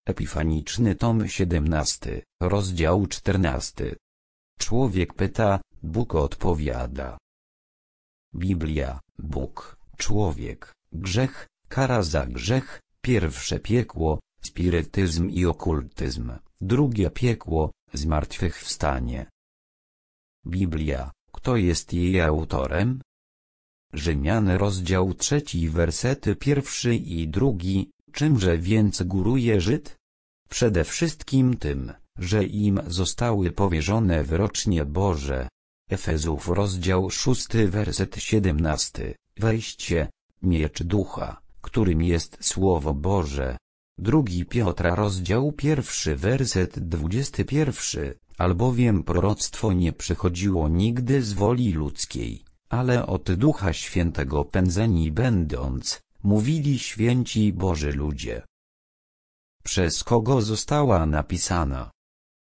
Epifaniczny tom 17, rozdział 14. Człowiek pyta, Bóg odpowiada. Biblia, Bóg, człowiek, grzech, kara za grzech, pierwsze piekło, spirytyzm i okultyzm, drugie piekło, zmartwychwstanie. Biblia, kto jest jej autorem? Rzymian rozdział 3 wersety 1 i 2, czymże więc góruje Żyd? Przede wszystkim tym, że im zostały powierzone wyrocznie Boże. Efezów rozdział 6 werset 17, wejście, miecz ducha, którym jest Słowo Boże. 2 Piotra rozdział 1 werset 21, albowiem proroctwo nie przychodziło nigdy z woli ludzkiej, ale od Ducha Świętego pędzeni będąc, mówili święci Boży ludzie. Przez kogo została napisana?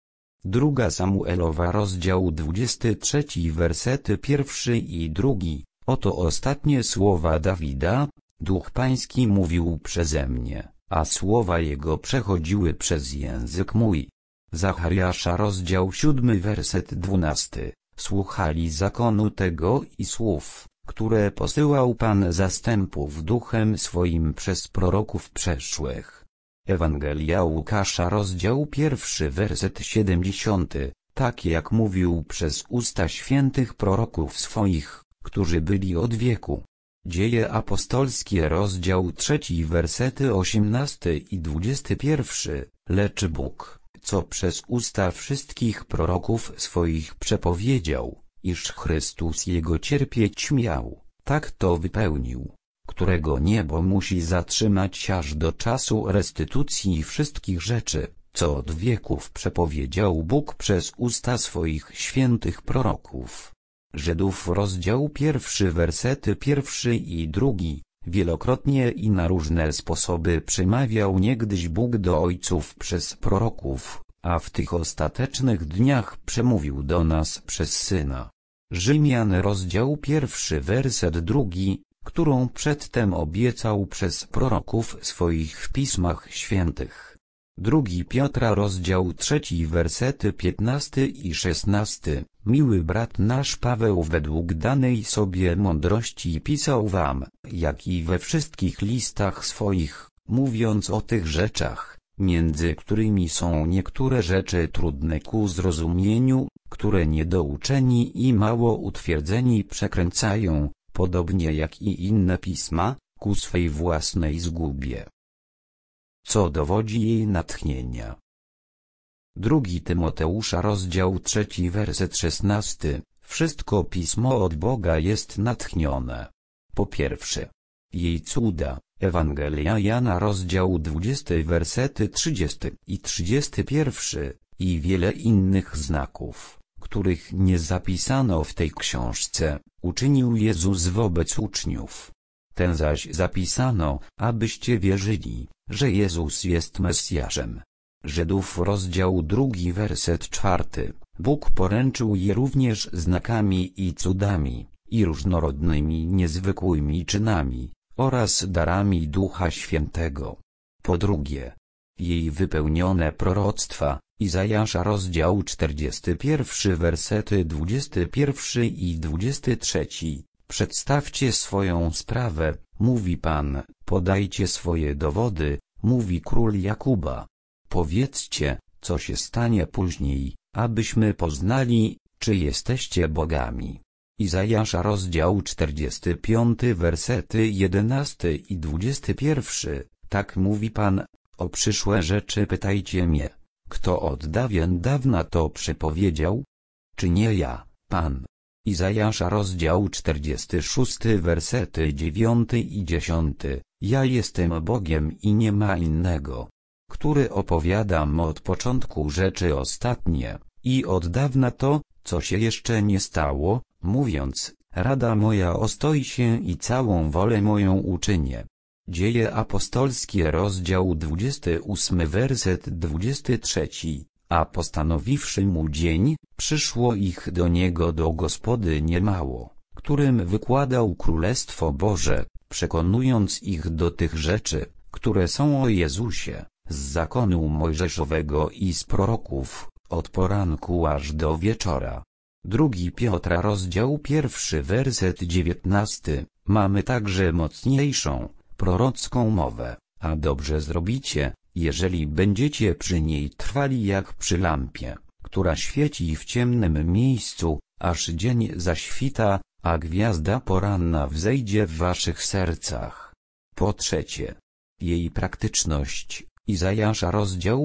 2 Samuelowa rozdział 23 wersety 1 i 2, oto ostatnie słowa Dawida, Duch Pański mówił przeze mnie, a słowa Jego przechodziły przez język mój. Zachariasza rozdział 7 werset 12, słuchali zakonu tego i słów, które posyłał Pan zastępów duchem swoim przez proroków przeszłych. Ewangelia Łukasza rozdział 1 werset 70, tak jak mówił przez usta świętych proroków swoich, którzy byli od wieku. Dzieje apostolskie rozdział 3 wersety 18 i 21, lecz Bóg, co przez usta wszystkich proroków swoich przepowiedział, iż Chrystus Jego cierpieć miał, tak to wypełnił, którego niebo musi zatrzymać aż do czasu restytucji wszystkich rzeczy, co od wieków przepowiedział Bóg przez usta swoich świętych proroków. Żydów rozdział 1 wersety 1 i 2, wielokrotnie i na różne sposoby przemawiał niegdyś Bóg do ojców przez proroków, a w tych ostatecznych dniach przemówił do nas przez Syna. Rzymian rozdział 1 werset 2, którą przedtem obiecał przez proroków swoich w pismach świętych. 2 Piotra rozdział 3 wersety 15 i 16, miły brat nasz Paweł według danej sobie mądrości pisał wam, jak i we wszystkich listach swoich, mówiąc o tych rzeczach, między którymi są niektóre rzeczy trudne ku zrozumieniu, które niedouczeni i mało utwierdzeni przekręcają, podobnie jak i inne pisma, ku swej własnej zgubie. Co dowodzi jej natchnienia? 2 Tymoteusza rozdział 3 werset 16, wszystko pismo od Boga jest natchnione. Po pierwsze, jej cuda, Ewangelia Jana rozdział 20 wersety 30 i 31, i wiele innych znaków, których nie zapisano w tej książce, uczynił Jezus wobec uczniów. Ten zaś zapisano, abyście wierzyli, że Jezus jest Mesjaszem. Żydów rozdział 2 werset 4, Bóg poręczył je również znakami i cudami, i różnorodnymi niezwykłymi czynami, oraz darami Ducha Świętego. Po drugie, jej wypełnione proroctwa, Izajasza rozdział 41 wersety 21 i 23, przedstawcie swoją sprawę, mówi Pan, podajcie swoje dowody, mówi król Jakuba. Powiedzcie, co się stanie później, abyśmy poznali, czy jesteście bogami. Izajasza rozdział 45 wersety 11 i 21, tak mówi Pan, o przyszłe rzeczy pytajcie mnie, kto od dawien dawna to przepowiedział? Czy nie ja, Pan? Izajasza rozdział 46 wersety 9 i 10, ja jestem Bogiem i nie ma innego, który opowiadam od początku rzeczy ostatnie, i od dawna to, co się jeszcze nie stało, mówiąc, rada moja ostoi się i całą wolę moją uczynię. Dzieje apostolskie rozdział 28 werset 23, a postanowiwszy mu dzień, przyszło ich do niego do gospody niemało, którym wykładał Królestwo Boże, przekonując ich do tych rzeczy, które są o Jezusie, z zakonu mojżeszowego i z proroków, od poranku aż do wieczora. 2 Piotra rozdział 1 werset 19. Mamy także mocniejszą, prorocką mowę, a dobrze zrobicie, jeżeli będziecie przy niej trwali jak przy lampie, która świeci w ciemnym miejscu, aż dzień zaświta, a gwiazda poranna wzejdzie w waszych sercach. Po trzecie, jej praktyczność. Izajasza rozdział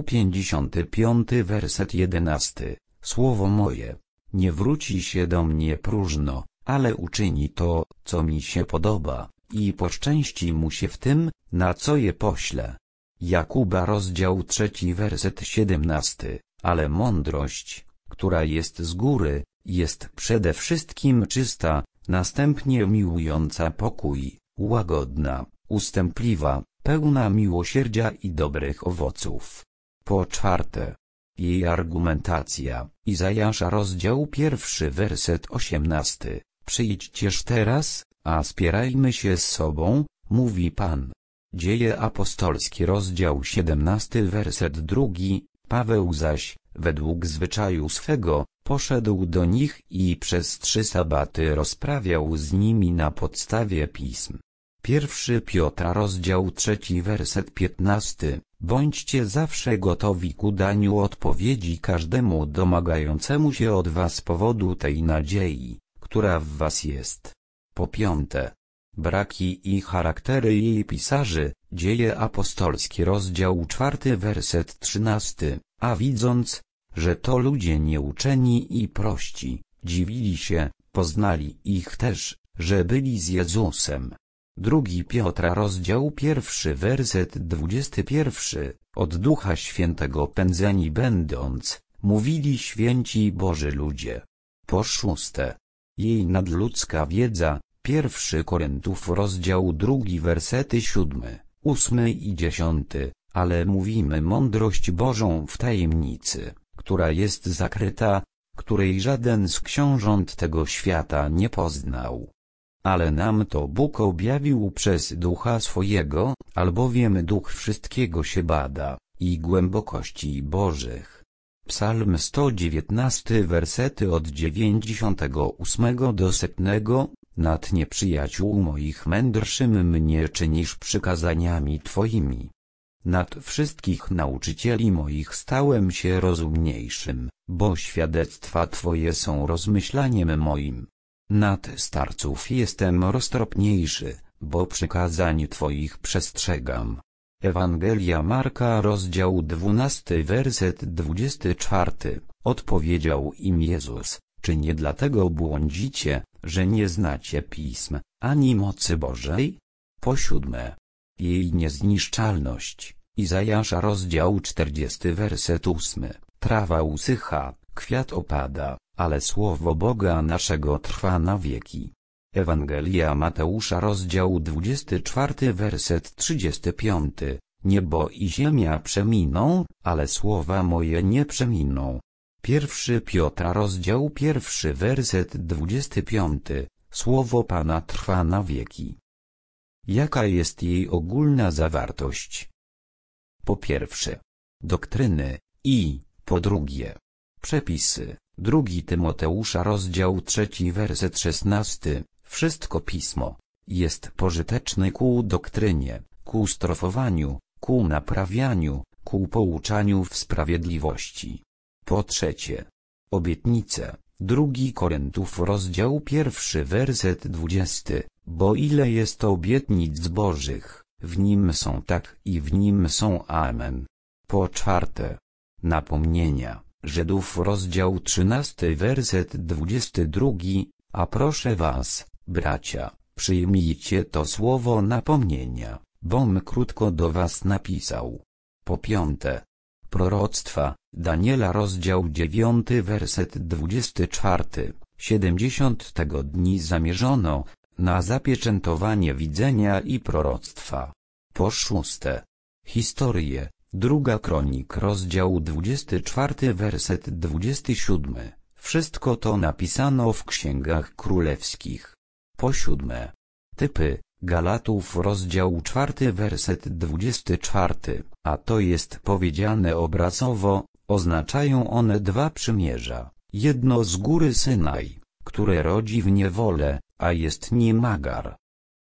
55 werset 11. Słowo moje nie wróci się do mnie próżno, ale uczyni to, co mi się podoba, i poszczęści mu się w tym, na co je poślę. Jakuba rozdział 3 werset 17. Ale mądrość, która jest z góry, jest przede wszystkim czysta, następnie miłująca pokój, łagodna, ustępliwa, pełna miłosierdzia i dobrych owoców. Po czwarte, jej argumentacja. Izajasza rozdział 1 werset 18. Przyjdźcież teraz, a spierajmy się z sobą, mówi Pan. Dzieje apostolskie rozdział 17 werset 2. Paweł zaś, według zwyczaju swego, poszedł do nich i przez 3 sabaty rozprawiał z nimi na podstawie pism. 1 Piotra rozdział 3 werset 15. Bądźcie zawsze gotowi ku daniu odpowiedzi każdemu domagającemu się od was powodu tej nadziei, która w was jest. Po piąte, braki i charaktery jej pisarzy. Dzieje apostolskie rozdział 4 werset 13. A widząc, że to ludzie nieuczeni i prości, dziwili się, poznali ich też, że byli z Jezusem. 2 Piotra rozdział 1 werset 21. Od Ducha Świętego pędzeni będąc, mówili święci Boży ludzie. Po szóste, jej nadludzka wiedza. 1 Koryntiów rozdział 2 wersety 7, 8 i 10. Ale mówimy mądrość Bożą w tajemnicy, która jest zakryta, której żaden z książąt tego świata nie poznał. Ale nam to Bóg objawił przez Ducha swojego, albowiem Duch wszystkiego się bada, i głębokości Bożych. Psalm 119 wersety od 98 do 100. Nad nieprzyjaciół moich mędrszym mnie czynisz przykazaniami Twoimi. Nad wszystkich nauczycieli moich stałem się rozumniejszym, bo świadectwa Twoje są rozmyślaniem moim. Nad starców jestem roztropniejszy, bo przykazań Twoich przestrzegam. Ewangelia Marka rozdział 12 werset 24. Odpowiedział im Jezus, czy nie dlatego błądzicie, że nie znacie pism, ani mocy Bożej? Po siódme, jej niezniszczalność. Izajasza rozdział 40 werset 8. Trawa usycha, kwiat opada, ale słowo Boga naszego trwa na wieki. Ewangelia Mateusza rozdział 24 werset 35. Niebo i ziemia przeminą, ale słowa moje nie przeminą. 1 Piotra rozdział 1 werset 25. Słowo Pana trwa na wieki. Jaka jest jej ogólna zawartość? Po pierwsze, doktryny i, po drugie, przepisy. 2 Tymoteusza rozdział 3 werset 16. Wszystko pismo jest pożyteczne ku doktrynie, ku strofowaniu, ku naprawianiu, ku pouczaniu w sprawiedliwości. Po trzecie, obietnice. 2 Koryntiów rozdział 1 werset 20. Bo ile jest obietnic Bożych, w nim są tak i w nim są amen. Po czwarte, napomnienia. Żydów rozdział 13 werset 22. A proszę was, bracia, przyjmijcie to słowo napomnienia, bom krótko do was napisał. Po piąte, proroctwa. Daniela rozdział 9 werset 24. 70 tego dni zamierzono na zapieczętowanie widzenia i proroctwa. Po szóste, historię. 2 Kronik rozdział 24 werset 27. Wszystko to napisano w księgach królewskich. Po siódme, typy. Galatów rozdział 4 werset 24, a to jest powiedziane obrazowo, oznaczają one dwa przymierza, jedno z góry Synaj, które rodzi w niewolę, a jest nim Agar.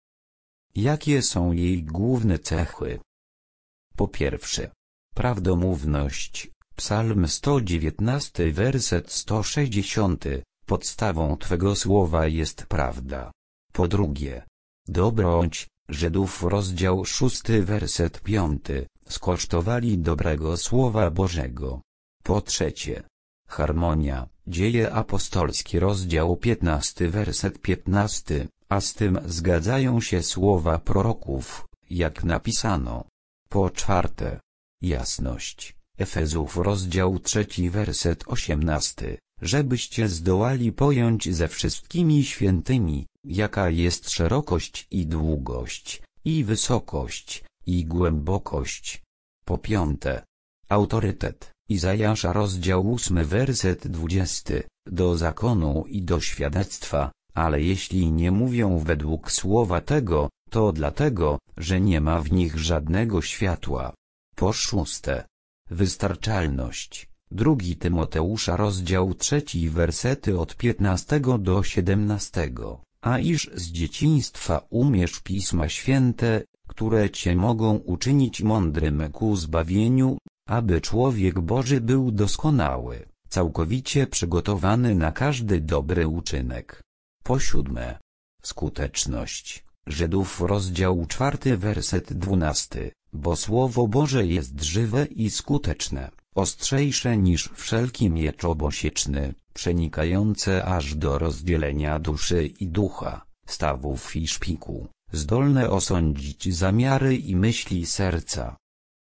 Jakie są jej główne cechy? Po pierwsze, prawdomówność, Psalm 119 werset 160, podstawą Twego słowa jest prawda. Po drugie, dobroć, Żydów rozdział 6 werset 5, skosztowali dobrego słowa Bożego. Po trzecie, harmonia, Dzieje apostolskie rozdział 15 werset 15, a z tym zgadzają się słowa proroków, jak napisano. Po czwarte, jasność, Efezów rozdział 3 werset 18, żebyście zdołali pojąć ze wszystkimi świętymi, jaka jest szerokość i długość, i wysokość, i głębokość. Po piąte, autorytet, Izajasza rozdział 8 werset 20, do zakonu i do świadectwa, ale jeśli nie mówią według słowa tego, to dlatego, że nie ma w nich żadnego światła. Po szóste, wystarczalność, 2 Tymoteusza rozdział 3 wersety od 15 do 17, a iż z dzieciństwa umiesz Pisma Święte, które cię mogą uczynić mądrym ku zbawieniu, aby człowiek Boży był doskonały, całkowicie przygotowany na każdy dobry uczynek. Po siódme, skuteczność, Żydów rozdział 4 werset 12, bo Słowo Boże jest żywe i skuteczne, ostrzejsze niż wszelki miecz obosieczny, przenikające aż do rozdzielenia duszy i ducha, stawów i szpiku, zdolne osądzić zamiary i myśli serca.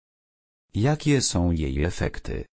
Jakie są jej efekty?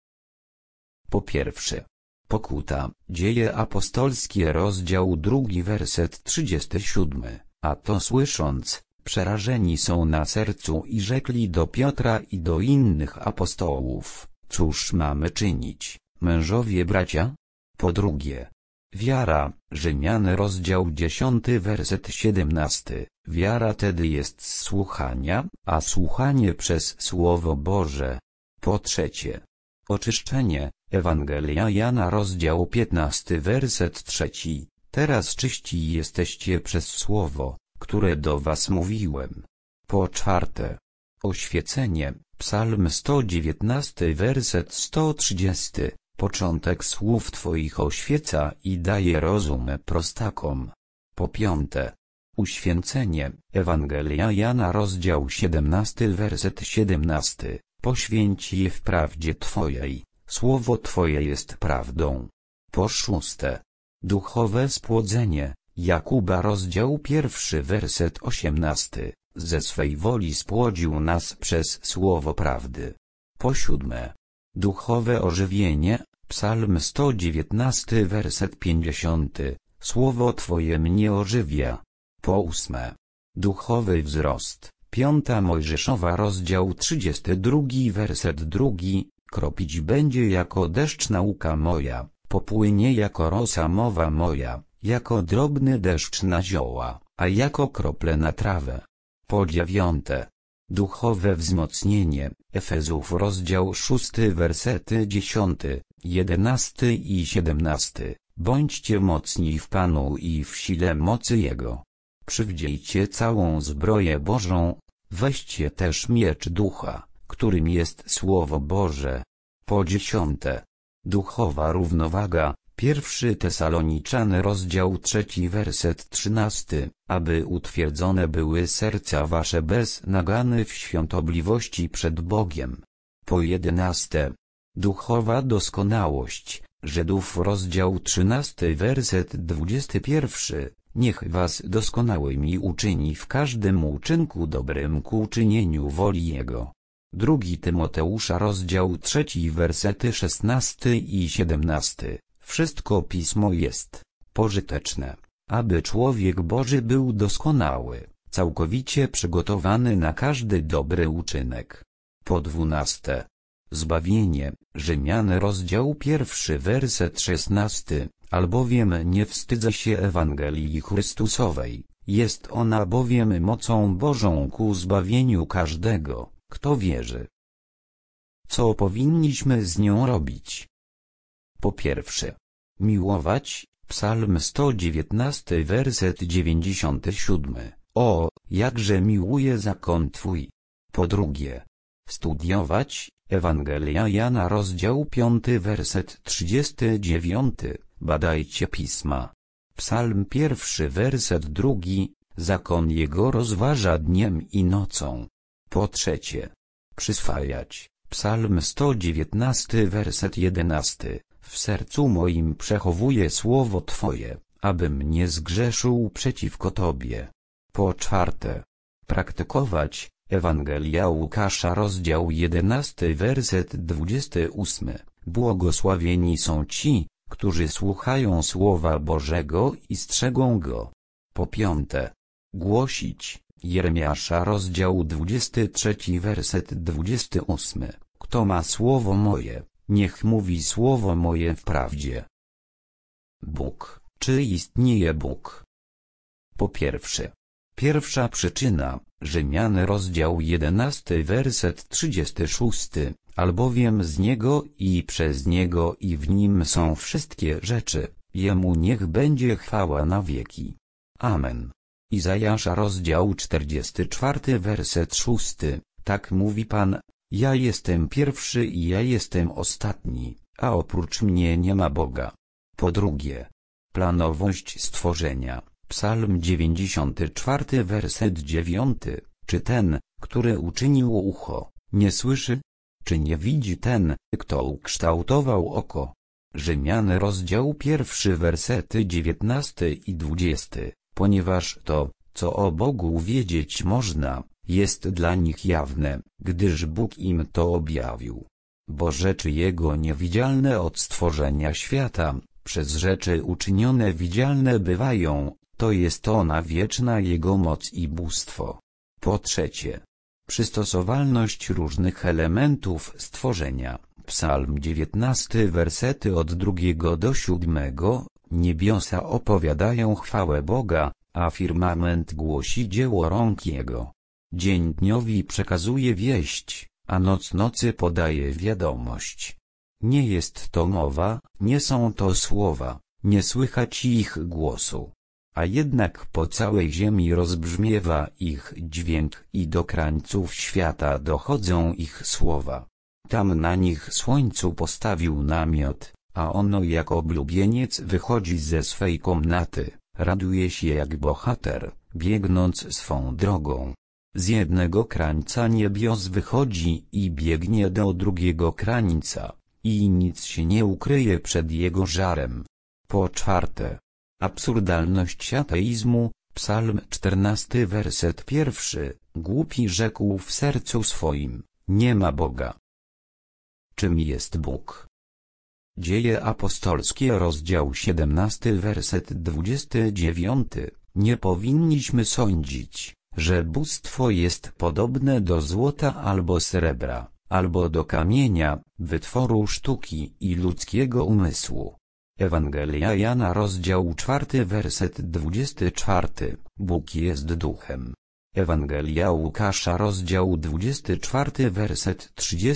Po pierwsze, pokuta, Dzieje apostolskie rozdział 2 werset 37, a to słysząc, przerażeni są na sercu i rzekli do Piotra i do innych apostołów, cóż mamy czynić, mężowie bracia? Po drugie, wiara, Rzymian rozdział 10 werset 17, wiara tedy jest z słuchania, a słuchanie przez Słowo Boże. Po trzecie, oczyszczenie, Ewangelia Jana rozdział 15 werset 3, teraz czyści jesteście przez Słowo, które do was mówiłem. Po czwarte, oświecenie, Psalm 119 werset 130, początek słów Twoich oświeca i daje rozum prostakom. Po piąte, uświęcenie, Ewangelia Jana rozdział 17 werset 17, poświęć je w prawdzie Twojej, Słowo Twoje jest prawdą. Po szóste, duchowe spłodzenie, Jakuba rozdział 1 werset 18, ze swej woli spłodził nas przez słowo prawdy. Po siódme, duchowe ożywienie, Psalm 119 werset 50, Słowo Twoje mnie ożywia. Po ósme, duchowy wzrost, 5 Mojżeszowa rozdział 32 werset 2, kropić będzie jako deszcz nauka moja, popłynie jako rosa mowa moja, jako drobny deszcz na zioła, a jako krople na trawę. Po dziewiąte, duchowe wzmocnienie, Efezów rozdział 6 wersety 10, 11 i 17, bądźcie mocni w Panu i w sile mocy Jego. Przywdziejcie całą zbroję Bożą, weźcie też miecz ducha, którym jest Słowo Boże. Po dziesiąte, duchowa równowaga, 1 Tesaloniczan rozdział 3 werset 13, aby utwierdzone były serca wasze bez nagany w świątobliwości przed Bogiem. Po 11, duchowa doskonałość, Żydów rozdział 13 werset 21, niech was doskonałymi uczyni w każdym uczynku dobrym ku czynieniu woli Jego. 2 Tymoteusza rozdział 3 wersety 16 i 17. Wszystko Pismo jest pożyteczne, aby człowiek Boży był doskonały, całkowicie przygotowany na każdy dobry uczynek. Po 12. Zbawienie, Rzymian rozdział 1 werset 16, albowiem nie wstydzę się Ewangelii Chrystusowej, Jest ona bowiem mocą Bożą ku zbawieniu każdego, kto wierzy. Co powinniśmy z nią robić? Po pierwsze, miłować, Psalm 119 werset 97, o, jakże miłuję zakon Twój. Po drugie, studiować, Ewangelia Jana rozdział 5 werset 39, badajcie Pisma. Psalm 1 werset 2, zakon Jego rozważa dniem i nocą. Po trzecie, przyswajać, Psalm 119 werset 11, w sercu moim przechowuję słowo Twoje, abym nie zgrzeszył przeciwko Tobie. Po czwarte, praktykować, Ewangelia Łukasza rozdział 11 werset 28, błogosławieni są ci, którzy słuchają Słowa Bożego i strzegą go. Po piąte, głosić, Jeremiasza rozdział 23 werset 28, kto ma słowo moje, niech mówi słowo moje w prawdzie. Bóg, czy istnieje Bóg? Po pierwsze, pierwsza przyczyna, Rzymian rozdział 11 werset 36, albowiem z Niego i przez Niego i w Nim są wszystkie rzeczy, Jemu niech będzie chwała na wieki. Amen. Izajasza rozdział 44 werset 6, tak mówi Pan, ja jestem pierwszy i ja jestem ostatni, a oprócz mnie nie ma Boga. Po drugie, planowość stworzenia, Psalm 94 werset 9, czy ten, który uczynił ucho, nie słyszy? Czy nie widzi ten, kto ukształtował oko? Rzymian rozdział 1 wersety 19 i 20, ponieważ to, co o Bogu wiedzieć można, jest dla nich jawne, gdyż Bóg im to objawił. Bo rzeczy Jego niewidzialne od stworzenia świata, przez rzeczy uczynione widzialne bywają, to jest ona wieczna Jego moc i bóstwo. Po trzecie, przystosowalność różnych elementów stworzenia, Psalm 19 wersety od 2 do 7, niebiosa opowiadają chwałę Boga, a firmament głosi dzieło rąk Jego. Dzień dniowi przekazuje wieść, a noc nocy podaje wiadomość. Nie jest to mowa, nie są to słowa, nie słychać ich głosu. A jednak po całej ziemi rozbrzmiewa ich dźwięk i do krańców świata dochodzą ich słowa. Tam na nich słońcu postawił namiot, a ono jak oblubieniec wychodzi ze swej komnaty, raduje się jak bohater, biegnąc swą drogą. Z jednego krańca niebios wychodzi i biegnie do drugiego krańca, i nic się nie ukryje przed jego żarem. Po czwarte, absurdalność ateizmu, Psalm 14 werset 1, głupi rzekł w sercu swoim, nie ma Boga. Czym jest Bóg? Dzieje apostolskie rozdział 17 werset 29, nie powinniśmy sądzić, że bóstwo jest podobne do złota albo srebra, albo do kamienia, wytworu sztuki i ludzkiego umysłu. Ewangelia Jana rozdział 4 werset 24, Bóg jest duchem. Ewangelia Łukasza rozdział 24 werset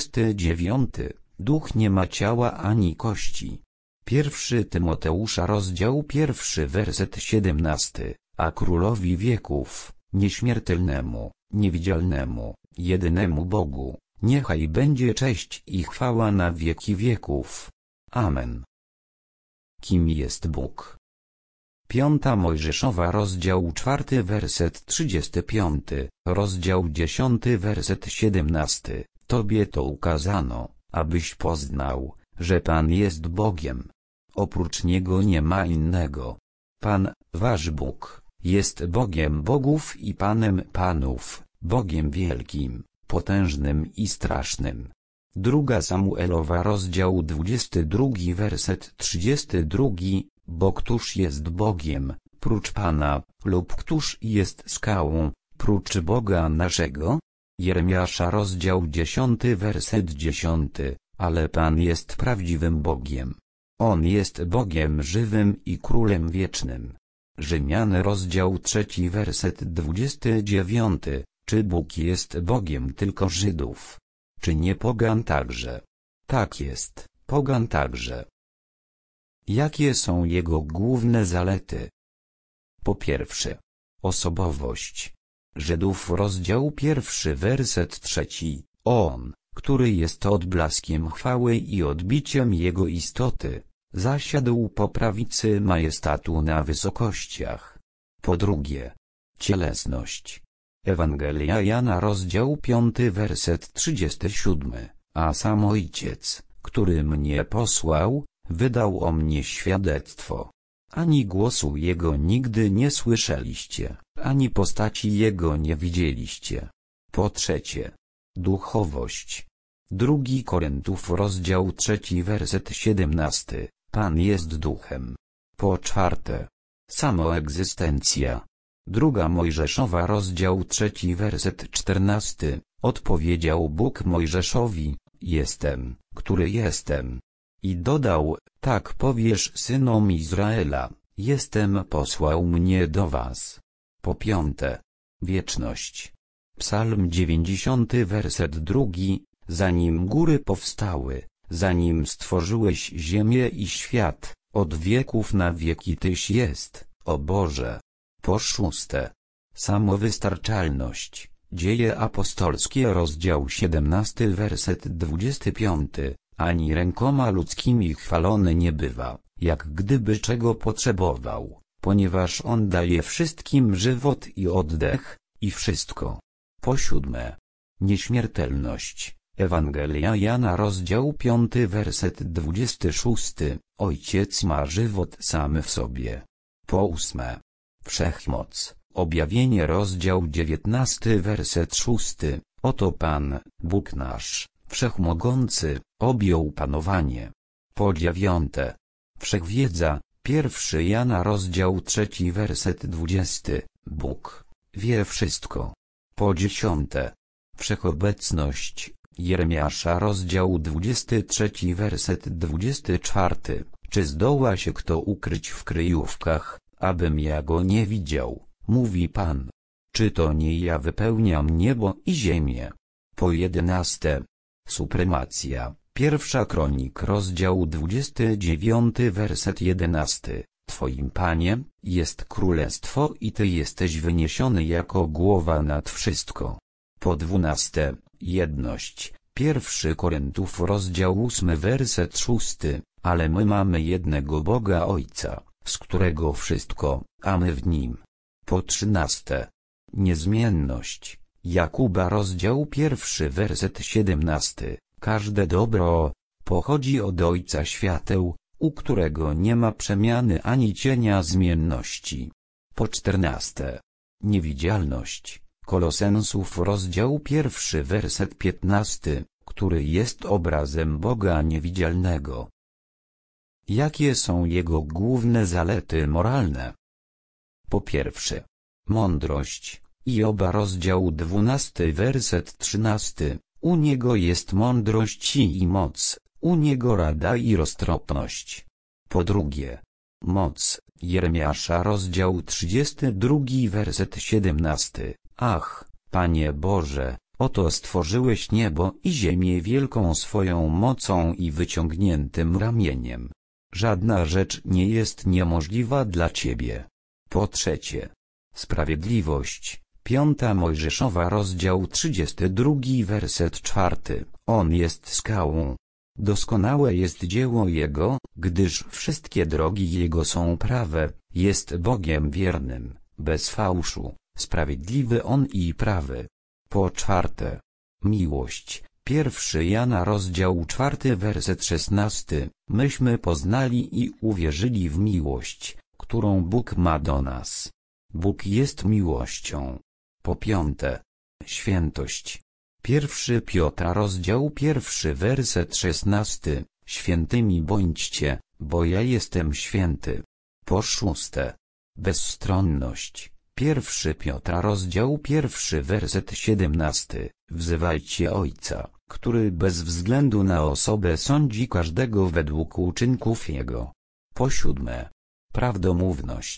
39, Duch nie ma ciała ani kości. 1 Tymoteusza rozdział 1 werset 17, a Królowi wieków, nieśmiertelnemu, niewidzialnemu, jedynemu Bogu, niechaj będzie cześć i chwała na wieki wieków. Amen. Kim jest Bóg? 5 Mojżeszowa rozdział 4 werset 35, rozdział 10 werset 17, Tobie to ukazano, abyś poznał, że Pan jest Bogiem. Oprócz Niego nie ma innego. Pan, wasz Bóg, jest Bogiem bogów i Panem panów, Bogiem wielkim, potężnym i strasznym. 2 Samuelowa rozdział 22 werset 32, bo któż jest Bogiem, prócz Pana, lub któż jest skałą, prócz Boga naszego? Jeremiasza rozdział 10 werset 10, ale Pan jest prawdziwym Bogiem. On jest Bogiem żywym i Królem wiecznym. Rzymian rozdział 3 werset 29. Czy Bóg jest Bogiem tylko Żydów? Czy nie pogan także? Tak jest, pogan także. Jakie są Jego główne zalety? Po pierwsze, osobowość. Żydów rozdział 1 werset 3. On, który jest odblaskiem chwały i odbiciem Jego istoty, zasiadł po prawicy majestatu na wysokościach. Po drugie, cielesność. Ewangelia Jana rozdział 5 werset 37. A sam Ojciec, który mnie posłał, wydał o mnie świadectwo. Ani głosu Jego nigdy nie słyszeliście, ani postaci Jego nie widzieliście. Po trzecie, duchowość. 2 Koryntiów rozdział 3 werset 17. Pan jest duchem. Po czwarte, samoegzystencja. 2 Mojżeszowa rozdział 3 werset 14. Odpowiedział Bóg Mojżeszowi: Jestem, który jestem. I dodał: tak powiesz synom Izraela: Jestem, posłał mnie do was. Po piąte, wieczność. Psalm 90 werset 2. Zanim góry powstały, zanim stworzyłeś ziemię i świat, od wieków na wieki Tyś jest, o Boże. Po szóste, samowystarczalność. Dzieje apostolskie rozdział 17 werset 25. Ani rękoma ludzkimi chwalony nie bywa, jak gdyby czego potrzebował, ponieważ On daje wszystkim żywot i oddech, i wszystko. Po siódme, nieśmiertelność. Ewangelia Jana rozdział 5 werset 26. Ojciec ma żywot sam w sobie. Po ósme, wszechmoc. Objawienie rozdział 19 werset 6. Oto Pan, Bóg nasz, wszechmogący, objął panowanie. Po dziewiąte, wszechwiedza. 1 Jana rozdział 3 werset 20. Bóg wie wszystko. Po dziesiąte, wszechobecność. Jeremiasza rozdział 23 werset 24. Czy zdoła się kto ukryć w kryjówkach, abym ja go nie widział, mówi Pan. Czy to nie ja wypełniam niebo i ziemię? Po 11. Supremacja. 1 Kronik rozdział 29 werset 11. Twoim Panie jest królestwo i Ty jesteś wyniesiony jako głowa nad wszystko. Po 12. Jedność. 1 Koryntiów rozdział 8 werset 6. Ale my mamy jednego Boga Ojca, z którego wszystko, a my w Nim. Po 13. Niezmienność. Jakuba rozdział 1 werset 17. Każde dobro pochodzi od Ojca świateł, u którego nie ma przemiany ani cienia zmienności. Po 14. Niewidzialność. Kolosensów rozdział 1 werset 15, który jest obrazem Boga niewidzialnego. Jakie są Jego główne zalety moralne? Po pierwsze, mądrość. Joba rozdział 12 werset 13. U Niego jest mądrość i moc, u Niego rada i roztropność. Po drugie, moc. Jeremiasza rozdział 32 werset 17. Ach, Panie Boże, oto stworzyłeś niebo i ziemię wielką swoją mocą i wyciągniętym ramieniem. Żadna rzecz nie jest niemożliwa dla Ciebie. Po trzecie, sprawiedliwość. 5 Mojżeszowa rozdział 32 werset 4. On jest skałą. Doskonałe jest dzieło Jego, gdyż wszystkie drogi Jego są prawe, jest Bogiem wiernym, bez fałszu, sprawiedliwy On i prawy. Po czwarte, miłość. 1 Jana rozdział 4 werset 16. Myśmy poznali i uwierzyli w miłość, którą Bóg ma do nas. Bóg jest miłością. Po piąte, świętość. 1 Piotra rozdział 1 werset 16. Świętymi bądźcie, bo ja jestem święty. Po szóste, bezstronność. 1 Piotra rozdział 1 werset 17. Wzywajcie Ojca, który bez względu na osobę sądzi każdego według uczynków jego. Po siódme, prawdomówność.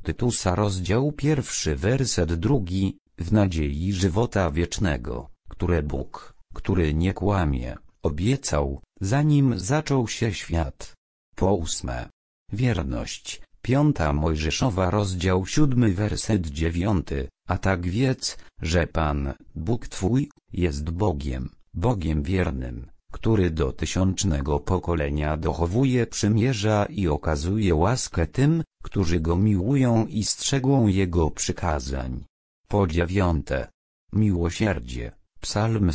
Tytusa rozdział 1 werset 2, w nadziei żywota wiecznego, które Bóg, który nie kłamie, obiecał, zanim zaczął się świat. Po 8. Wierność, 5 Mojżeszowa rozdział 7 werset 9, a tak wiedz, że Pan, Bóg Twój, jest Bogiem, Bogiem wiernym, który do tysiącznego pokolenia dochowuje przymierza i okazuje łaskę tym, którzy Go miłują i strzegą Jego przykazań. Po 9. Miłosierdzie, Psalm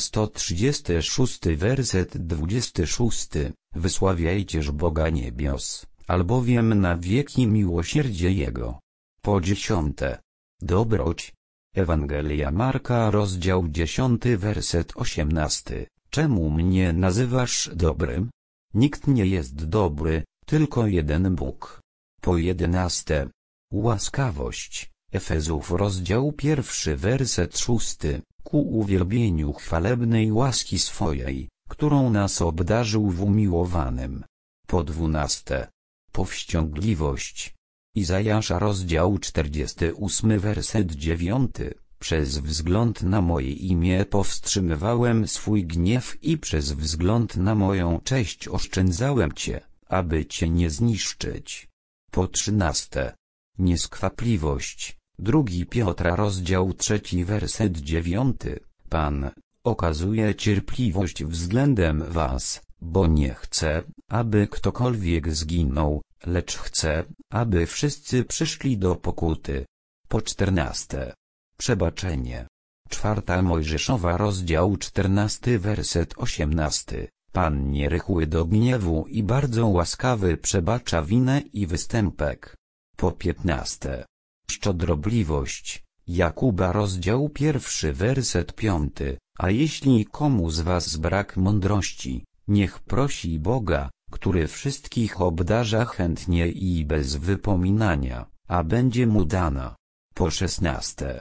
136 werset 26, wysławiajcież Boga niebios, albowiem na wieki miłosierdzie Jego. Po 10. Dobroć, Ewangelia Marka rozdział 10 werset 18, czemu mnie nazywasz dobrym? Nikt nie jest dobry, tylko jeden Bóg. Po 11. Łaskawość, Efezów rozdział 1 werset 6, ku uwielbieniu chwalebnej łaski swojej, którą nas obdarzył w umiłowanym. Po 12. Powściągliwość, Izajasza rozdział 48 werset 9, przez wzgląd na moje imię powstrzymywałem swój gniew i przez wzgląd na moją cześć oszczędzałem Cię, aby Cię nie zniszczyć. Po 13. Nieskwapliwość, 2 Piotra rozdział 3 werset 9, Pan okazuje cierpliwość względem was, bo nie chce, aby ktokolwiek zginął, lecz chce, aby wszyscy przyszli do pokuty. Po 14. Przebaczenie, 4 Mojżeszowa rozdział 14 werset 18, Pan nierychły do gniewu i bardzo łaskawy przebacza winę i występek. Po 15. Szczodrobliwość, Jakuba rozdział 1 werset 5, a jeśli komu z was brak mądrości, niech prosi Boga, który wszystkich obdarza chętnie i bez wypominania, a będzie mu dana. Po 16.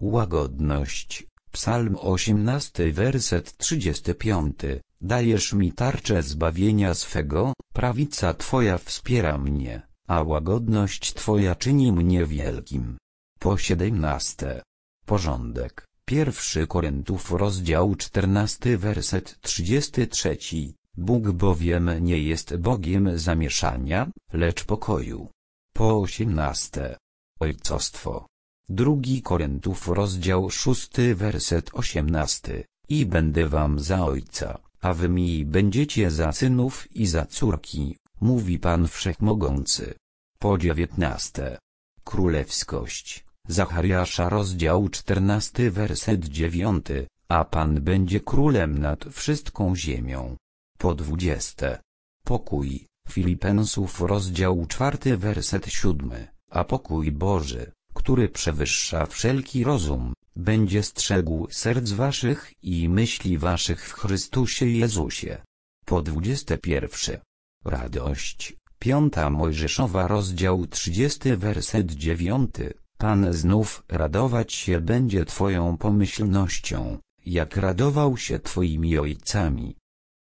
Łagodność, Psalm 18 werset 35, dajesz mi tarczę zbawienia swego, prawica Twoja wspiera mnie, a łagodność Twoja czyni mnie wielkim. Po 17. Porządek, 1 Koryntiów rozdział 14 werset 33, Bóg bowiem nie jest Bogiem zamieszania, lecz pokoju. Po 18. Ojcostwo, 2 Koryntiów rozdział 6 werset 18, i będę wam za ojca, a wy mi będziecie za synów i za córki, mówi Pan Wszechmogący. Po 19. Królewskość, Zachariasza rozdział 14 werset 9, a Pan będzie królem nad wszystką ziemią. Po 20. Pokój, Filipensów rozdział 4 werset 7, a pokój Boży, który przewyższa wszelki rozum, będzie strzegł serc waszych i myśli waszych w Chrystusie Jezusie. Po 21. Radość, 5 Mojżeszowa rozdział 30 werset 9, Pan znów radować się będzie Twoją pomyślnością, jak radował się Twoimi ojcami.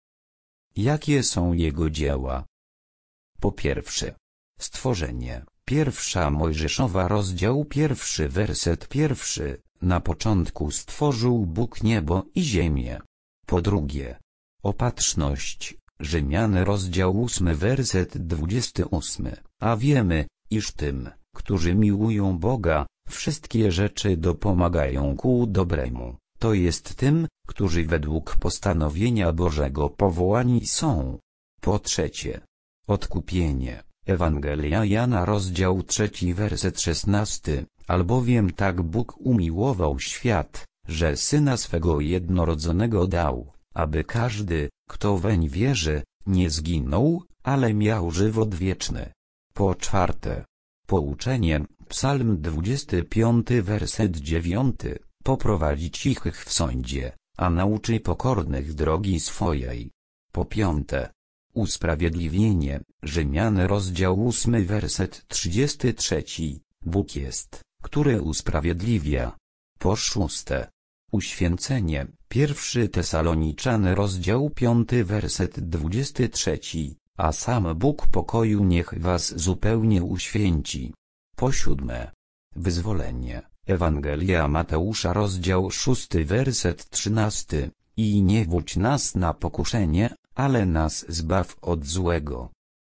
Jakie są Jego dzieła? Po pierwsze, stworzenie, 1 Mojżeszowa rozdział 1 werset 1, na początku stworzył Bóg niebo i ziemię. Po drugie, opatrzność, Rzymian rozdział 8 werset 28, a wiemy, iż tym, którzy miłują Boga, wszystkie rzeczy dopomagają ku dobremu, to jest tym, którzy według postanowienia Bożego powołani są. Po trzecie, odkupienie, Ewangelia Jana rozdział 3 werset 16, albowiem tak Bóg umiłował świat, że Syna swego jednorodzonego dał, aby każdy, kto weń wierzy, nie zginął, ale miał żywot wieczny. Po czwarte, pouczenie, Psalm 25 werset 9, poprowadzi cichych w sądzie, a nauczy pokornych drogi swojej. Po piąte, usprawiedliwienie, Rzymian rozdział 8 werset 33, Bóg jest, który usprawiedliwia. Po szóste, uświęcenie, 1 Tesaloniczan rozdział 5 werset 23, a sam Bóg pokoju niech was zupełnie uświęci. Po siódme. Wyzwolenie. Ewangelia Mateusza rozdział 6 werset 13. I nie wódź nas na pokuszenie, ale nas zbaw od złego.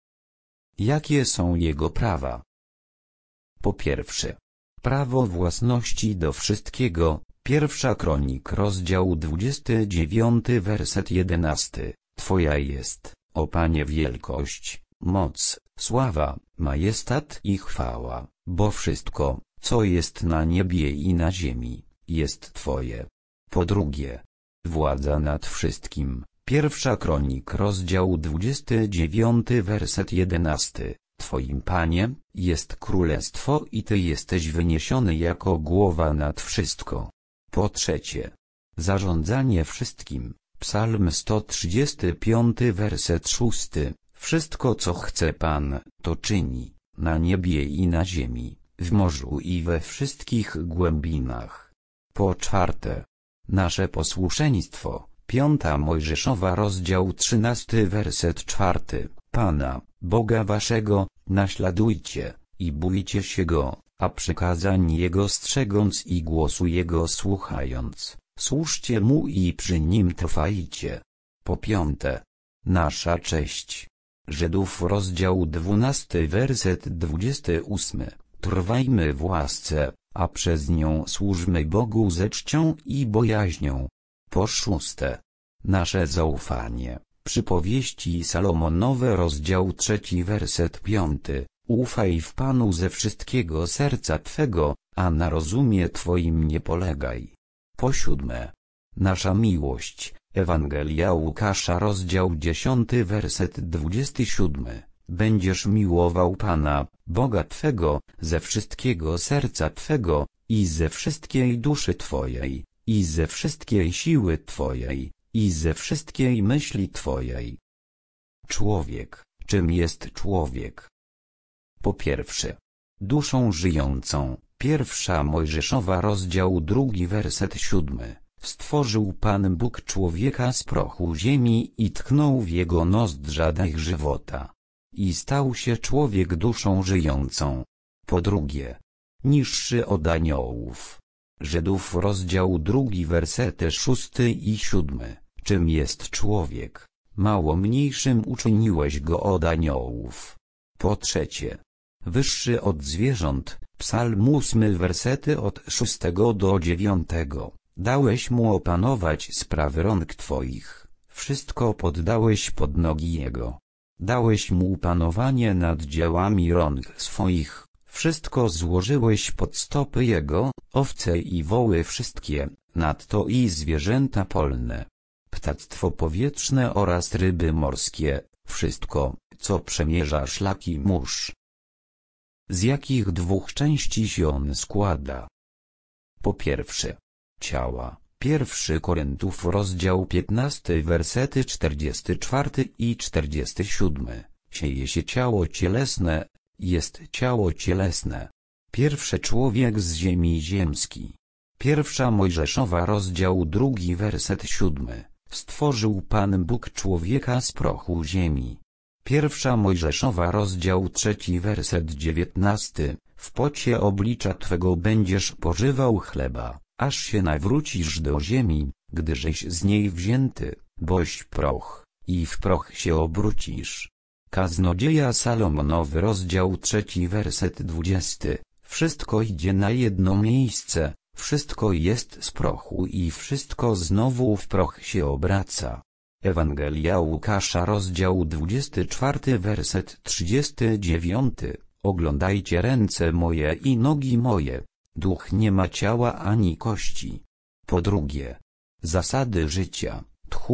Jakie są Jego prawa? Po pierwsze. Prawo własności do wszystkiego. Pierwsza Kronik rozdział 29 werset 11. Twoja jest, o Panie, wielkość, moc, sława, majestat i chwała, bo wszystko, co jest na niebie i na ziemi, jest Twoje. Po drugie. Władza nad wszystkim. Pierwsza Kronik rozdział 29 werset 11. Twoim, Panie, jest królestwo i Ty jesteś wyniesiony jako głowa nad wszystko. Po trzecie. Zarządzanie wszystkim. Psalm 135 werset 6. Wszystko, co chce Pan, to czyni, na niebie i na ziemi, w morzu i we wszystkich głębinach. Po czwarte. Nasze posłuszeństwo. 5 Mojżeszowa rozdział 13 werset 4. Pana, Boga waszego, naśladujcie, i bójcie się Go, a przykazań Jego strzegąc i głosu Jego słuchając, służcie Mu i przy Nim trwajcie. Po piąte. Nasza cześć. Żydów rozdział 12 werset 28. Trwajmy w łasce, a przez nią służmy Bogu ze czcią i bojaźnią. Po szóste. Nasze zaufanie. Przypowieści Salomonowe rozdział 3 werset 5. Ufaj w Panu ze wszystkiego serca Twego, a na rozumie Twoim nie polegaj. Po siódme. Nasza miłość. Ewangelia Łukasza rozdział 10 werset 27. Będziesz miłował Pana, Boga Twego, ze wszystkiego serca Twego, i ze wszystkiej duszy Twojej, i ze wszystkiej siły Twojej, i ze wszystkiej myśli Twojej. Człowiek. Czym jest człowiek? Po pierwsze. Duszą żyjącą. Pierwsza Mojżeszowa rozdział 2 werset 7. Stworzył Pan Bóg człowieka z prochu ziemi i tknął w jego nozdrza dech żywota. I stał się człowiek duszą żyjącą. Po drugie. Niższy od aniołów. Żydów rozdział 2 wersety 6 i 7. Czym jest człowiek? Mało mniejszym uczyniłeś go od aniołów. Po trzecie. Wyższy od zwierząt. Psalm 8 wersety od 6 do 9. Dałeś mu opanować sprawy rąk Twoich. Wszystko poddałeś pod nogi jego. Dałeś mu panowanie nad dziełami rąk swoich. Wszystko złożyłeś pod stopy jego, owce i woły wszystkie, nadto i zwierzęta polne, ptactwo powietrzne oraz ryby morskie, wszystko, co przemierza szlaki mórz. Z jakich dwóch części się on składa? Po pierwsze. Ciała. 1 Koryntiów rozdział 15 wersety 44 i 47. Sieje się ciało cielesne, jest ciało cielesne. Pierwszy człowiek z ziemi ziemski. 1 Mojżeszowa rozdział 2 werset 7. Stworzył Pan Bóg człowieka z prochu ziemi. 1 Mojżeszowa rozdział 3 werset 19. W pocie oblicza Twego będziesz pożywał chleba, aż się nawrócisz do ziemi, gdyżeś z niej wzięty, boś proch, i w proch się obrócisz. Kaznodzieja Salomonowy rozdział 3 werset 20. Wszystko idzie na jedno miejsce, wszystko jest z prochu i wszystko znowu w proch się obraca. Ewangelia Łukasza rozdział 24 werset 39. Oglądajcie ręce moje i nogi moje. Duch nie ma ciała ani kości. Po drugie. Zasady życia,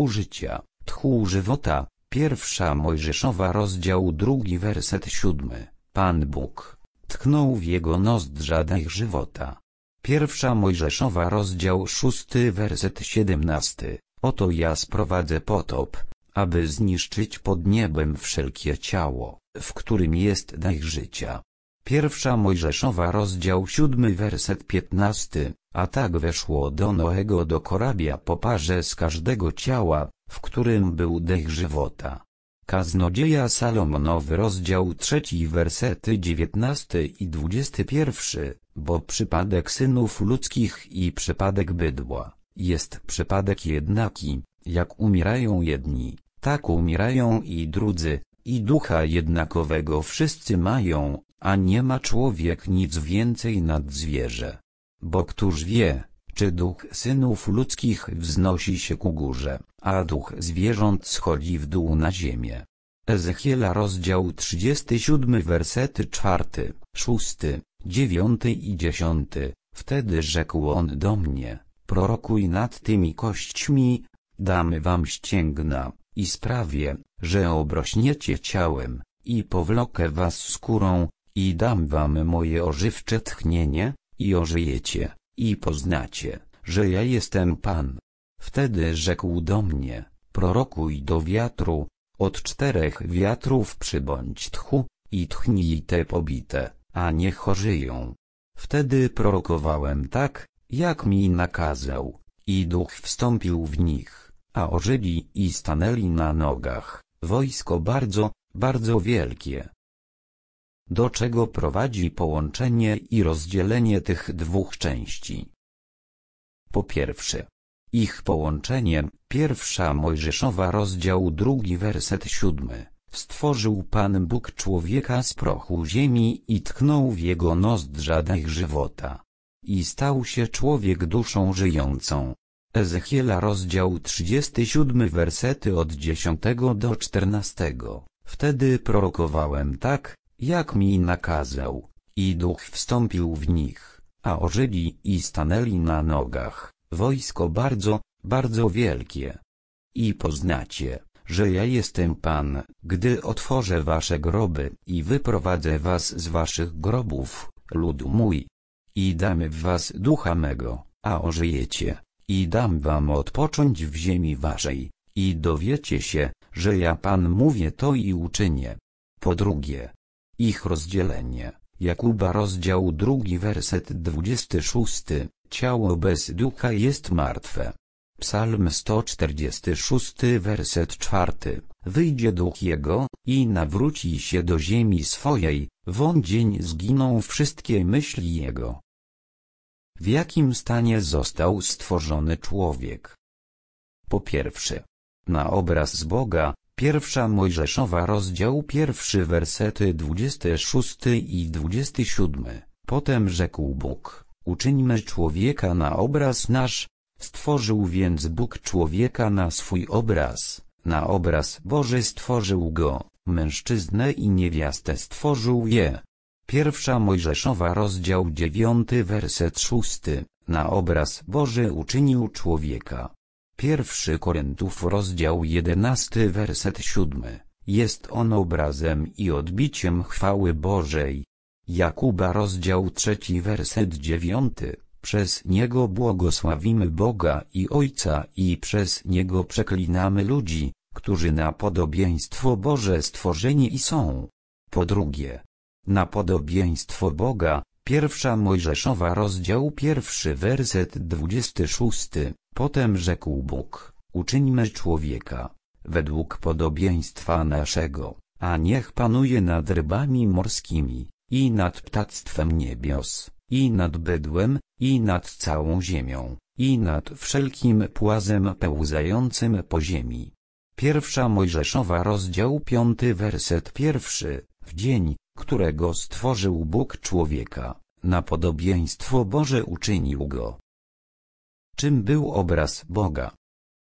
tchu żywota. 1 Mojżeszowa rozdział 2 werset 7. Pan Bóg tknął w jego nozdrza dech żywota. 1 Mojżeszowa rozdział 6 werset 17. Oto ja sprowadzę potop, aby zniszczyć pod niebem wszelkie ciało, w którym jest dech życia. 1 Mojżeszowa rozdział 7 werset 15. A tak weszło do Noego do korabia po parze z każdego ciała, w którym był dech żywota. Kaznodzieja Salomonowy rozdział 3 wersety 19 i 21, bo przypadek synów ludzkich i przypadek bydła, jest przypadek jednaki, jak umierają jedni, tak umierają i drudzy, i ducha jednakowego wszyscy mają, a nie ma człowiek nic więcej nad zwierzę. Bo któż wie, czy duch synów ludzkich wznosi się ku górze, a duch zwierząt schodzi w dół na ziemię. Ezechiela rozdział 37 wersety 4, 6, 9 i 10. Wtedy rzekł on do mnie: prorokuj nad tymi kośćmi, damy wam ścięgna, i sprawię, że obrośniecie ciałem, i powlokę was skórą, i dam wam moje ożywcze tchnienie, i ożyjecie, i poznacie, że ja jestem Pan. Wtedy rzekł do mnie: prorokuj do wiatru, od 4 wiatrów przybądź tchu, i tchnij te pobite, a niech ożyją. Wtedy prorokowałem tak, jak mi nakazał, i duch wstąpił w nich, a ożyli i stanęli na nogach, wojsko bardzo, bardzo wielkie. Do czego prowadzi połączenie i rozdzielenie tych dwóch części? Po pierwsze, ich połączenie, 1 Mojżeszowa rozdział 2 werset 7. Stworzył Pan Bóg człowieka z prochu ziemi i tchnął w jego nozdrza dech żywota. I stał się człowiek duszą żyjącą. Ezechiela rozdział 37 wersety od 10 do 14. Wtedy prorokowałem tak, jak mi nakazał, i duch wstąpił w nich, a ożyli i stanęli na nogach, wojsko bardzo, bardzo wielkie. I poznacie, że ja jestem Pan, gdy otworzę wasze groby i wyprowadzę was z waszych grobów, ludu mój. I dam w was ducha mego, a ożyjecie, i dam wam odpocząć w ziemi waszej, i dowiecie się, że ja Pan mówię to i uczynię. Po drugie, ich rozdzielenie, Jakuba rozdział 2 werset 26, ciało bez ducha jest martwe. Psalm 146 werset 4, wyjdzie duch jego, i nawróci się do ziemi swojej, w on dzień zginą wszystkie myśli jego. W jakim stanie został stworzony człowiek? Po pierwsze, na obraz Boga, 1 Mojżeszowa rozdział 1 wersety 26 i 27. Potem rzekł Bóg: uczyńmy człowieka na obraz nasz. Stworzył więc Bóg człowieka na swój obraz, na obraz Boży stworzył go, mężczyznę i niewiastę stworzył je. 1 Mojżeszowa rozdział 9 werset 6, na obraz Boży uczynił człowieka. 1 Koryntiów rozdział 11 werset 7, jest on obrazem i odbiciem chwały Bożej. Jakuba rozdział 3 werset 9, przez niego błogosławimy Boga i Ojca i przez niego przeklinamy ludzi, którzy na podobieństwo Boże stworzeni i są. Po drugie, na podobieństwo Boga, 1 Mojżeszowa rozdział 1 werset 26, potem rzekł Bóg: uczyńmy człowieka, według podobieństwa naszego, a niech panuje nad rybami morskimi, i nad ptactwem niebios, i nad bydłem, i nad całą ziemią, i nad wszelkim płazem pełzającym po ziemi. 1 Mojżeszowa rozdział 5 werset 1, w dzień, którego stworzył Bóg człowieka, na podobieństwo Boże uczynił go. Czym był obraz Boga?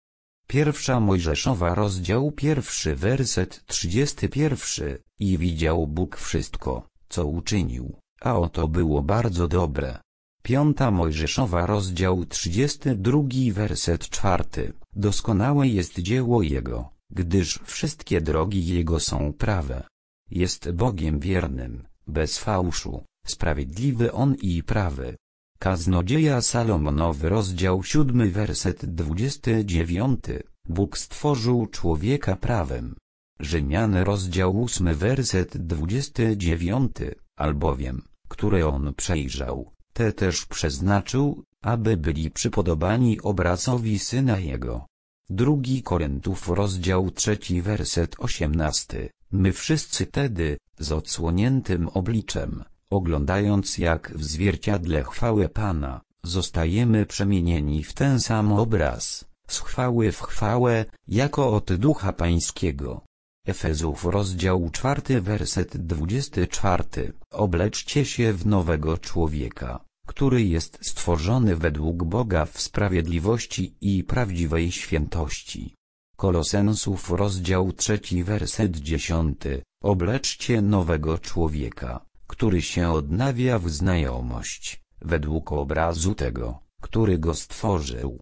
1 Mojżeszowa rozdział 1 werset 31, i widział Bóg wszystko, co uczynił, a oto było bardzo dobre. 5 Mojżeszowa rozdział 32 werset 4, doskonałe jest dzieło Jego, gdyż wszystkie drogi Jego są prawe. Jest Bogiem wiernym, bez fałszu, sprawiedliwy On i prawy. Kaznodzieja Salomonowy rozdział 7 werset 29, Bóg stworzył człowieka prawem. Rzymian rozdział 8 werset 29, albowiem, które On przejrzał, te też przeznaczył, aby byli przypodobani obrazowi Syna Jego. Drugi Koryntów rozdział 3 werset 18. My wszyscy tedy, z odsłoniętym obliczem, oglądając jak w zwierciadle chwałę Pana, zostajemy przemienieni w ten sam obraz, z chwały w chwałę, jako od Ducha Pańskiego. Efezów rozdział 4 werset 24. Obleczcie się w nowego człowieka, który jest stworzony według Boga w sprawiedliwości i prawdziwej świętości. Kolosensów rozdział 3 werset 10. Obleczcie nowego człowieka, który się odnawia w znajomość, według obrazu tego, który go stworzył.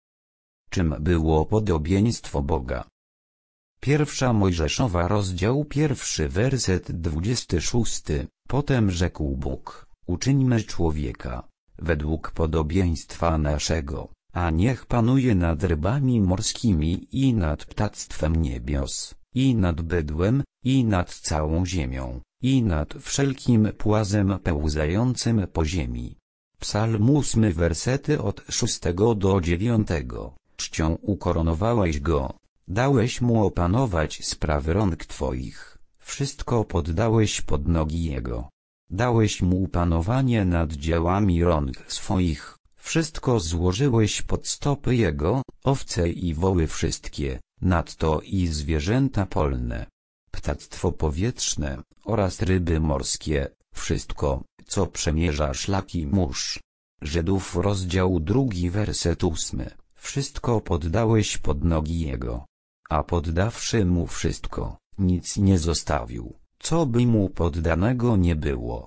Czym było podobieństwo Boga? Pierwsza Mojżeszowa rozdział 1 werset 26. Potem rzekł Bóg, uczyńmy człowieka, według podobieństwa naszego, a niech panuje nad rybami morskimi i nad ptactwem niebios, i nad bydłem, i nad całą ziemią, i nad wszelkim płazem pełzającym po ziemi. Psalm 8 wersety od 6 do 9. Czcią ukoronowałeś go, dałeś mu opanować sprawy rąk twoich, wszystko poddałeś pod nogi jego. Dałeś mu panowanie nad dziełami rąk swoich, wszystko złożyłeś pod stopy jego, owce i woły wszystkie, nadto i zwierzęta polne, ptactwo powietrzne, oraz ryby morskie, wszystko, co przemierza szlaki mórz. Żydów rozdział 2 werset 8. Wszystko poddałeś pod nogi jego. A poddawszy mu wszystko, nic nie zostawił, co by mu poddanego nie było.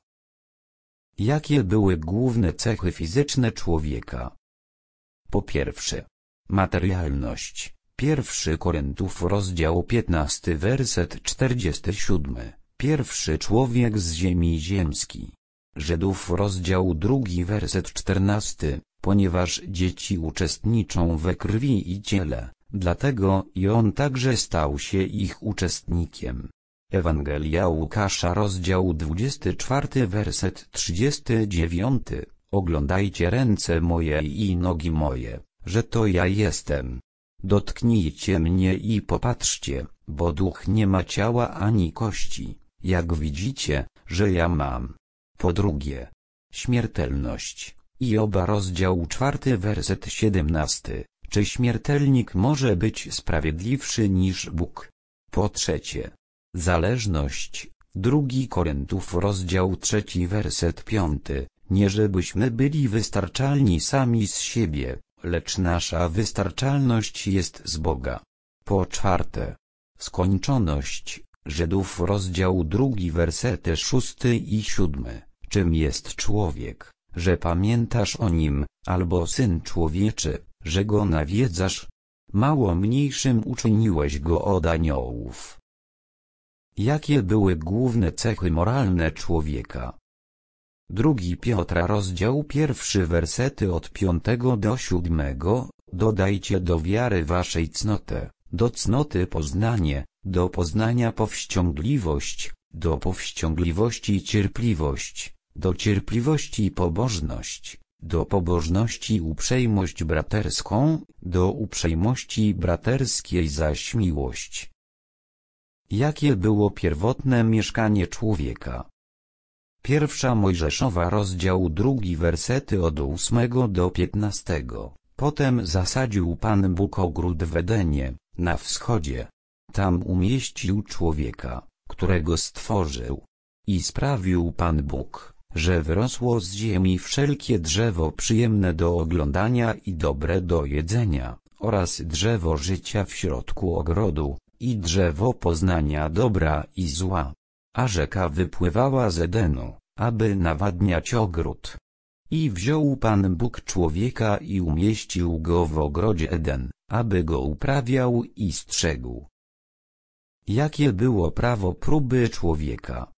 Jakie były główne cechy fizyczne człowieka? Po pierwsze, materialność. 1 Koryntów rozdział 15 werset 47. Pierwszy człowiek z ziemi ziemski. Żydów rozdział 2 werset 14. Ponieważ dzieci uczestniczą we krwi i ciele, dlatego i on także stał się ich uczestnikiem. Ewangelia Łukasza rozdział 24 werset 39. Oglądajcie ręce moje i nogi moje, że to ja jestem. Dotknijcie mnie i popatrzcie, bo duch nie ma ciała ani kości, jak widzicie, że ja mam. Po drugie, śmiertelność. Joba rozdział 4 werset 17. Czy śmiertelnik może być sprawiedliwszy niż Bóg? Po trzecie, zależność. 2 Koryntów rozdział 3 werset 5. Nie żebyśmy byli wystarczalni sami z siebie, lecz nasza wystarczalność jest z Boga. Po czwarte, skończoność. Żydów rozdział 2 wersety 6 i 7. Czym jest człowiek, że pamiętasz o nim, albo syn człowieczy, że go nawiedzasz? Mało mniejszym uczyniłeś go od aniołów. Jakie były główne cechy moralne człowieka? 2 Piotra rozdział 1 wersety od 5 do 7. Dodajcie do wiary waszej cnotę, do cnoty poznanie, do poznania powściągliwość, do powściągliwości cierpliwość, do cierpliwości pobożność, do pobożności uprzejmość braterską, do uprzejmości braterskiej zaś miłość. Jakie było pierwotne mieszkanie człowieka? 1 Mojżeszowa rozdział 2 wersety od 8 do 15. Potem zasadził Pan Bóg ogród w Edenie, na wschodzie. Tam umieścił człowieka, którego stworzył. I sprawił Pan Bóg, że wyrosło z ziemi wszelkie drzewo przyjemne do oglądania i dobre do jedzenia, oraz drzewo życia w środku ogrodu, i drzewo poznania dobra i zła. A rzeka wypływała z Edenu, aby nawadniać ogród. I wziął Pan Bóg człowieka i umieścił go w ogrodzie Eden, aby go uprawiał i strzegł. Jakie było prawo próby człowieka?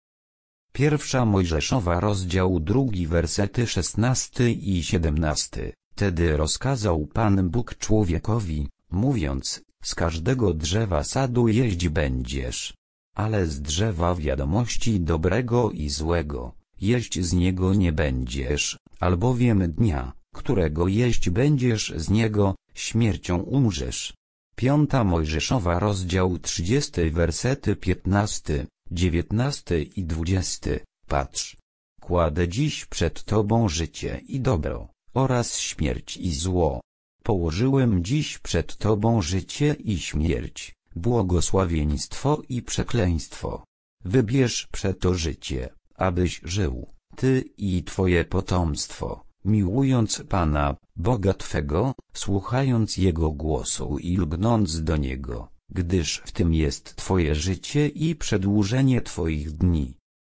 1 Mojżeszowa rozdział 2 wersety 16 i 17. Tedy rozkazał Pan Bóg człowiekowi, mówiąc, z każdego drzewa sadu jeść będziesz, ale z drzewa wiadomości dobrego i złego, jeść z niego nie będziesz, albowiem dnia, którego jeść będziesz z niego, śmiercią umrzesz. 5 Mojżeszowa rozdział 30 wersety 15, 19 i 20. Patrz. Kładę dziś przed Tobą życie i dobro, oraz śmierć i zło. Położyłem dziś przed Tobą życie i śmierć, błogosławieństwo i przekleństwo. Wybierz przeto życie, abyś żył, Ty i Twoje potomstwo, miłując Pana, Boga Twego, słuchając Jego głosu i lgnąc do Niego, gdyż w tym jest Twoje życie i przedłużenie Twoich dni.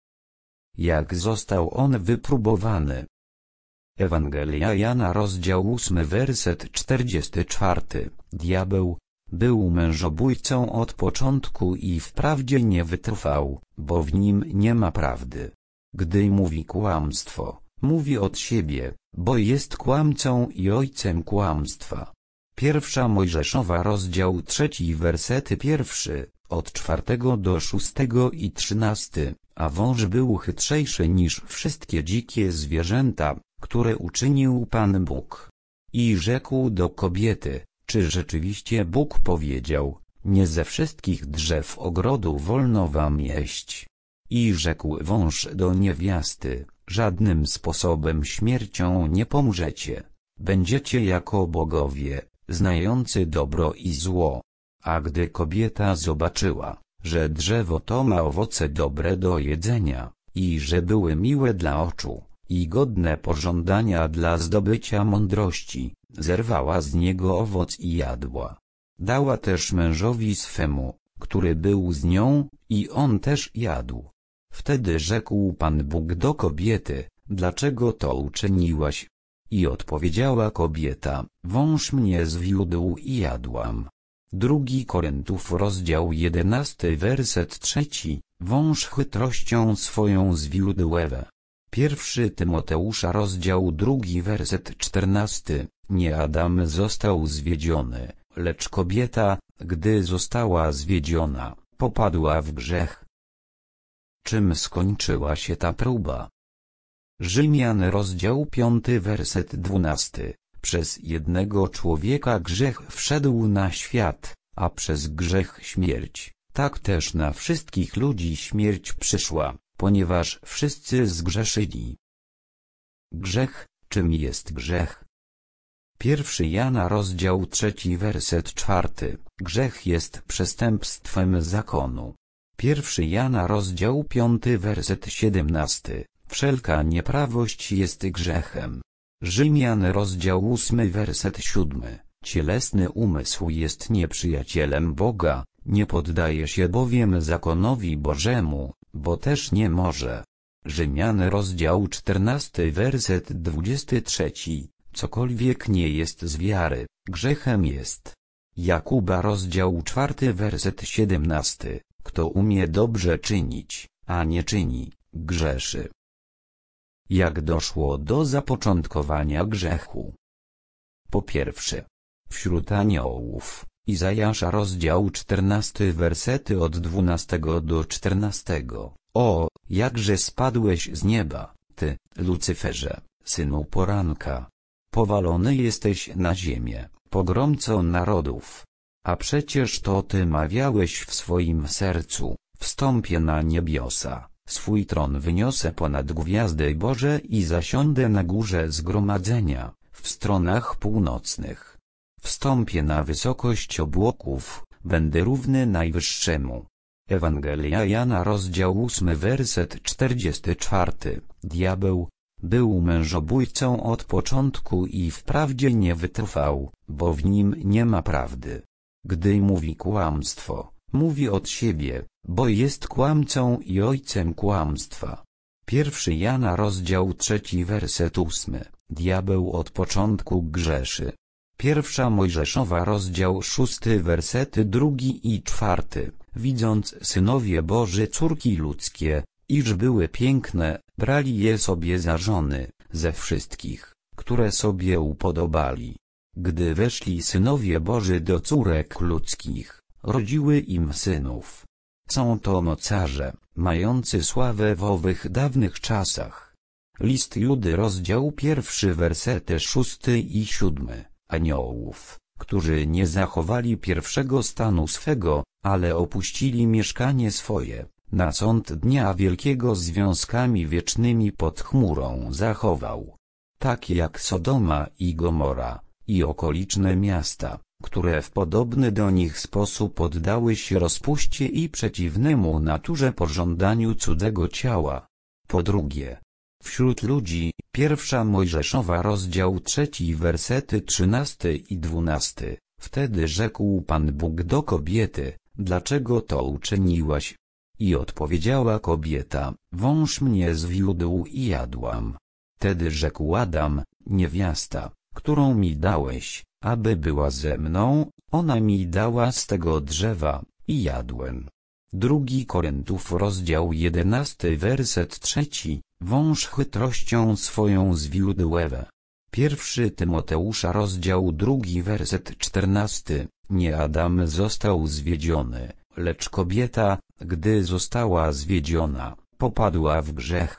Jak został on wypróbowany? Ewangelia Jana rozdział 8 werset 44. Diabeł był mężobójcą od początku i wprawdzie nie wytrwał, bo w nim nie ma prawdy. Gdy mówi kłamstwo, mówi od siebie, bo jest kłamcą i ojcem kłamstwa. 1 Mojżeszowa rozdział 3 wersety 1, od 4 do 6 i 13, a wąż był chytrzejszy niż wszystkie dzikie zwierzęta, które uczynił Pan Bóg. I rzekł do kobiety, czy rzeczywiście Bóg powiedział, nie ze wszystkich drzew ogrodu wolno wam jeść. I rzekł wąż do niewiasty, żadnym sposobem śmiercią nie pomrzecie. Będziecie jako bogowie, znający dobro i zło. A gdy kobieta zobaczyła, że drzewo to ma owoce dobre do jedzenia, i że były miłe dla oczu, i godne pożądania dla zdobycia mądrości, zerwała z niego owoc i jadła. Dała też mężowi swemu, który był z nią, i on też jadł. Wtedy rzekł Pan Bóg do kobiety, dlaczego to uczyniłaś? I odpowiedziała kobieta, wąż mnie zwiódł i jadłam. 2 Koryntów rozdział 11 werset 3, wąż chytrością swoją zwiódł Ewę. 1 Tymoteusza rozdział 2 werset 14, nie Adam został zwiedziony, lecz kobieta, gdy została zwiedziona, popadła w grzech. Czym skończyła się ta próba? Rzymian rozdział 5 werset 12. Przez jednego człowieka grzech wszedł na świat, a przez grzech śmierć, tak też na wszystkich ludzi śmierć przyszła, ponieważ wszyscy zgrzeszyli. Grzech, czym jest grzech? 1 Jana rozdział 3 werset 4. Grzech jest przestępstwem zakonu. 1 Jana rozdział 5 werset 17. Wszelka nieprawość jest grzechem. Rzymian rozdział 8 werset 7. Cielesny umysł jest nieprzyjacielem Boga, nie poddaje się bowiem zakonowi Bożemu, bo też nie może. Rzymian rozdział 14 werset 23. Cokolwiek nie jest z wiary, grzechem jest. Jakuba rozdział 4 werset 17. Kto umie dobrze czynić, a nie czyni, grzeszy. Jak doszło do zapoczątkowania grzechu? Po pierwsze, wśród aniołów, Izajasza rozdział 14 wersety od 12 do 14. O, jakże spadłeś z nieba, ty, Lucyferze, synu poranka. Powalony jesteś na ziemię, pogromco narodów. A przecież to ty mawiałeś w swoim sercu, wstąpię na niebiosa, swój tron wyniosę ponad gwiazdy Boże i zasiądę na górze zgromadzenia, w stronach północnych. Wstąpię na wysokość obłoków, będę równy Najwyższemu. Ewangelia Jana rozdział 8 werset 44. Diabeł był mężobójcą od początku i wprawdzie nie wytrwał, bo w nim nie ma prawdy. Gdy mówi kłamstwo, mówi od siebie, bo jest kłamcą i ojcem kłamstwa. 1 Jana rozdział 3 werset 8. Diabeł od początku grzeszy. 1 Mojżeszowa rozdział 6 wersety 2 i 4. Widząc synowie Boży córki ludzkie, iż były piękne, brali je sobie za żony, ze wszystkich, które sobie upodobali. Gdy weszli synowie Boży do córek ludzkich, rodziły im synów. Są to mocarze, mający sławę w owych dawnych czasach. List Judy rozdział 1 wersety 6 i 7. Aniołów, którzy nie zachowali pierwszego stanu swego, ale opuścili mieszkanie swoje, na sąd dnia wielkiego związkami wiecznymi pod chmurą zachował. Tak jak Sodoma i Gomora, i okoliczne miasta, które w podobny do nich sposób poddały się rozpuście i przeciwnemu naturze pożądaniu cudzego ciała. Po drugie, wśród ludzi, 1 Mojżeszowa rozdział 3 wersety 13 i 12. Wtedy rzekł Pan Bóg do kobiety: dlaczego to uczyniłaś? I odpowiedziała kobieta: wąż mnie zwiódł i jadłam. Wtedy rzekł Adam: niewiasta, którą mi dałeś, aby była ze mną, ona mi dała z tego drzewa, i jadłem. 2 Koryntów rozdział 11 werset 3. Wąż chytrością swoją zwiódł Ewę. 1 Tymoteusza rozdział 2 werset 14. Nie Adam został zwiedziony, lecz kobieta, gdy została zwiedziona, popadła w grzech.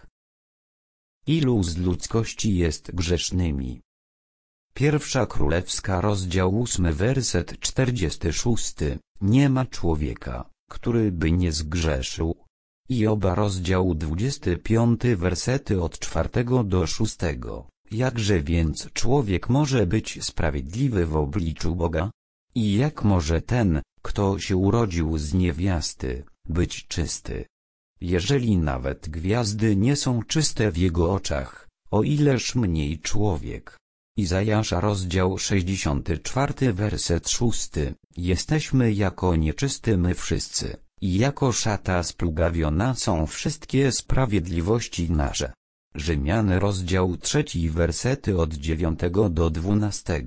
Ilu z ludzkości jest grzesznymi? 1 Królewska rozdział 8 werset 46. Nie ma człowieka, który by nie zgrzeszył. Joba rozdział 25 wersety od 4 do 6. Jakże więc człowiek może być sprawiedliwy w obliczu Boga? I jak może ten, kto się urodził z niewiasty, być czysty? Jeżeli nawet gwiazdy nie są czyste w jego oczach, o ileż mniej człowiek. Izajasza rozdział 64 werset 6. Jesteśmy jako nieczysty my wszyscy, i jako szata splugawiona są wszystkie sprawiedliwości nasze. Rzymian rozdział 3 wersety od 9 do 12,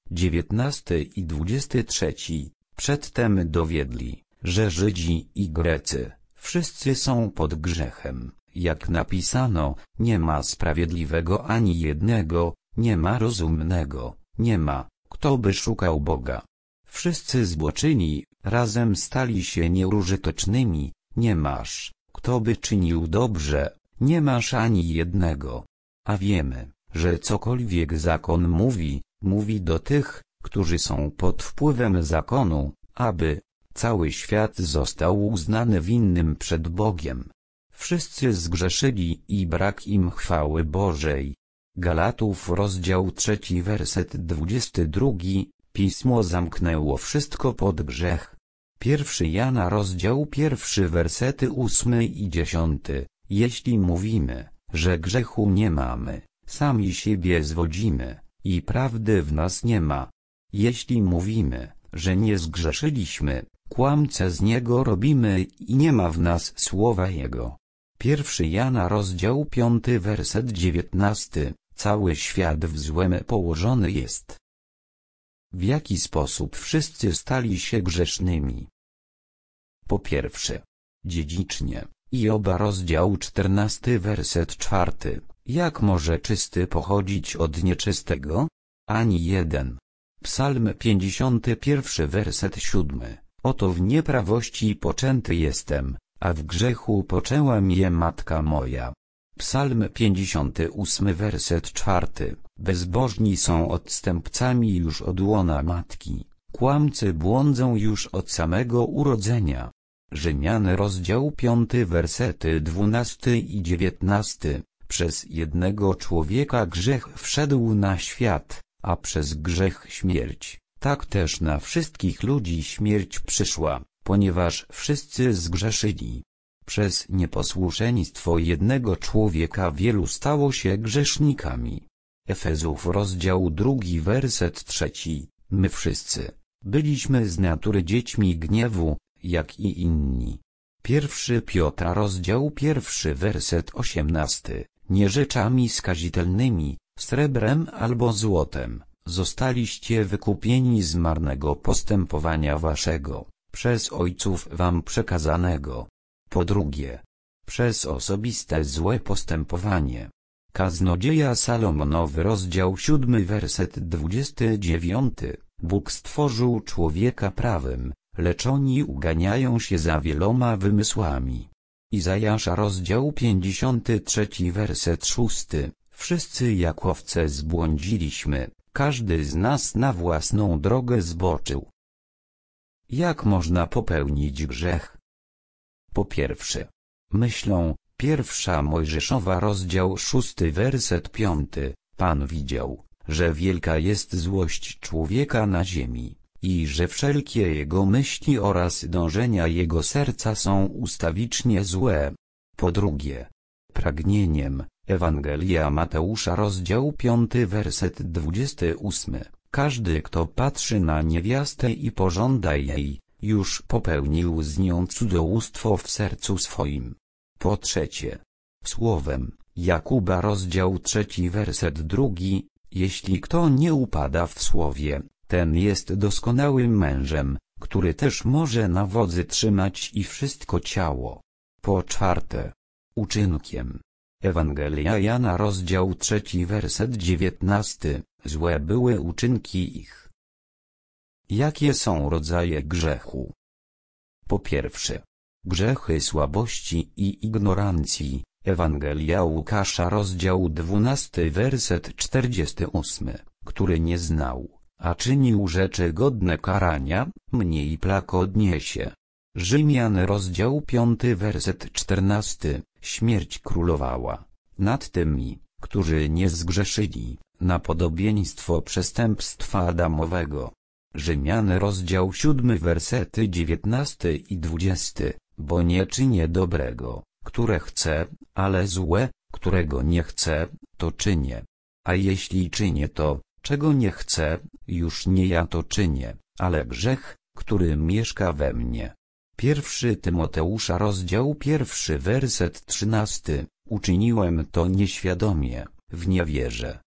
19 i 23. Przedtem dowiedli, że Żydzi i Grecy, wszyscy są pod grzechem, jak napisano, nie ma sprawiedliwego ani jednego, nie ma rozumnego, nie ma, kto by szukał Boga. Wszyscy zboczyli, razem stali się nieużytecznymi, nie masz, kto by czynił dobrze, nie masz ani jednego. A wiemy, że cokolwiek zakon mówi, mówi do tych, którzy są pod wpływem zakonu, aby cały świat został uznany winnym przed Bogiem. Wszyscy zgrzeszyli i brak im chwały Bożej. Galatów rozdział 3 werset 22. Pismo zamknęło wszystko pod grzech. 1 Jana rozdział 1 wersety 8 i 10. Jeśli mówimy, że grzechu nie mamy, sami siebie zwodzimy, i prawdy w nas nie ma. Jeśli mówimy, że nie zgrzeszyliśmy, kłamcę z niego robimy i nie ma w nas słowa jego. 1 Jana rozdział 5 werset 19. Cały świat w złem położony jest. W jaki sposób wszyscy stali się grzesznymi? Po pierwsze, dziedzicznie. Joba rozdział 14 werset 4. Jak może czysty pochodzić od nieczystego? Ani jeden. Psalm 51 werset 7. Oto w nieprawości poczęty jestem, a w grzechu poczęła mnie matka moja. Psalm 58 werset 4. Bezbożni są odstępcami już od łona matki, kłamcy błądzą już od samego urodzenia. Rzymian rozdział 5 wersety 12 i 19. Przez jednego człowieka grzech wszedł na świat, a przez grzech śmierć. Tak też na wszystkich ludzi śmierć przyszła, ponieważ wszyscy zgrzeszyli. Przez nieposłuszeństwo jednego człowieka wielu stało się grzesznikami. Efezów rozdział 2 werset 3. My wszyscy byliśmy z natury dziećmi gniewu, jak i inni. 1 Piotra rozdział 1 werset 18. Nie rzeczami skazitelnymi, srebrem albo złotem, zostaliście wykupieni z marnego postępowania waszego, przez ojców wam przekazanego. Po drugie, przez osobiste złe postępowanie. Kaznodzieja Salomonowy rozdział 7 werset 29. Bóg stworzył człowieka prawym, lecz oni uganiają się za wieloma wymysłami. Izajasza rozdział 53 werset 6. Wszyscy jak owce zbłądziliśmy, każdy z nas na własną drogę zboczył. Jak można popełnić grzech? Po pierwsze, myślą, 1 Mojżeszowa rozdział 6 werset 5. Pan widział, że wielka jest złość człowieka na ziemi, i że wszelkie jego myśli oraz dążenia jego serca są ustawicznie złe. Po drugie, pragnieniem, Ewangelia Mateusza rozdział 5 werset 28. Każdy kto patrzy na niewiastę i pożąda jej, już popełnił z nią cudzołóstwo w sercu swoim. Po trzecie, słowem, Jakuba rozdział 3 werset 2. Jeśli kto nie upada w słowie, ten jest doskonałym mężem, który też może na wodzy trzymać i wszystko ciało. Po czwarte, uczynkiem. Ewangelia Jana rozdział 3 werset 19. Złe były uczynki ich. Jakie są rodzaje grzechu? Po pierwsze, grzechy słabości i ignorancji. Ewangelia Łukasza rozdział 12 werset 48. Który nie znał, a czynił rzeczy godne karania, mniej plak odniesie. Rzymian rozdział 5 werset 14. Śmierć królowała nad tymi, którzy nie zgrzeszyli, na podobieństwo przestępstwa Adamowego. Rzymian rozdział 7 wersety 19 i 20. Bo nie czynię dobrego, które chcę, ale złe, którego nie chcę, to czynię. A jeśli czynię to, czego nie chcę, już nie ja to czynię, ale grzech, który mieszka we mnie. 1 Tymoteusza rozdział 1 werset 13. Uczyniłem to nieświadomie, w niewierze.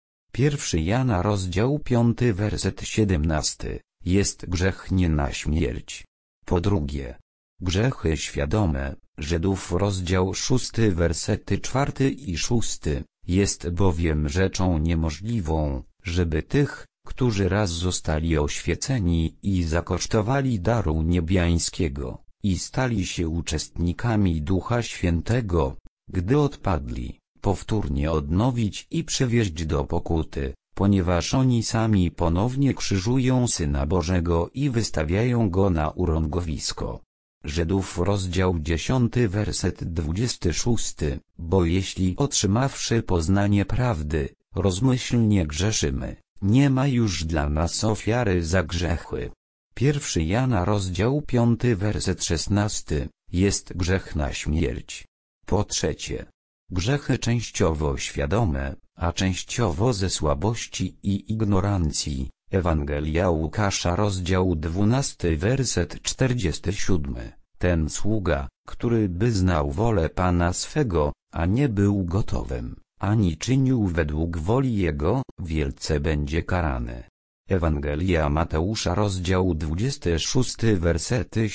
1 Jana rozdział 5 werset 17. Jest grzech nie na śmierć. Po drugie, grzechy świadome. Żydów rozdział 6 wersety 4 i 6. Jest bowiem rzeczą niemożliwą, żeby tych, którzy raz zostali oświeceni i zakosztowali daru niebiańskiego, i stali się uczestnikami Ducha Świętego, gdy odpadli, powtórnie odnowić i przywieźć do pokuty, ponieważ oni sami ponownie krzyżują Syna Bożego i wystawiają Go na urągowisko. Żydów rozdział 10 werset 26. Bo jeśli otrzymawszy poznanie prawdy, rozmyślnie grzeszymy, nie ma już dla nas ofiary za grzechy. 1 Jana rozdział 5 werset 16. Jest grzech na śmierć. Po trzecie, grzechy częściowo świadome, a częściowo ze słabości i ignorancji. Ewangelia Łukasza rozdział 12 werset 47. Ten sługa, który by znał wolę Pana swego, a nie był gotowym, ani czynił według woli Jego, wielce będzie karany. Ewangelia Mateusza rozdział 26 wersety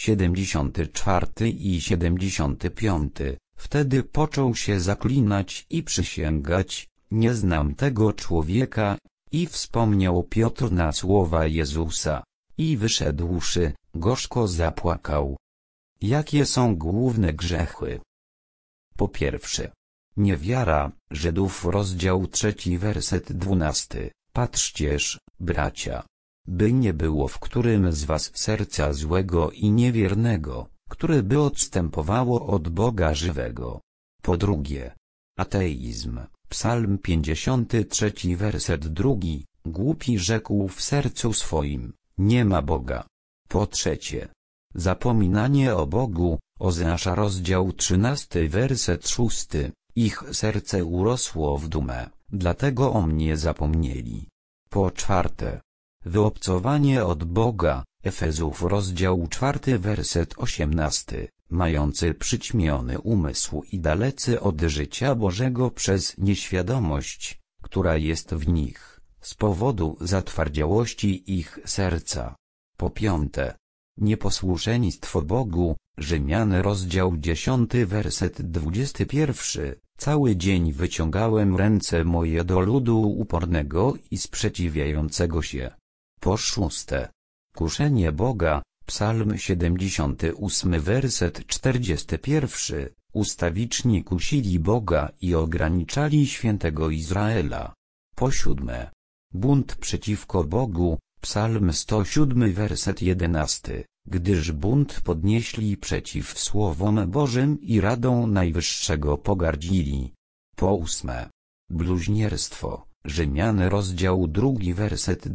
74 i 75. Wtedy począł się zaklinać i przysięgać, nie znam tego człowieka, i wspomniał Piotr na słowa Jezusa, i wyszedłszy, gorzko zapłakał. Jakie są główne grzechy? Po pierwsze, niewiara. Żydów rozdział 3 werset 12. Patrzcież, bracia, by nie było w którym z was serca złego i niewiernego, które by odstępowało od Boga żywego. Po drugie, ateizm. Psalm 53 werset 2. Głupi rzekł w sercu swoim, nie ma Boga. Po trzecie, zapominanie o Bogu. Ozeasza rozdział 13 werset 6. Ich serce urosło w dumę, dlatego o mnie zapomnieli. Po czwarte, wyobcowanie od Boga. Efezów rozdział 4 werset 18. Mający przyćmiony umysł i dalecy od życia Bożego przez nieświadomość, która jest w nich, z powodu zatwardziałości ich serca. Po piąte, nieposłuszeństwo Bogu. Rzymian rozdział 10 werset 21. Cały dzień wyciągałem ręce moje do ludu upornego i sprzeciwiającego się. Po szóste, kuszenie Boga. Psalm 78 werset 41. ustawicznie kusili Boga i ograniczali świętego Izraela. Po 7. Bunt przeciwko Bogu, Psalm 107 werset 11, gdyż bunt podnieśli przeciw słowom Bożym i radą Najwyższego pogardzili. Po 8. Bluźnierstwo, Rzymian rozdział 2 werset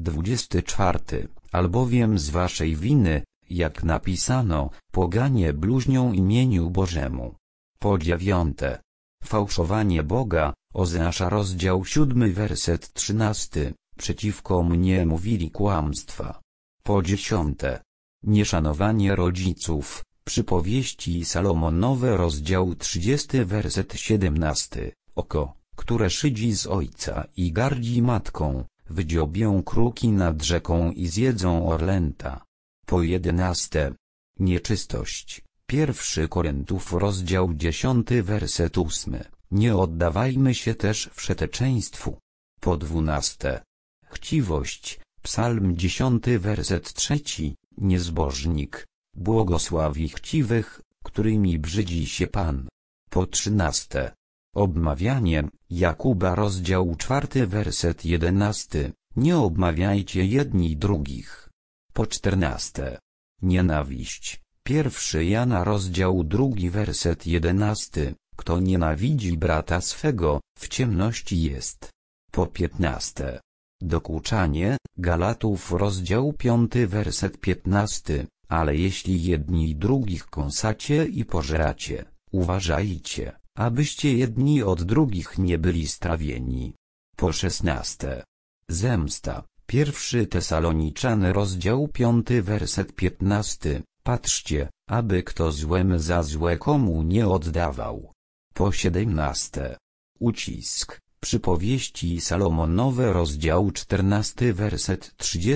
24, albowiem z waszej winy, jak napisano, poganie bluźnią imieniu Bożemu. Po 9. Fałszowanie Boga, Ozeasza rozdział 7 werset 13, przeciwko mnie mówili kłamstwa. Po 10. Nieszanowanie rodziców, Przypowieści Salomonowe rozdział 30 werset 17, oko, które szydzi z ojca i gardzi matką, wydziobią kruki nad rzeką i zjedzą orlęta. Po 11. Nieczystość, 1 Koryntiów rozdział 10 werset 8, nie oddawajmy się też wszeteczeństwu. Po 12. Chciwość, Psalm 10 werset 3, niezbożnik błogosławi chciwych, którymi brzydzi się Pan. Po 13. Obmawianie, Jakuba rozdział 4 werset 11, nie obmawiajcie jedni drugich. Po 14. Nienawiść, 1 Jana rozdział 2 werset 11, kto nienawidzi brata swego, w ciemności jest. Po 15. Dokuczanie, Galatów rozdział 5 werset 15, ale jeśli jedni drugich kąsacie i pożeracie, uważajcie, abyście jedni od drugich nie byli strawieni. Po 16. Zemsta, 1 Tesaloniczan rozdział 5 werset 15, patrzcie, aby kto złem za złe komu nie oddawał. Po 17. Ucisk, Przypowieści Salomonowe rozdział 14 werset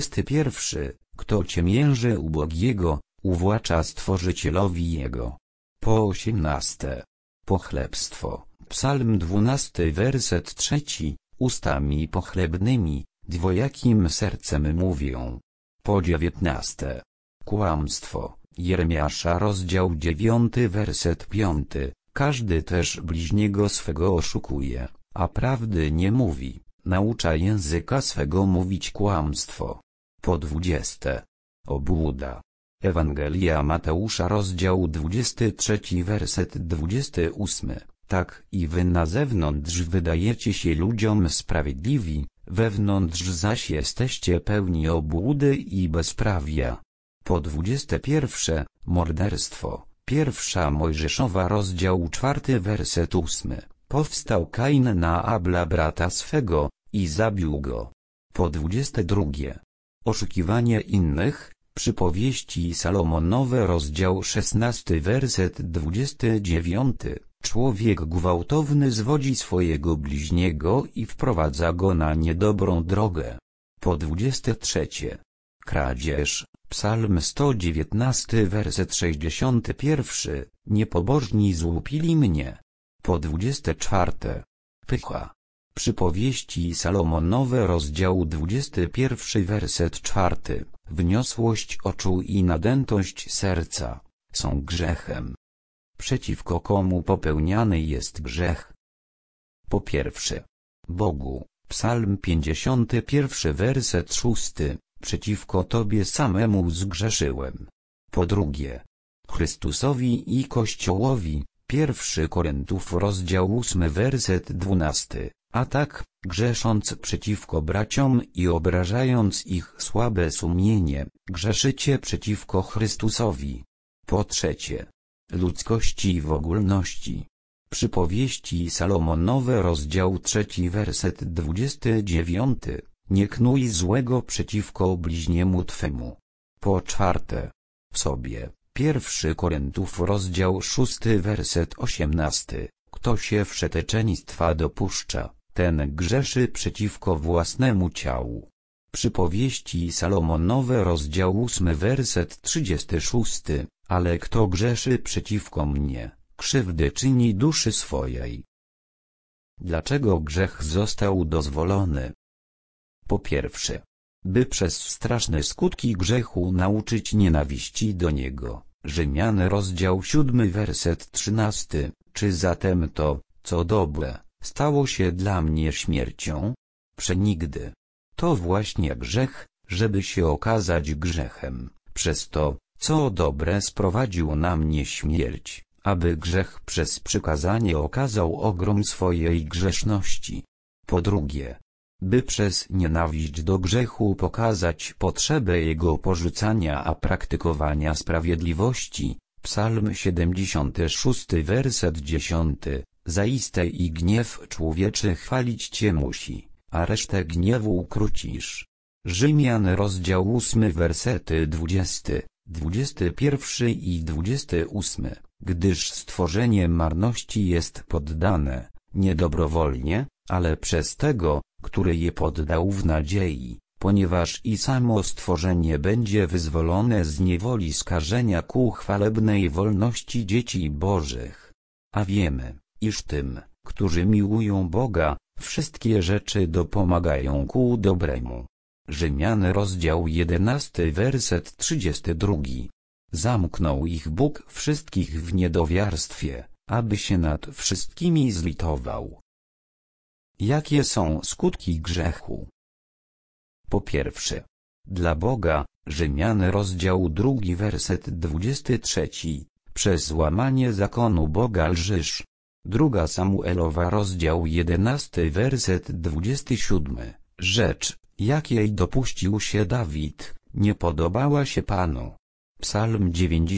31, kto ciemięży ubogiego, uwłacza Stworzycielowi jego. Po 18. Pochlebstwo, Psalm 12 werset 3, ustami pochlebnymi, dwojakim sercem mówią. Po 19. Kłamstwo, Jeremiasza rozdział 9 werset 5, każdy też bliźniego swego oszukuje, a prawdy nie mówi, naucza języka swego mówić kłamstwo. Po 20. Obłuda. Ewangelia Mateusza rozdział 23 werset 28, tak i wy na zewnątrz wydajecie się ludziom sprawiedliwi, wewnątrz zaś jesteście pełni obłudy i bezprawia. Po 21. Morderstwo, 1 Mojżeszowa rozdział 4 werset 8, powstał Kain na Abla brata swego, i zabił go. Po 22. Oszukiwanie innych, Przypowieści Salomonowe rozdział 16 werset 29, człowiek gwałtowny zwodzi swojego bliźniego i wprowadza go na niedobrą drogę. Po 23. Kradzież, Psalm 119 werset 61, niepobożni złupili mnie. Po 24. Pycha. Przypowieści Salomonowe rozdział 21 werset 4, wniosłość oczu i nadętość serca są grzechem. Przeciwko komu popełniany jest grzech? Po 1. Bogu, Psalm 51 werset 6, przeciwko Tobie samemu zgrzeszyłem. Po 2. Chrystusowi i Kościołowi, 1 Koryntiów rozdział 8 werset 12, a tak, grzesząc przeciwko braciom i obrażając ich słabe sumienie, grzeszycie przeciwko Chrystusowi. Po 3. Ludzkości w ogólności. Przypowieści Salomonowe rozdział 3 werset 29, nie knuj złego przeciwko bliźniemu twemu. Po 4. W sobie, 1 Koryntiów rozdział 6 werset 18, kto się wszeteczeństwa dopuszcza, ten grzeszy przeciwko własnemu ciału. Przypowieści Salomonowe rozdział 8 werset 36, ale kto grzeszy przeciwko mnie, krzywdy czyni duszy swojej. Dlaczego grzech został dozwolony? Po 1. By przez straszne skutki grzechu nauczyć nienawiści do niego. Rzymian rozdział 7 werset 13, Czy zatem to, co dobre, stało się dla mnie śmiercią? Przenigdy. To właśnie grzech, żeby się okazać grzechem, przez to, co dobre sprowadził na mnie śmierć, aby grzech przez przykazanie okazał ogrom swojej grzeszności. Po drugie, by przez nienawiść do grzechu pokazać potrzebę jego porzucania a praktykowania sprawiedliwości. Psalm 76, werset 10. Zaiste i gniew człowieczy chwalić cię musi, a resztę gniewu ukrócisz. Rzymian rozdział 8, wersety 20, 21 i 28. Gdyż stworzenie marności jest poddane, nie dobrowolnie, ale przez tego, który je poddał w nadziei, ponieważ i samo stworzenie będzie wyzwolone z niewoli skażenia ku chwalebnej wolności dzieci Bożych. A wiemy, iż tym, którzy miłują Boga, wszystkie rzeczy dopomagają ku dobremu. Rzymian rozdział 11, werset 32. Zamknął ich Bóg wszystkich w niedowiarstwie, aby się nad wszystkimi zlitował. Jakie są skutki grzechu? Po pierwsze, dla Boga, Rzymian rozdział 2, werset 23, przez łamanie zakonu Boga lżysz. 2 Samuelowa rozdział 11, werset 27, rzecz, jakiej dopuścił się Dawid, nie podobała się Panu. Psalm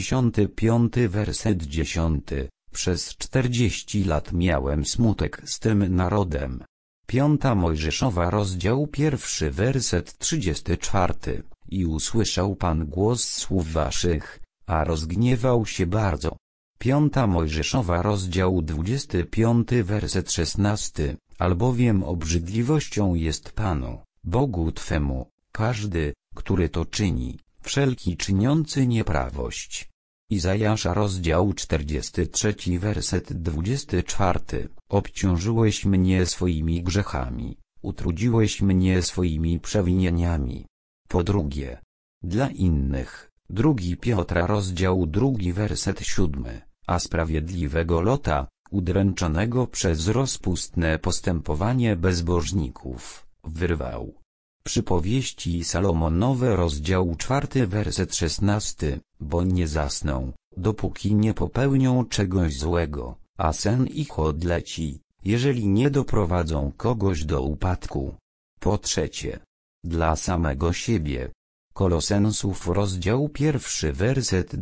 95, werset 10, przez 40 lat miałem smutek z tym narodem. 5 Mojżeszowa rozdział 1, werset 34, i usłyszał Pan głos słów waszych, a rozgniewał się bardzo. 5 Mojżeszowa rozdział 25, werset 16, albowiem obrzydliwością jest Panu, Bogu Twemu, każdy, który to czyni, wszelki czyniący nieprawość. Izajasza rozdział 43, werset 24, obciążyłeś mnie swoimi grzechami, utrudziłeś mnie swoimi przewinieniami. Po drugie, dla innych, 2 Piotra rozdział 2, werset 7, a sprawiedliwego Lota, udręczonego przez rozpustne postępowanie bezbożników, wyrwał. Przypowieści Salomonowe rozdział 4, werset 16, bo nie zasną, dopóki nie popełnią czegoś złego, a sen ich odleci, jeżeli nie doprowadzą kogoś do upadku. Po trzecie, dla samego siebie. Kolosensów rozdział 1, werset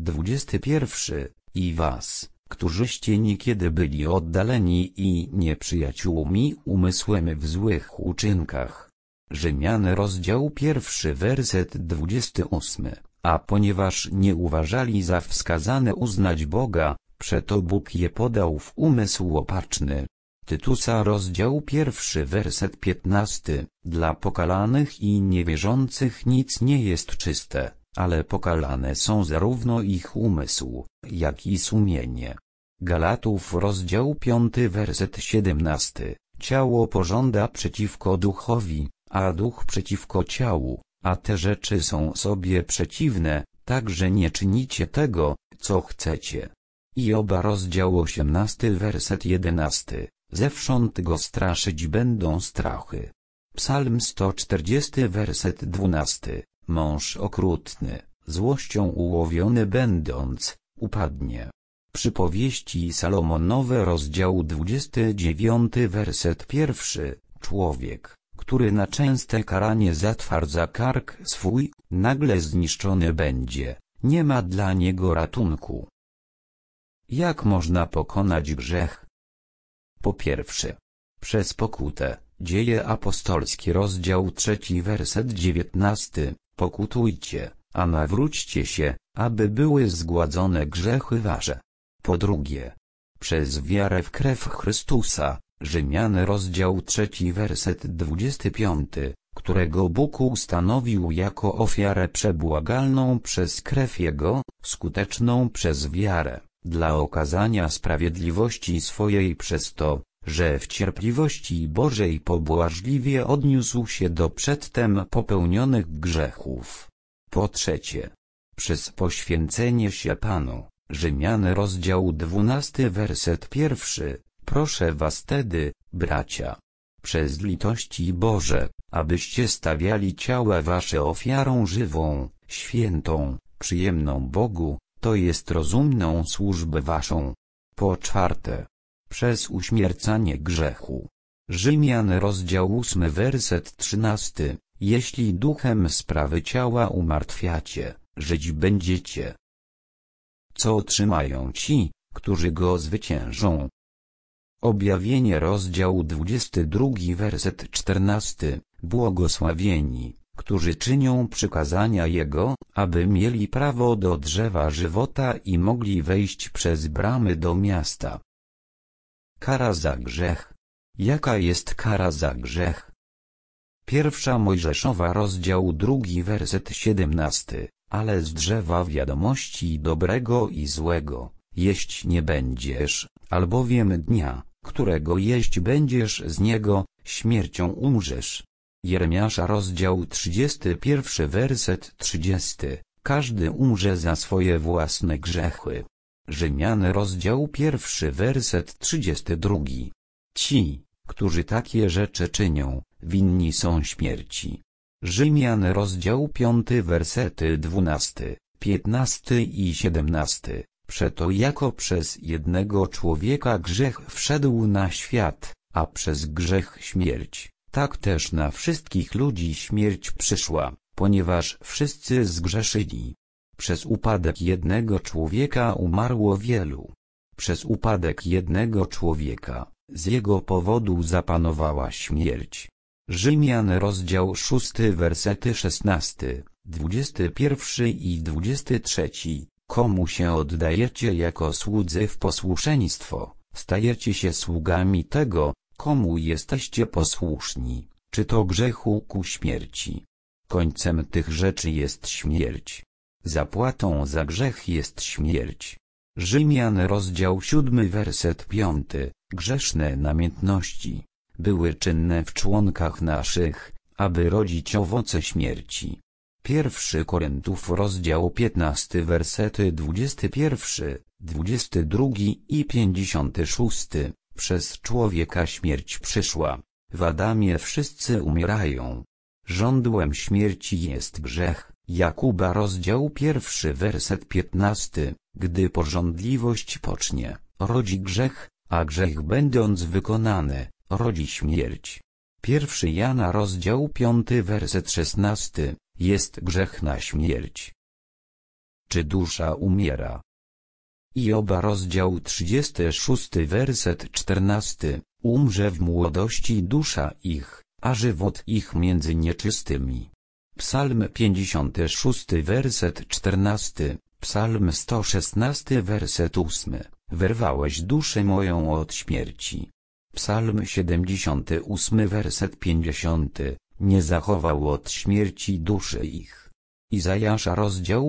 21, i was, którzyście niekiedy byli oddaleni i nieprzyjaciółmi umysłem w złych uczynkach. Rzymian rozdział 1, werset 28, a ponieważ nie uważali za wskazane uznać Boga, przeto Bóg je podał w umysł opaczny. Tytusa rozdział 1, werset 15, dla pokalanych i niewierzących nic nie jest czyste, ale pokalane są zarówno ich umysł, jak i sumienie. Galatów rozdział 5, werset 17, ciało pożąda przeciwko duchowi, a duch przeciwko ciału, a te rzeczy są sobie przeciwne, tak że nie czynicie tego, co chcecie. Joba rozdział 18, werset 11, zewsząd go straszyć będą strachy. Psalm 140, werset 12, mąż okrutny, złością ułowiony będąc, upadnie. Przypowieści Salomonowe rozdział 29, werset 1, człowiek, który na częste karanie zatwardza kark swój, nagle zniszczony będzie, nie ma dla niego ratunku. Jak można pokonać grzech? Po pierwsze, przez pokutę. Dzieje apostolskie rozdział 3, werset 19, pokutujcie, a nawróćcie się, aby były zgładzone grzechy wasze. Po drugie, przez wiarę w krew Chrystusa, Rzymian rozdział 3, werset 25, którego Bóg ustanowił jako ofiarę przebłagalną przez krew Jego, skuteczną przez wiarę, dla okazania sprawiedliwości swojej przez to, że w cierpliwości Bożej pobłażliwie odniósł się do przedtem popełnionych grzechów. Po trzecie, przez poświęcenie się Panu, Rzymian rozdział 12 werset 1. Proszę was tedy, bracia, przez litości Boże, abyście stawiali ciała wasze ofiarą żywą, świętą, przyjemną Bogu, to jest rozumną służbę waszą. Po czwarte, przez uśmiercanie grzechu. Rzymian rozdział 8 werset 13. Jeśli duchem sprawy ciała umartwiacie, żyć będziecie. Co otrzymają ci, którzy go zwyciężą? Objawienie rozdział 22 werset 14. Błogosławieni, którzy czynią przykazania Jego, aby mieli prawo do drzewa żywota i mogli wejść przez bramy do miasta. Kara za grzech. Jaka jest kara za grzech? Pierwsza Mojżeszowa rozdział 2 werset 17. Ale z drzewa wiadomości dobrego i złego jeść nie będziesz, albowiem dnia, którego jeść będziesz z niego, śmiercią umrzesz. Jeremiasza rozdział 31 werset 30. Każdy umrze za swoje własne grzechy. Rzymian rozdział 1 werset 32. Ci, którzy takie rzeczy czynią, winni są śmierci. Rzymian rozdział 5 wersety 12, 15 i 17. Przeto jako przez jednego człowieka grzech wszedł na świat, a przez grzech śmierć, tak też na wszystkich ludzi śmierć przyszła, ponieważ wszyscy zgrzeszyli. Przez upadek jednego człowieka umarło wielu. Przez upadek jednego człowieka, z jego powodu zapanowała śmierć. Rzymian rozdział 6 wersety 16, 21 i 23. Komu się oddajecie jako słudzy w posłuszeństwo, stajecie się sługami tego, komu jesteście posłuszni, czy to grzechu ku śmierci. Końcem tych rzeczy jest śmierć. Zapłatą za grzech jest śmierć. Rzymian rozdział 7 werset 5. Grzeszne namiętności były czynne w członkach naszych, aby rodzić owoce śmierci. 1 Koryntiów rozdział 15 wersety 21, 22 i 56. Przez człowieka śmierć przyszła. W Adamie wszyscy umierają. Żądłem śmierci jest grzech. Jakuba rozdział 1 werset 15. Gdy pożądliwość pocznie, rodzi grzech, a grzech będąc wykonany, rodzi śmierć. 1 Jana rozdział 5 werset 16. Jest grzech na śmierć. Czy dusza umiera? Joba rozdział 36 werset 14. Umrze w młodości dusza ich, a żywot ich między nieczystymi. Psalm 56 werset 14. Psalm 116 werset 8. Wyrwałeś duszę moją od śmierci. Psalm 78 werset 50. Nie zachował od śmierci duszy ich. Izajasza rozdział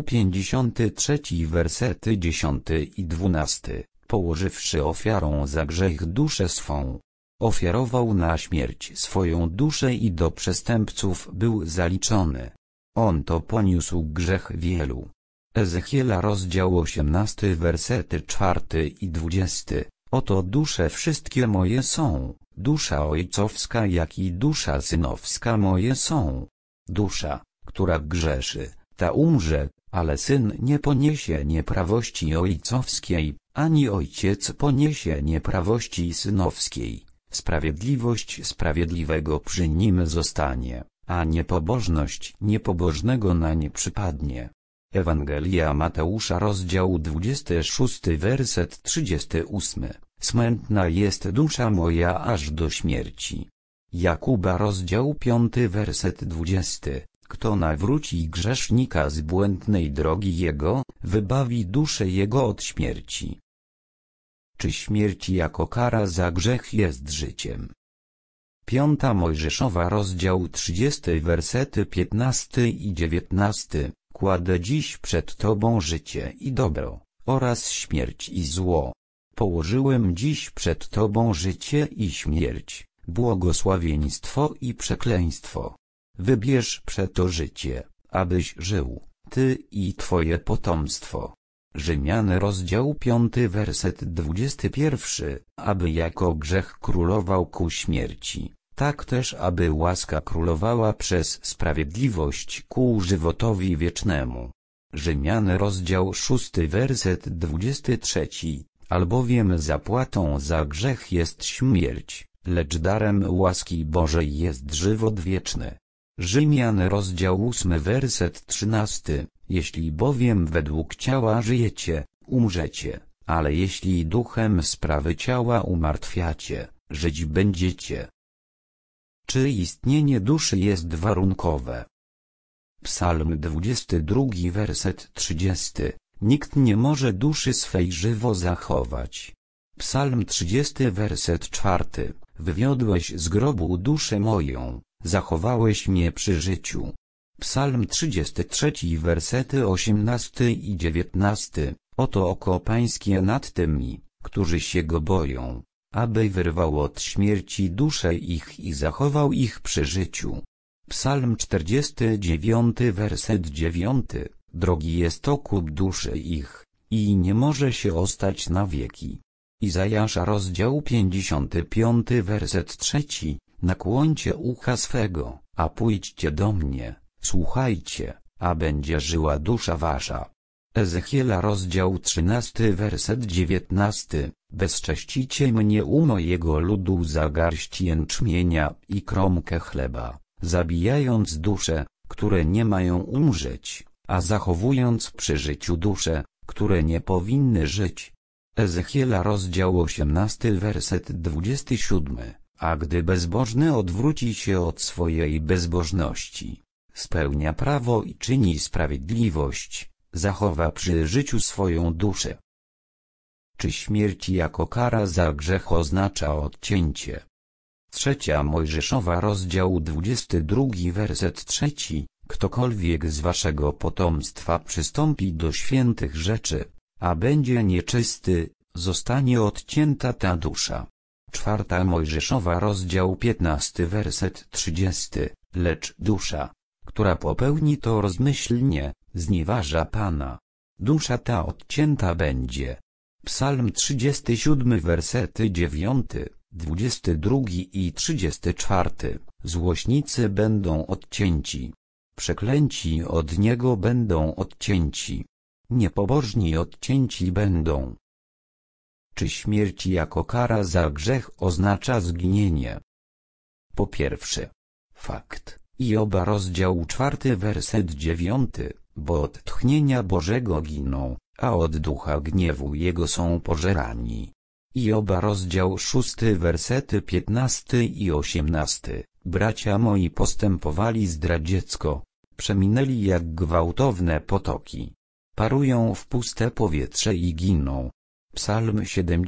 53 wersety 10 i 12. Położywszy ofiarą za grzech duszę swą, ofiarował na śmierć swoją duszę i do przestępców był zaliczony. On to poniósł grzech wielu. Ezechiela rozdział 18 wersety 4 i 20. Oto dusze wszystkie moje są, dusza ojcowska jak i dusza synowska moje są. Dusza, która grzeszy, ta umrze, ale syn nie poniesie nieprawości ojcowskiej, ani ojciec poniesie nieprawości synowskiej. Sprawiedliwość sprawiedliwego przy nim zostanie, a niepobożność niepobożnego na nie przypadnie. Ewangelia Mateusza rozdział 26 werset 38. Smętna jest dusza moja aż do śmierci. Jakuba rozdział 5 werset 20. Kto nawróci grzesznika z błędnej drogi jego, wybawi duszę jego od śmierci. Czy śmierć jako kara za grzech jest życiem? 5 Mojżeszowa rozdział 30 wersety 15 i 19. Kładę dziś przed Tobą życie i dobro, oraz śmierć i zło. Położyłem dziś przed Tobą życie i śmierć, błogosławieństwo i przekleństwo. Wybierz przeto życie, abyś żył, Ty i Twoje potomstwo. Rzymian rozdział 5 werset 21, aby jako grzech królował ku śmierci, tak też aby łaska królowała przez sprawiedliwość ku żywotowi wiecznemu. Rzymian rozdział 6 werset 23, albowiem zapłatą za grzech jest śmierć, lecz darem łaski Bożej jest żywot wieczny. Rzymian rozdział 8 werset 13, jeśli bowiem według ciała żyjecie, umrzecie, ale jeśli duchem sprawy ciała umartwiacie, żyć będziecie. Czy istnienie duszy jest warunkowe? Psalm 22 werset 30, nikt nie może duszy swej żywo zachować. Psalm 30 werset 4, wywiodłeś z grobu duszę moją, zachowałeś mnie przy życiu. Psalm 33 wersety 18 i 19, oto oko pańskie nad tymi, którzy się go boją, aby wyrwał od śmierci dusze ich i zachował ich przy życiu. Psalm 49 werset 9, drogi jest okup duszy ich, i nie może się ostać na wieki. Izajasza rozdział 55 werset 3, nakłońcie ucha swego, a pójdźcie do mnie, słuchajcie, a będzie żyła dusza wasza. Ezechiela rozdział 13 werset 19, bezcześcicie mnie u mojego ludu za garść jęczmienia i kromkę chleba, zabijając dusze, które nie mają umrzeć, a zachowując przy życiu dusze, które nie powinny żyć. Ezechiela rozdział 18 werset 27, a gdy bezbożny odwróci się od swojej bezbożności, spełnia prawo i czyni sprawiedliwość, zachowa przy życiu swoją duszę. Czy śmierć jako kara za grzech oznacza odcięcie? 3 Mojżeszowa rozdział 22 werset 3, ktokolwiek z waszego potomstwa przystąpi do świętych rzeczy, a będzie nieczysty, zostanie odcięta ta dusza. 4 Mojżeszowa rozdział 15 werset 30, lecz dusza, która popełni to rozmyślnie, znieważa Pana. Dusza ta odcięta będzie. Psalm 37 wersety 9, 22 i 34, złośnicy będą odcięci. Przeklęci od Niego będą odcięci. Niepobożni odcięci będą. Czy śmierć jako kara za grzech oznacza zginienie? Po pierwsze, fakt. Joba rozdział 4 werset 9, bo od tchnienia Bożego giną, a od ducha gniewu Jego są pożerani. Joba rozdział 6 wersety 15 i 18, bracia moi postępowali zdradziecko, przeminęli jak gwałtowne potoki. Parują w puste powietrze i giną. Psalm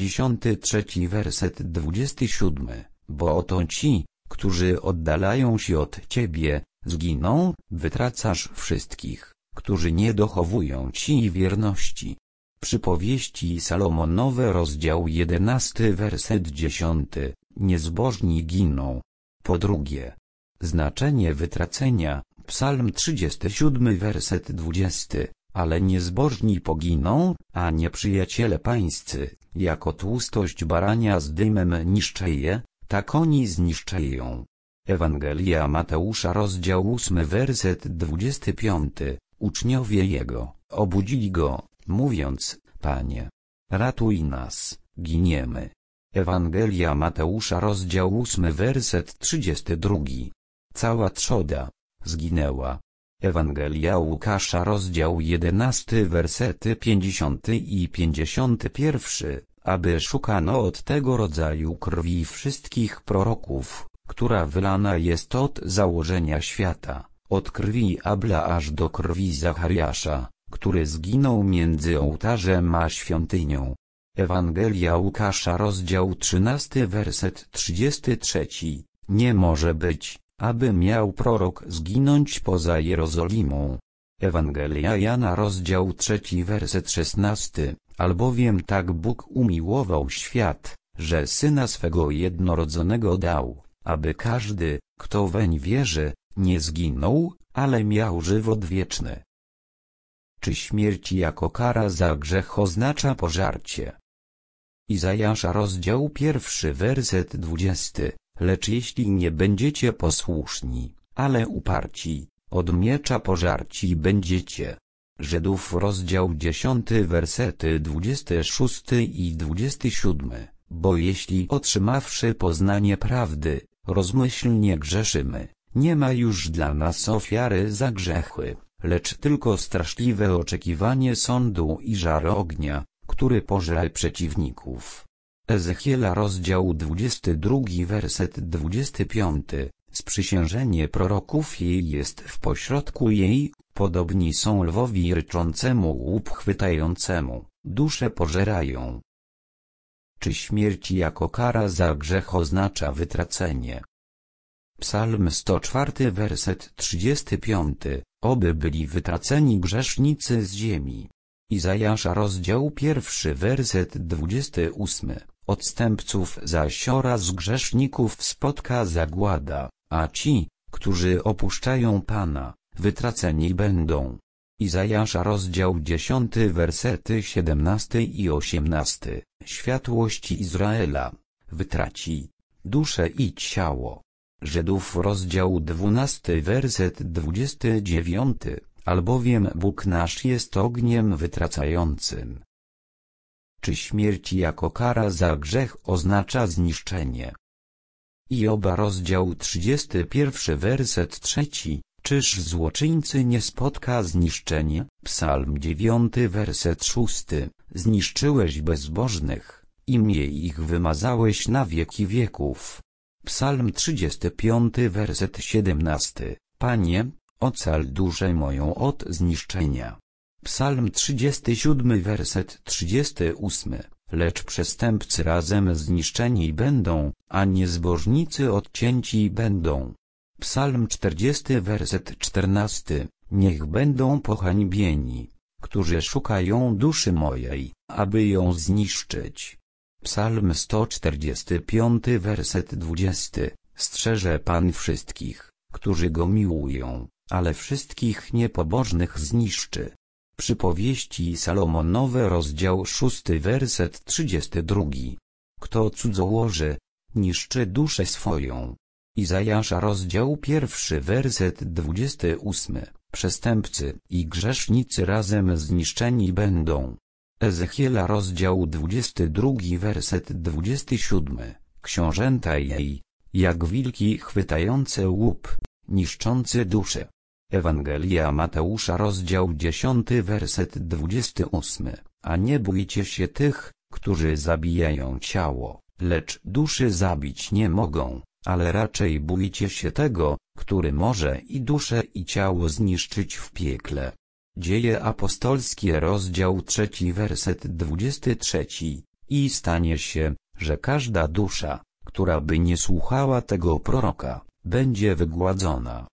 73 werset 27, bo oto ci, którzy oddalają się od Ciebie, zginą, wytracasz wszystkich, którzy nie dochowują Ci wierności. Przypowieści Salomonowe rozdział 11 werset 10, niezbożni giną. Po drugie, znaczenie wytracenia, Psalm 37 werset 20, ale niezbożni poginą, a nieprzyjaciele pańscy, jako tłustość barania z dymem niszczeje, tak oni zniszczeją. Ewangelia Mateusza rozdział 8 werset 25, uczniowie Jego obudzili Go, mówiąc, Panie, ratuj nas, giniemy. Ewangelia Mateusza rozdział 8 werset 32. Cała trzoda zginęła. Ewangelia Łukasza rozdział 11 wersety 50 i 51, aby szukano od tego rodzaju krwi wszystkich proroków, która wylana jest od założenia świata, od krwi Abla aż do krwi Zachariasza, który zginął między ołtarzem a świątynią. Ewangelia Łukasza rozdział 13 werset 33, nie może być, aby miał prorok zginąć poza Jerozolimą. Ewangelia Jana rozdział 3 werset 16, albowiem tak Bóg umiłował świat, że Syna swego jednorodzonego dał, aby każdy, kto weń wierzy, nie zginął, ale miał żywot wieczny. Czy śmierć jako kara za grzech oznacza pożarcie? Izajasza rozdział 1 werset 20. Lecz jeśli nie będziecie posłuszni, ale uparci, od miecza pożarci będziecie. Żydów rozdział 10 wersety 26 i 27. Bo jeśli otrzymawszy poznanie prawdy, rozmyślnie grzeszymy, nie ma już dla nas ofiary za grzechy, lecz tylko straszliwe oczekiwanie sądu i żar ognia, który pożre przeciwników. Ezechiela rozdział 22 werset 25. Sprzysiężenie proroków jej jest w pośrodku jej, podobni są lwowi ryczącemu łup chwytającemu, dusze pożerają. Czy śmierć jako kara za grzech oznacza wytracenie? Psalm 104 werset 35. Oby byli wytraceni grzesznicy z ziemi. Izajasza rozdział 1 werset 28. Odstępców zaś oraz grzeszników spotka zagłada, a ci, którzy opuszczają Pana, wytraceni będą. Izajasza rozdział 10 wersety 17 i 18. Światłość Izraela wytraci duszę i ciało. Żydów rozdział 12 werset 29. Albowiem Bóg nasz jest ogniem wytracającym. Czy śmierć jako kara za grzech oznacza zniszczenie? Joba rozdział 31 werset 3. Czyż złoczyńcy nie spotka zniszczenie? Psalm 9 werset 6. Zniszczyłeś bezbożnych, imię ich wymazałeś na wieki wieków. Psalm 35 werset 17. Panie, ocal duszę moją od zniszczenia. Psalm 37 werset 38. Lecz przestępcy razem zniszczeni będą, a niezbożnicy odcięci będą. Psalm 40 werset 14. Niech będą pohańbieni, którzy szukają duszy mojej, aby ją zniszczyć. Psalm 145 werset 20. Strzeże Pan wszystkich, którzy Go miłują, ale wszystkich niepobożnych zniszczy. Przypowieści Salomonowe rozdział 6 werset 32. Kto cudzołoży, niszczy duszę swoją. Izajasza rozdział 1 werset 28. Przestępcy i grzesznicy razem zniszczeni będą. Ezechiela rozdział 22 werset 27. Książęta jej, jak wilki chwytające łup, niszczący duszę. Ewangelia Mateusza rozdział 10 werset 28. A nie bójcie się tych, którzy zabijają ciało, lecz duszy zabić nie mogą, ale raczej bójcie się tego, który może i duszę i ciało zniszczyć w piekle. Dzieje apostolskie rozdział 3 werset 23. I stanie się, że każda dusza, która by nie słuchała tego proroka, będzie wygładzona.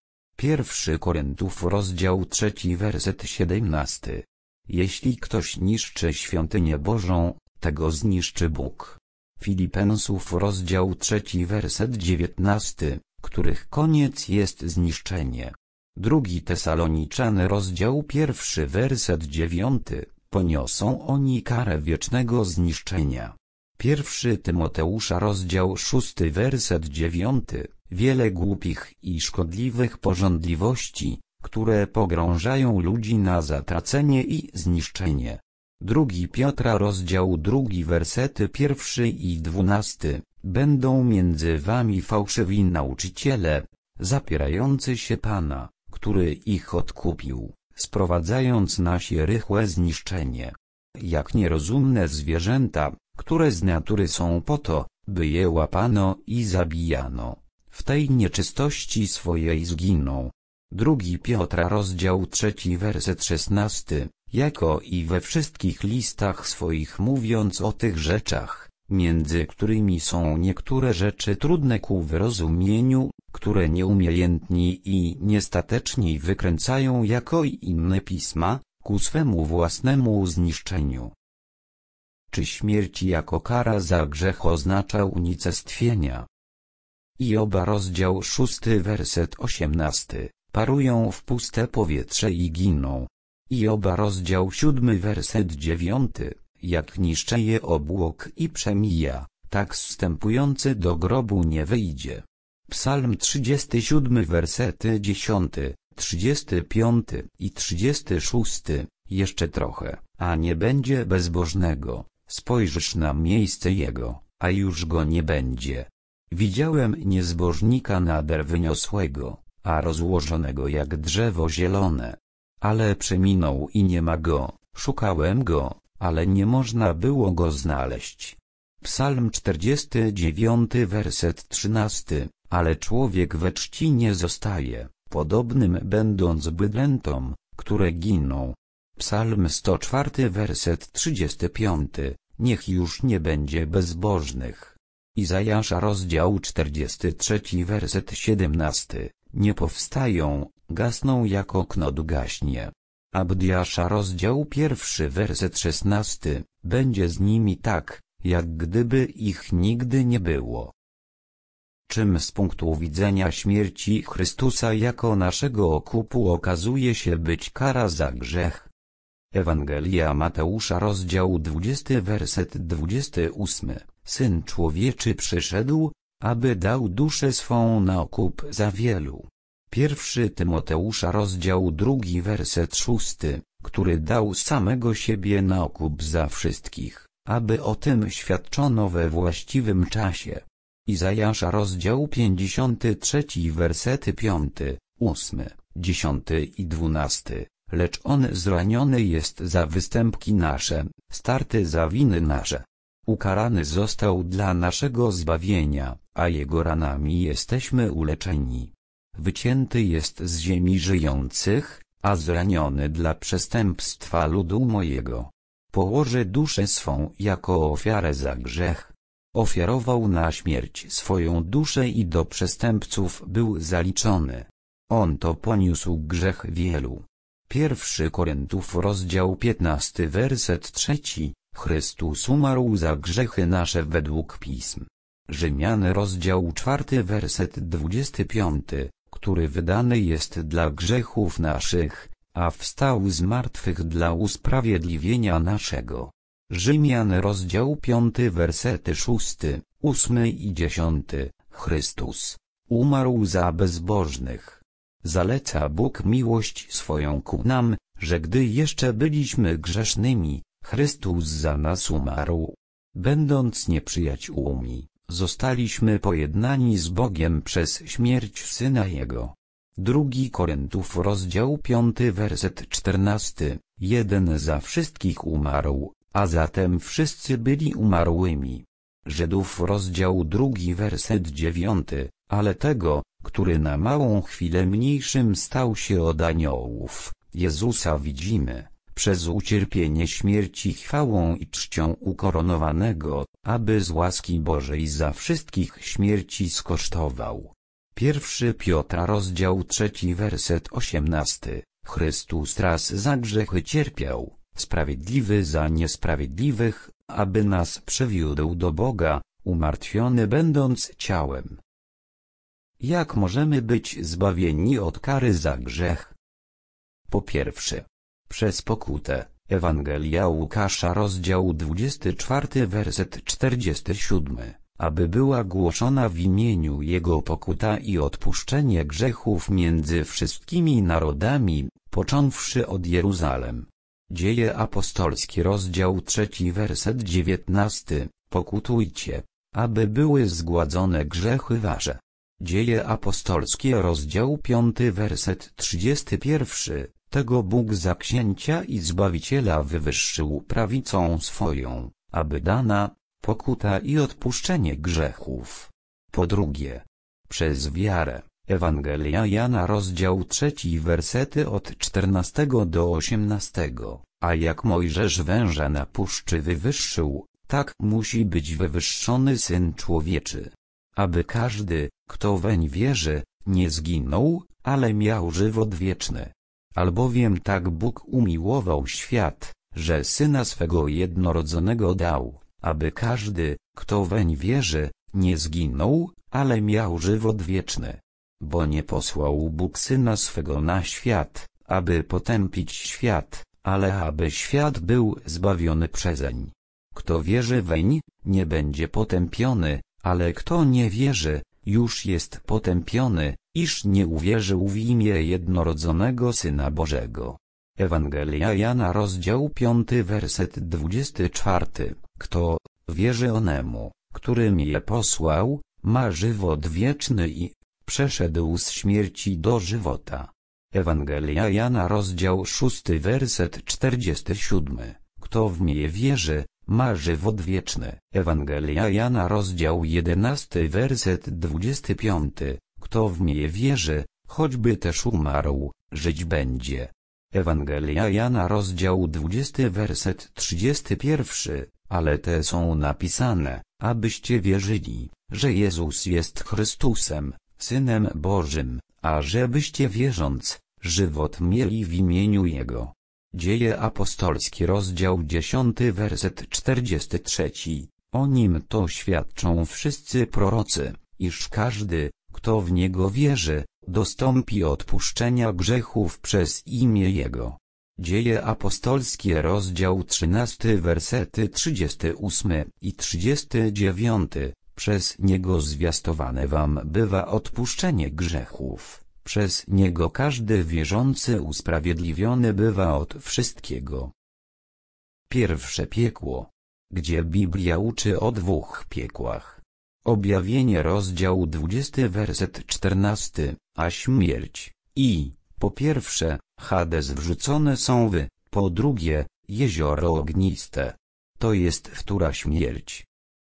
1 Koryntiów rozdział 3 werset 17. Jeśli ktoś niszczy świątynię Bożą, tego zniszczy Bóg. Filipensów rozdział 3 werset 19, których koniec jest zniszczenie. 2 Tesaloniczan rozdział 1 werset 9, poniosą oni karę wiecznego zniszczenia. 1 Tymoteusza rozdział 6 werset 9, wiele głupich i szkodliwych pożądliwości, które pogrążają ludzi na zatracenie i zniszczenie. 2 Piotra rozdział 2 wersety 1 i 12, będą między wami fałszywi nauczyciele, zapierający się Pana, który ich odkupił, sprowadzając na się rychłe zniszczenie. Jak nierozumne zwierzęta, które z natury są po to, by je łapano i zabijano, w tej nieczystości swojej zginą. 2 Piotra rozdział 3 werset 16, jako i we wszystkich listach swoich mówiąc o tych rzeczach, między którymi są niektóre rzeczy trudne ku wyrozumieniu, które nieumiejętni i niestateczni wykręcają jako i inne pisma, ku swemu własnemu zniszczeniu. Czy śmierć jako kara za grzech oznacza unicestwienia? Joba rozdział 6 werset 18, parują w puste powietrze i giną. Joba rozdział 7 werset 9. Jak niszczeje obłok i przemija, tak zstępujący do grobu nie wyjdzie. Psalm 37 wersety 10, 35 i 36. Jeszcze trochę, a nie będzie bezbożnego, spojrzysz na miejsce jego, a już go nie będzie. Widziałem niezbożnika nader wyniosłego, a rozłożonego jak drzewo zielone. Ale przeminął i nie ma go, szukałem go, ale nie można było go znaleźć. Psalm 49 werset 13. Ale człowiek we czci nie zostaje, podobnym będąc bydlętom, które giną. Psalm 104 werset 35. Niech już nie będzie bezbożnych. Izajasza rozdział 43 werset 17. Nie powstają, gasną jak okno gaśnie. Abdiasza rozdział 1 werset 16. Będzie z nimi tak, jak gdyby ich nigdy nie było. Czym z punktu widzenia śmierci Chrystusa jako naszego okupu okazuje się być kara za grzech? Ewangelia Mateusza rozdział 20 werset 28. Syn Człowieczy przyszedł, aby dał duszę swą na okup za wielu. 1 Tymoteusza rozdział 2 werset 6, który dał samego siebie na okup za wszystkich, aby o tym świadczono we właściwym czasie. Izajasza rozdział 53 wersety 5, 8, 10 i 12. Lecz on zraniony jest za występki nasze, starty za winy nasze. Ukarany został dla naszego zbawienia, a jego ranami jesteśmy uleczeni. Wycięty jest z ziemi żyjących, a zraniony dla przestępstwa ludu mojego. Położy duszę swą jako ofiarę za grzech. Ofiarował na śmierć swoją duszę i do przestępców był zaliczony. On to poniósł grzech wielu. 1 Koryntiów rozdział 15 werset 3. Chrystus umarł za grzechy nasze według Pism. Rzymian rozdział 4 werset 25, który wydany jest dla grzechów naszych, a wstał z martwych dla usprawiedliwienia naszego. Rzymian rozdział 5 wersety 6, 8 i 10. Chrystus umarł za bezbożnych. Zaleca Bóg miłość swoją ku nam, że gdy jeszcze byliśmy grzesznymi, Chrystus za nas umarł. Będąc nieprzyjaciółmi, zostaliśmy pojednani z Bogiem przez śmierć Syna Jego. 2 Koryntiów rozdział 5 werset 14. Jeden za wszystkich umarł, a zatem wszyscy byli umarłymi. Żydów rozdział 2 werset 9. Ale tego, który na małą chwilę mniejszym stał się od aniołów, Jezusa widzimy, przez ucierpienie śmierci chwałą i czcią ukoronowanego, aby z łaski Bożej za wszystkich śmierci skosztował. 1 Piotra rozdział 3 werset 18. Chrystus raz za grzechy cierpiał, sprawiedliwy za niesprawiedliwych, aby nas przywiódł do Boga, umartwiony będąc ciałem. Jak możemy być zbawieni od kary za grzech? Po pierwsze, przez pokutę. Ewangelia Łukasza rozdział 24 werset 47. Aby była głoszona w imieniu Jego pokuta i odpuszczenie grzechów między wszystkimi narodami, począwszy od Jeruzalem. Dzieje apostolskie rozdział 3 werset 19. Pokutujcie, aby były zgładzone grzechy wasze. Dzieje apostolskie rozdział 5 werset 31. Tego Bóg za księcia i Zbawiciela wywyższył prawicą swoją, aby dana pokuta i odpuszczenie grzechów. Po drugie, przez wiarę. Ewangelia Jana rozdział 3 wersety od 14 do 18. A jak Mojżesz węża na puszczy wywyższył, tak musi być wywyższony Syn Człowieczy. Aby każdy, kto weń wierzy, nie zginął, ale miał żywot wieczny. Albowiem tak Bóg umiłował świat, że Syna swego jednorodzonego dał, aby każdy, kto weń wierzy, nie zginął, ale miał żywot wieczny. Bo nie posłał Bóg Syna swego na świat, aby potępić świat, ale aby świat był zbawiony przezeń. Kto wierzy weń, nie będzie potępiony, ale kto nie wierzy, już jest potępiony, iż nie uwierzył w imię jednorodzonego Syna Bożego. Ewangelia Jana rozdział 5 werset 24. Kto wierzy onemu, który mnie posłał, ma żywot wieczny i przeszedł z śmierci do żywota. Ewangelia Jana rozdział 6 werset 47. Kto w mnie wierzy, ma żywot wieczny. Ewangelia Jana rozdział 11 werset 25. Kto w mnie wierzy, choćby też umarł, żyć będzie. Ewangelia Jana rozdział 20 werset 31. Ale te są napisane, abyście wierzyli, że Jezus jest Chrystusem, Synem Bożym, a żebyście wierząc, żywot mieli w imieniu Jego. Dzieje apostolskie rozdział 10 werset 43. O nim to świadczą wszyscy prorocy, iż każdy, kto w Niego wierzy, dostąpi odpuszczenia grzechów przez imię Jego. Dzieje apostolskie rozdział 13 wersety 38 i 39. Przez Niego zwiastowane wam bywa odpuszczenie grzechów. Przez Niego każdy wierzący usprawiedliwiony bywa od wszystkiego. Pierwsze piekło. Gdzie Biblia uczy o dwóch piekłach. Objawienie rozdział 20 werset 14, a śmierć, i, po pierwsze, Hades wrzucone są w, po drugie, jezioro ogniste. To jest wtóra śmierć.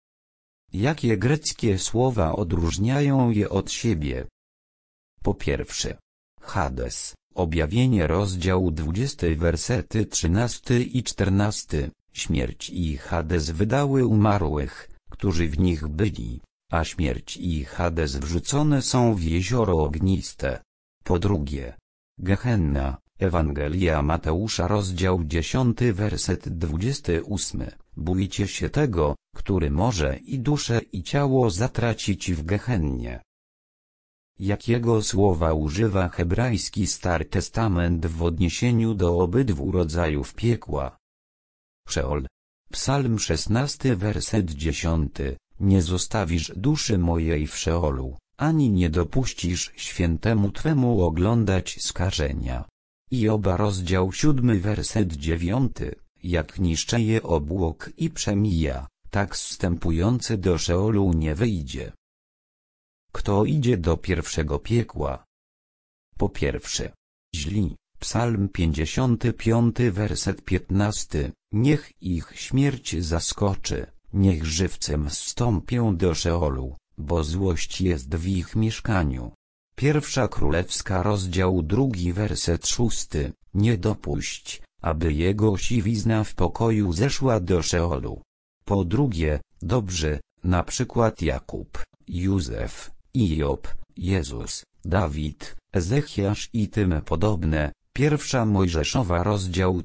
Jakie greckie słowa odróżniają je od siebie? Po pierwsze, Hades, objawienie rozdział 20 wersety 13 i 14, śmierć i Hades wydały umarłych, którzy w nich byli, a śmierć i Hades wrzucone są w jezioro ogniste. Po drugie, Gehenna, Ewangelia Mateusza rozdział 10 werset 28, bójcie się tego, który może i duszę i ciało zatracić w Gehennie. Jakiego słowa używa hebrajski Stary Testament w odniesieniu do obydwu rodzajów piekła? Szeol. Psalm 16 werset 10. Nie zostawisz duszy mojej w Szeolu, ani nie dopuścisz świętemu Twemu oglądać skażenia. Joba rozdział 7 werset 9. Jak niszczeje obłok i przemija, tak zstępujący do Szeolu nie wyjdzie. Kto idzie do pierwszego piekła? Po pierwsze, źli. Psalm 55 werset 15. Niech ich śmierć zaskoczy, niech żywcem zstąpią do Szeolu, bo złość jest w ich mieszkaniu. Pierwsza Królewska rozdział 2 werset 6. Nie dopuść, aby jego siwizna w pokoju zeszła do Szeolu. Po drugie, dobrzy, na przykład Jakub, Józef, Job, Jezus, Dawid, Ezechiasz i tym podobne. Pierwsza Mojżeszowa rozdział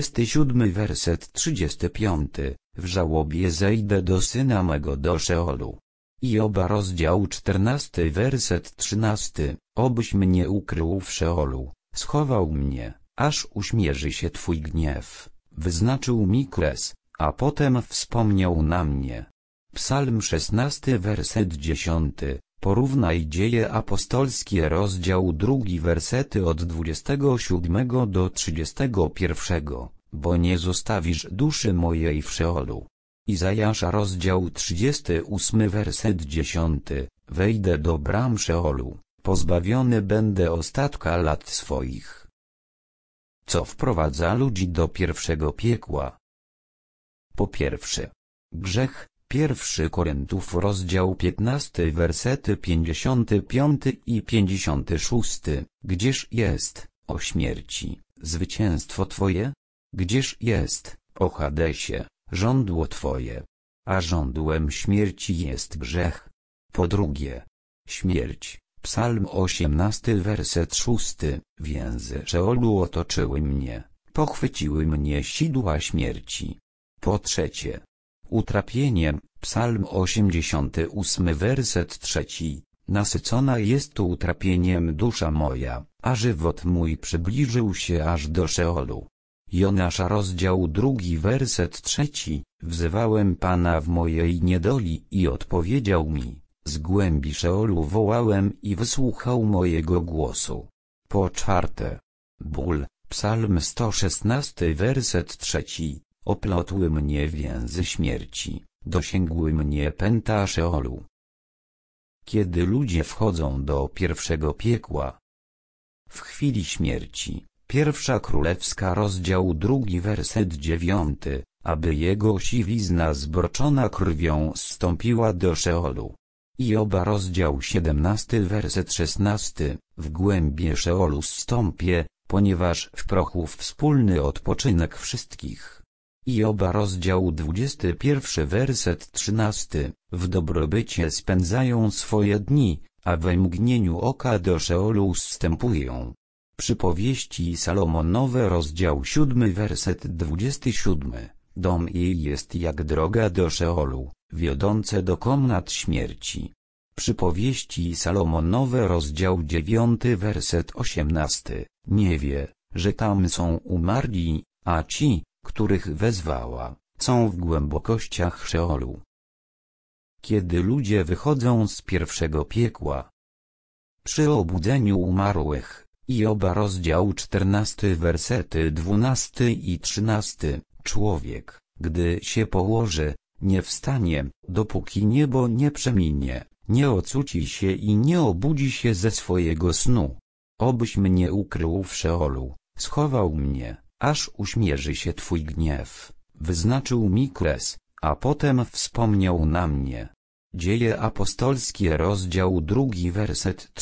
37 werset 35. W żałobie zejdę do syna mego do Szeolu. Joba rozdział 14 werset 13. Obyś mnie ukrył w Szeolu, schował mnie, aż uśmierzy się Twój gniew. Wyznaczył mi kres, a potem wspomniał na mnie. Psalm 16 werset 10. Porównaj Dzieje apostolskie rozdział 2 wersety od 27 do 31, bo nie zostawisz duszy mojej w Szeolu. Izajasza rozdział 38 werset 10. Wejdę do bram Szeolu, pozbawiony będę ostatka lat swoich. Co wprowadza ludzi do pierwszego piekła? Po pierwsze, grzech. 1 Koryntiów rozdział 15 wersety 55 i 56. Gdzież jest, o śmierci, zwycięstwo Twoje? Gdzież jest, o Hadesie, żądło Twoje? A żądłem śmierci jest grzech. Po drugie, śmierć. Psalm 18 werset 6. Więzy Szeolu otoczyły mnie, pochwyciły mnie sidła śmierci. Po trzecie, utrapienie. Psalm 88 werset 3. nasycona jest utrapieniem dusza moja, a żywot mój przybliżył się aż do Szeolu. Jonasza rozdział 2 werset 3. Wzywałem Pana w mojej niedoli i odpowiedział mi, z głębi Szeolu wołałem i wysłuchał mojego głosu. Po czwarte. Ból, Psalm 116 werset 3. Oplotły mnie więzy śmierci, dosięgły mnie pęta Szeolu. Kiedy ludzie wchodzą do pierwszego piekła. W chwili śmierci, Pierwsza Królewska rozdział 2 werset 9, aby jego siwizna zbroczona krwią zstąpiła do Szeolu. Joba rozdział 17 werset 16, w głębie Szeolu zstąpię, ponieważ w prochu wspólny odpoczynek wszystkich. Joba rozdział 21 werset 13, w dobrobycie spędzają swoje dni, a we mgnieniu oka do Szeolu zstępują. Przypowieści Salomonowe rozdział 7 werset 27, dom jej jest jak droga do Szeolu, wiodące do komnat śmierci. Przypowieści Salomonowe rozdział 9 werset 18, nie wie, że tam są umarli, a ci, których wezwała, są w głębokościach Szeolu. Kiedy ludzie wychodzą z pierwszego piekła. Przy obudzeniu umarłych, Joba rozdział 14 wersety 12 i 13, człowiek, gdy się położy, nie wstanie, dopóki niebo nie przeminie, nie ocuci się i nie obudzi się ze swojego snu. Obyś mnie ukrył w Szeolu, schował mnie, aż uśmierzy się Twój gniew, wyznaczył mi kres, a potem wspomniał na mnie. Dzieje apostolskie rozdział 2 werset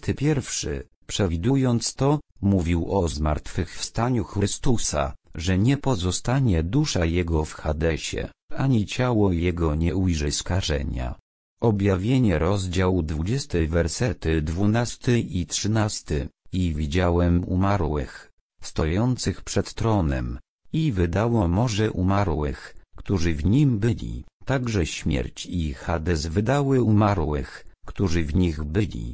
31, przewidując to, mówił o zmartwychwstaniu Chrystusa, że nie pozostanie dusza Jego w Hadesie, ani ciało Jego nie ujrzy skażenia. Objawienie rozdział 20 wersety 12 i 13, i widziałem umarłych, stojących przed tronem, i wydało morze umarłych, którzy w nim byli, także śmierć i Hades wydały umarłych, którzy w nich byli.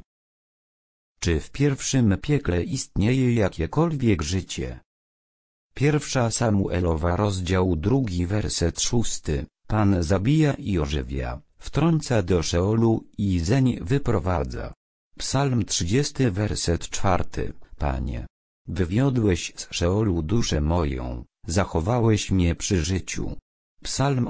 Czy w pierwszym piekle istnieje jakiekolwiek życie? Pierwsza Samuelowa rozdział 2 werset 6, Pan zabija i ożywia, wtrąca do Szeolu i zeń wyprowadza. Psalm 30 werset 4, Panie, wywiodłeś z Szeolu duszę moją, zachowałeś mnie przy życiu. Psalm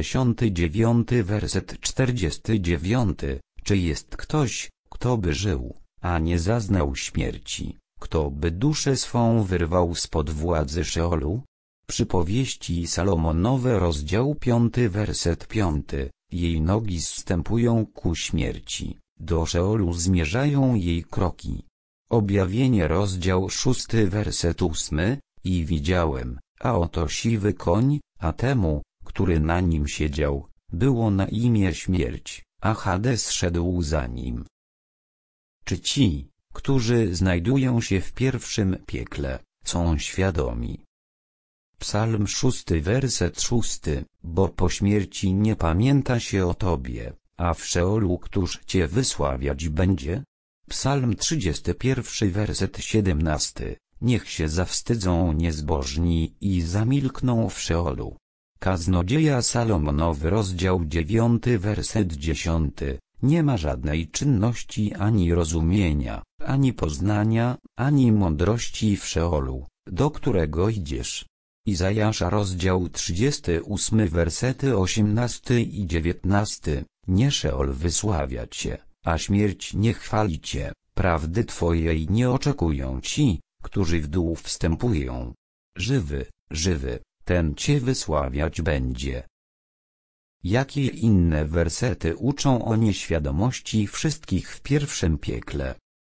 89 werset 49, czy jest ktoś, kto by żył, a nie zaznał śmierci, kto by duszę swą wyrwał spod władzy Szeolu? Przypowieści Salomonowe rozdział 5 werset 5, jej nogi zstępują ku śmierci, do Szeolu zmierzają jej kroki. Objawienie rozdział 6 werset 8, i widziałem, a oto siwy koń, a temu, który na nim siedział, było na imię śmierć, a Hades szedł za nim. Czy ci, którzy znajdują się w pierwszym piekle, są świadomi? Psalm 6 werset 6, bo po śmierci nie pamięta się o Tobie, a w Szeolu któż Cię wysławiać będzie? Psalm 31 werset 17, niech się zawstydzą niezbożni i zamilkną w Szeolu. Kaznodzieja Salomonowy rozdział 9 werset 10, nie ma żadnej czynności ani rozumienia, ani poznania, ani mądrości w Szeolu, do którego idziesz. Izajasza rozdział 38 wersety 18 i 19, nie Szeol wysławia Cię, a śmierć nie chwali Cię, prawdy Twojej nie oczekują ci, którzy w dół wstępują. Żywy, żywy, ten Cię wysławiać będzie. Jakie inne wersety uczą o nieświadomości wszystkich w pierwszym piekle?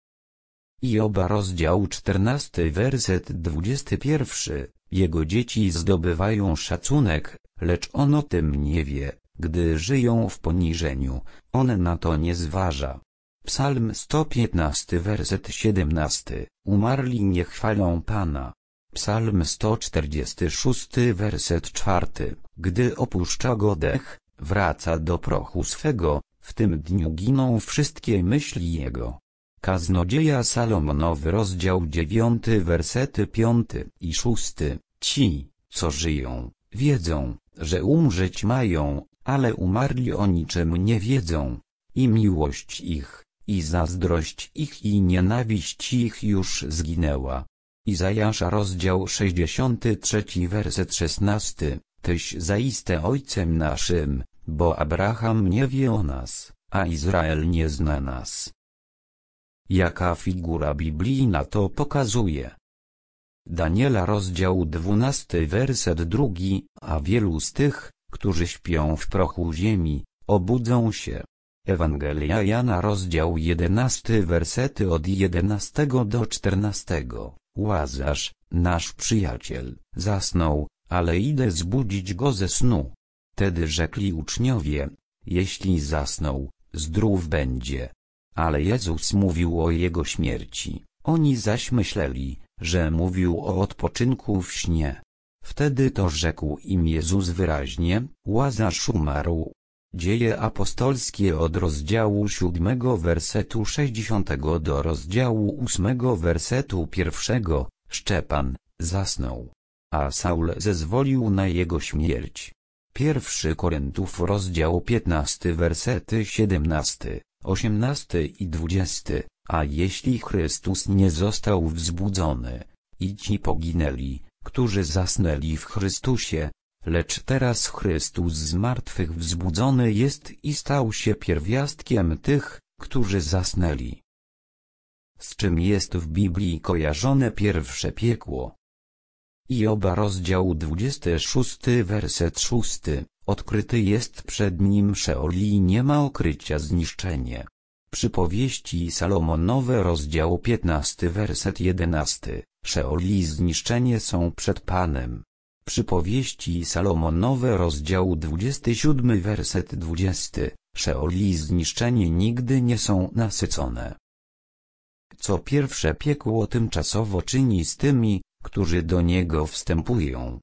Joba rozdział 14 werset 21, jego dzieci zdobywają szacunek, lecz on o tym nie wie, gdy żyją w poniżeniu, on na to nie zważa. Psalm 115 werset 17, umarli nie chwalą Pana. Psalm 146 werset 4, gdy opuszcza go dech, wraca do prochu swego, w tym dniu giną wszystkie myśli jego. Kaznodzieja Salomonowy rozdział 9 wersety 5 i 6. Ci, co żyją, wiedzą, że umrzeć mają, ale umarli o niczym nie wiedzą. I miłość ich, i zazdrość ich i nienawiść ich już zginęła. Izajasza rozdział 63 werset 16. Tyś zaiste ojcem naszym, bo Abraham nie wie o nas, a Izrael nie zna nas. Jaka figura biblijna to pokazuje? Daniela rozdział 12 werset 2. A wielu z tych, którzy śpią w prochu ziemi, obudzą się. Ewangelia Jana rozdział 11 wersety od 11 do 14. Łazarz, nasz przyjaciel, zasnął, ale idę zbudzić go ze snu. Tedy rzekli uczniowie, jeśli zasnął, zdrów będzie. Ale Jezus mówił o jego śmierci, oni zaś myśleli, że mówił o odpoczynku w śnie. Wtedy to rzekł im Jezus wyraźnie, Łazarz umarł. Dzieje apostolskie od rozdziału 7 wersetu 60 do rozdziału 8 wersetu 1. Szczepan zasnął, a Saul zezwolił na jego śmierć. 1 Koryntiów rozdział 15 wersety 17, 18 i 20. A jeśli Chrystus nie został wzbudzony, i ci poginęli, którzy zasnęli w Chrystusie, lecz teraz Chrystus z martwych wzbudzony jest i stał się pierwiastkiem tych, którzy zasnęli. Z czym jest w Biblii kojarzone pierwsze piekło? Joba rozdział 26 werset 6. Odkryty jest przed nim Szeol i nie ma okrycia zniszczenie. Przypowieści Salomonowe rozdział 15 werset 11. Szeol i zniszczenie są przed Panem. Przypowieści Salomonowe rozdział 27 werset 20. Szeol i zniszczenie nigdy nie są nasycone. Co pierwsze piekło tymczasowo czyni z tymi, którzy do niego wstępują.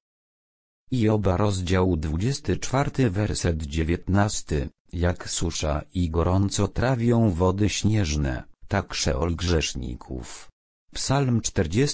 Joba rozdział 24 werset 19. Jak susza i gorąco trawią wody śnieżne, tak Szeol grzeszników. Psalm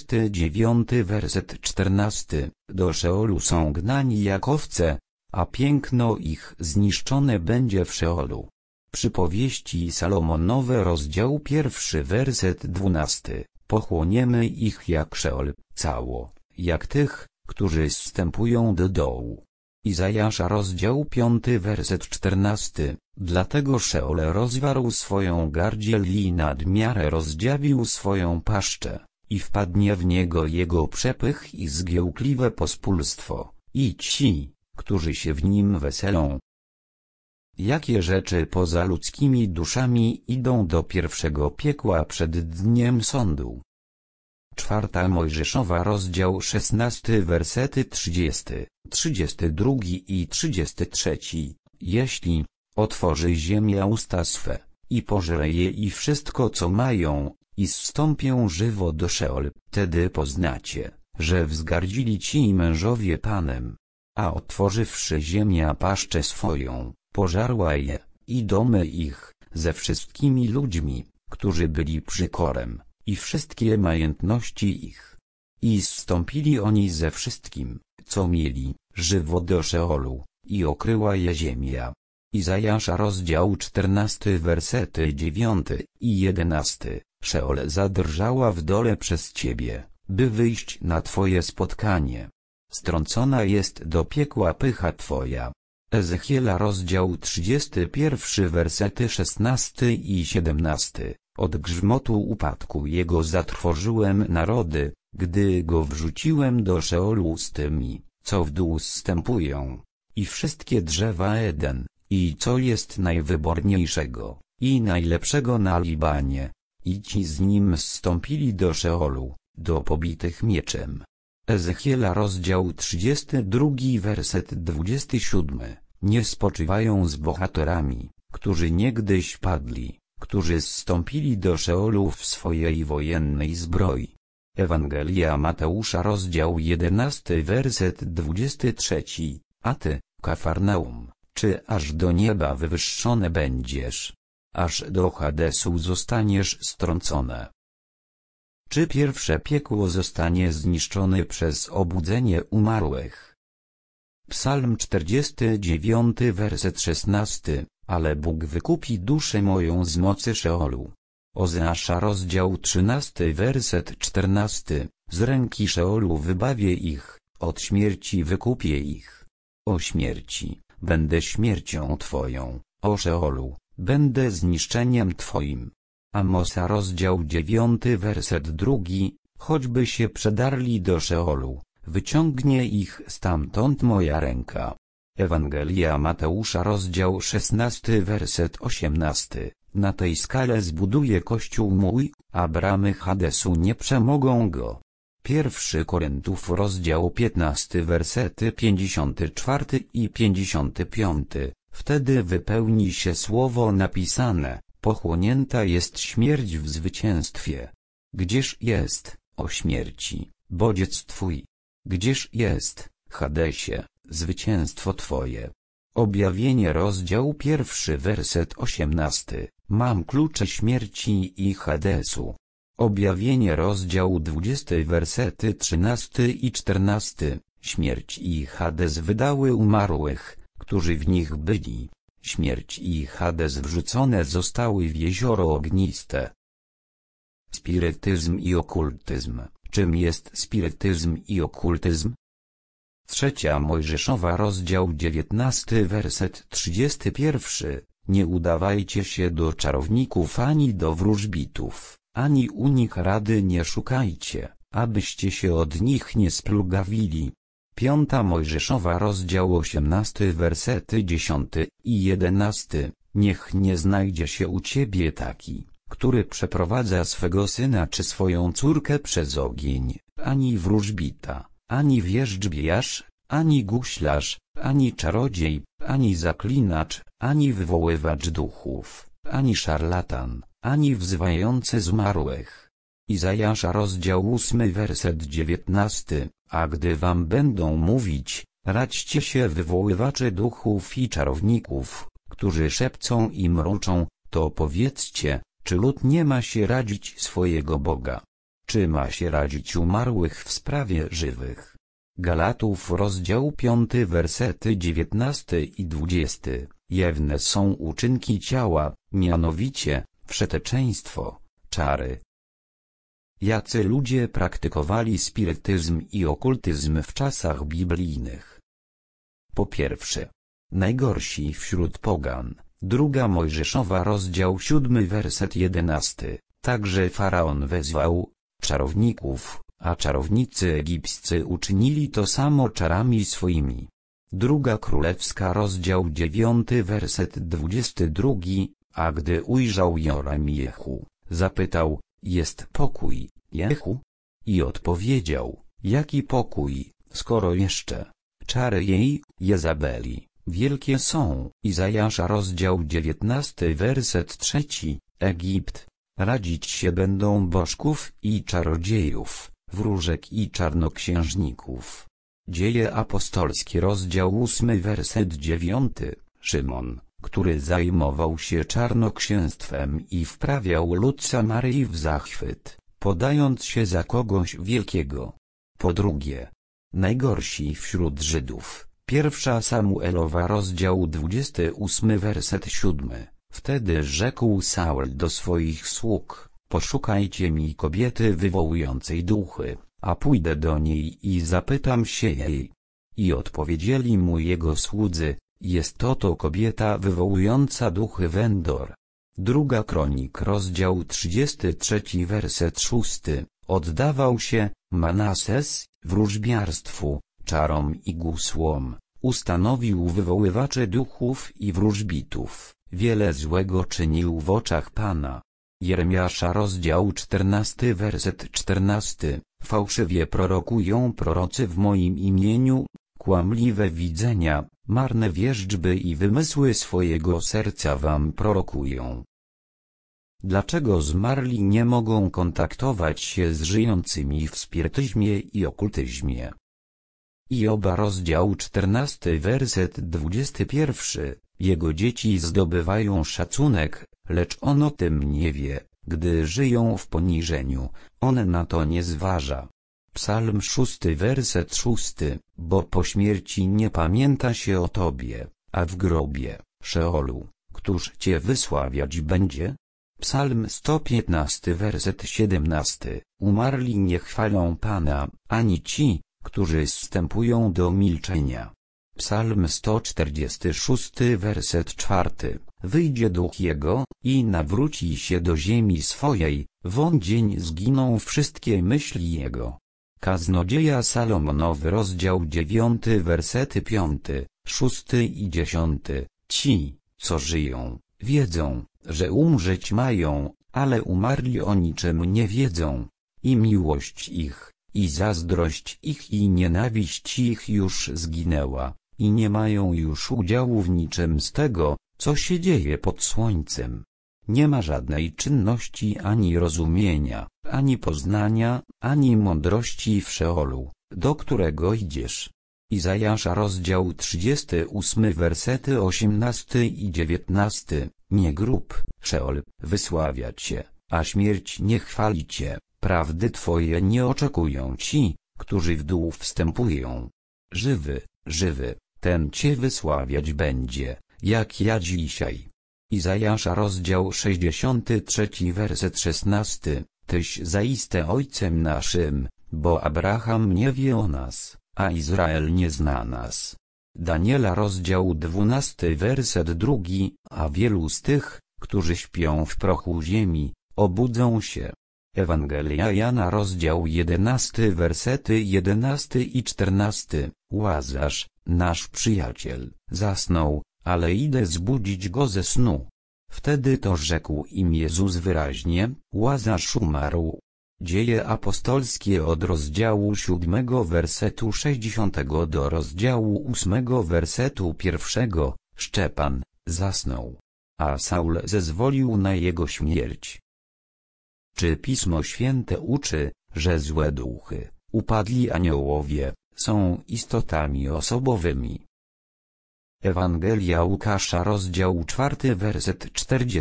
49 werset 14. Do Szeolu są gnani jak owce, a piękno ich zniszczone będzie w Szeolu. Przypowieści Salomonowe rozdział 1 werset 12. Pochłoniemy ich jak Szeol, cało, jak tych, którzy zstępują do dołu. Izajasza rozdział 5 werset 14. Dlatego Szeol rozwarł swoją gardziel i nadmiarę rozdziawił swoją paszczę, i wpadnie w niego jego przepych i zgiełkliwe pospólstwo, i ci, którzy się w nim weselą. Jakie rzeczy poza ludzkimi duszami idą do pierwszego piekła przed dniem sądu? 4 Mojżeszowa rozdział 16 wersety 30, 32 i 33. Jeśli otworzy ziemia usta swe, i pożre je i wszystko co mają, i zstąpią żywo do Szeol, wtedy poznacie, że wzgardzili ci mężowie Panem. A otworzywszy ziemia paszczę swoją, pożarła je, i domy ich, ze wszystkimi ludźmi, którzy byli przykorem, i wszystkie majątności ich. I zstąpili oni ze wszystkim, co mieli, żywo do Szeolu, i okryła je ziemia. Izajasza rozdział 14 wersety 9 i 11. Szeol zadrżała w dole przez ciebie, by wyjść na twoje spotkanie. Strącona jest do piekła pycha twoja. Ezechiela rozdział 31 wersety 16 i 17. Od grzmotu upadku jego zatrwożyłem narody, gdy go wrzuciłem do Szeolu z tymi, co w dół zstępują, i wszystkie drzewa Eden, i co jest najwyborniejszego, i najlepszego na Libanie, i ci z nim zstąpili do Szeolu, do pobitych mieczem. Ezechiela rozdział 32 werset 27. Nie spoczywają z bohaterami, którzy niegdyś padli, którzy zstąpili do Szeolu w swojej wojennej zbroi. Ewangelia Mateusza rozdział 11 werset 23. A ty, Kafarnaum, Czy aż do nieba wywyższone będziesz? Aż do Hadesu zostaniesz strącone? Czy pierwsze piekło zostanie zniszczone przez obudzenie umarłych? Psalm 49, werset 16. Ale Bóg wykupi duszę moją z mocy Szeolu. Ozeasza rozdział 13, werset 14. Z ręki Szeolu wybawię ich, od śmierci wykupię ich. O śmierci, będę śmiercią Twoją, o Szeolu, będę zniszczeniem Twoim. Amosa rozdział 9, werset 2. Choćby się przedarli do Szeolu, wyciągnie ich stamtąd moja ręka. Ewangelia Mateusza rozdział 16, werset 18. Na tej skale zbuduję Kościół mój, a bramy Hadesu nie przemogą go. 1 Koryntiów rozdział 15, wersety 54 i 55. Wtedy wypełni się słowo napisane: pochłonięta jest śmierć w zwycięstwie. Gdzież jest, o śmierci, bodziec Twój? Gdzież jest, Hadesie, zwycięstwo Twoje? Objawienie rozdział 1, werset 18. Mam klucze śmierci i Hadesu. Objawienie rozdział 20, wersety 13 i 14. Śmierć i Hades wydały umarłych, którzy w nich byli. Śmierć i Hades wrzucone zostały w jezioro ogniste. Spirytyzm i okultyzm. Czym jest spirytyzm i okultyzm? 3 Mojżeszowa rozdział 19, werset 31. Nie udawajcie się do czarowników ani do wróżbitów, ani u nich rady nie szukajcie, abyście się od nich nie splugawili. 5 Mojżeszowa rozdział 18, wersety 10 i 11. Niech nie znajdzie się u ciebie taki, który przeprowadza swego syna czy swoją córkę przez ogień, ani wróżbita, ani wierzchbiarz, ani guślarz, ani czarodziej, ani zaklinacz, ani wywoływacz duchów, ani szarlatan, ani wzywający zmarłych. Izajasza rozdział 8, werset 19. A gdy wam będą mówić, radźcie się wywoływaczy duchów i czarowników, którzy szepcą i mruczą, to powiedzcie, czy lud nie ma się radzić swojego Boga? Czy ma się radzić umarłych w sprawie żywych? Galatów rozdział 5, wersety 19 i 20. Jawne są uczynki ciała, mianowicie, wszeteczeństwo, czary. Jacy ludzie praktykowali spirytyzm i okultyzm w czasach biblijnych? Po pierwsze, najgorsi wśród pogan. 2 Mojżeszowa rozdział 7, werset 11. Także Faraon wezwał czarowników, a czarownicy egipscy uczynili to samo czarami swoimi. 2 Królewska rozdział 9, werset 22. A gdy ujrzał Joram Jehu, zapytał: jest pokój, Jehu? I odpowiedział: jaki pokój, skoro jeszcze czary jej, Jezabeli, wielkie są. Izajasza rozdział 19, werset 3. Egipt. Radzić się będą bożków i czarodziejów, wróżek i czarnoksiężników. Dzieje apostolskie rozdział 8, werset 9. Szymon, który zajmował się czarnoksięstwem i wprawiał lud Samarii w zachwyt, podając się za kogoś wielkiego. Po drugie, najgorsi wśród Żydów. 1 Samuelowa rozdział 28, werset 7. Wtedy rzekł Saul do swoich sług: poszukajcie mi kobiety wywołującej duchy, a pójdę do niej i zapytam się jej. I odpowiedzieli mu jego słudzy: jest to kobieta wywołująca duchy Wendor. 2 Kronik rozdział 33, werset 6. Oddawał się Manases wróżbiarstwu, czarom i gusłom, ustanowił wywoływaczy duchów i wróżbitów, wiele złego czynił w oczach Pana. Jeremiasza rozdział 14, werset 14. Fałszywie prorokują prorocy w moim imieniu, kłamliwe widzenia, marne wierzczby i wymysły swojego serca wam prorokują. Dlaczego zmarli nie mogą kontaktować się z żyjącymi w spirytyzmie i okultyzmie? Joba rozdział 14 werset 21. Jego dzieci zdobywają szacunek, lecz on o tym nie wie, gdy żyją w poniżeniu, on na to nie zważa. Psalm 6 werset 6. Bo po śmierci nie pamięta się o Tobie, a w grobie, Szeolu, któż Cię wysławiać będzie? Psalm 115 werset 17. Umarli nie chwalą Pana, ani ci, którzy zstępują do milczenia. Psalm 146 werset 4. Wyjdzie duch jego, i nawróci się do ziemi swojej, w on dzień zginą wszystkie myśli jego. Kaznodzieja Salomonowy rozdział 9 wersety 5, 6 i 10. Ci, co żyją, wiedzą, że umrzeć mają, ale umarli o niczym nie wiedzą. I miłość ich, i zazdrość ich i nienawiść ich już zginęła, i nie mają już udziału w niczym z tego, co się dzieje pod słońcem. Nie ma żadnej czynności ani rozumienia, ani poznania, ani mądrości w Szeolu, do którego idziesz. Izajasza rozdział 38 wersety 18 i 19. Nie grób, Szeol, wysławia cię, a śmierć nie chwali cię, prawdy twoje nie oczekują ci, którzy w dół wstępują. Żywy, żywy, ten cię wysławiać będzie, jak ja dzisiaj. Izajasza rozdział 63 werset 16. Tyś zaiste ojcem naszym, bo Abraham nie wie o nas, a Izrael nie zna nas. Daniela rozdział 12 werset 2. A wielu z tych, którzy śpią w prochu ziemi, obudzą się. Ewangelia Jana rozdział 11 wersety 11 i 14. Łazarz, nasz przyjaciel, zasnął, ale idę zbudzić go ze snu. Wtedy to rzekł im Jezus wyraźnie, Łazarz umarł. Dzieje apostolskie od rozdziału 7 wersetu 60 do rozdziału 8 wersetu 1. Szczepan zasnął, a Saul zezwolił na jego śmierć. Czy Pismo Święte uczy, że złe duchy, upadli aniołowie, są istotami osobowymi? Ewangelia Łukasza rozdział 4 werset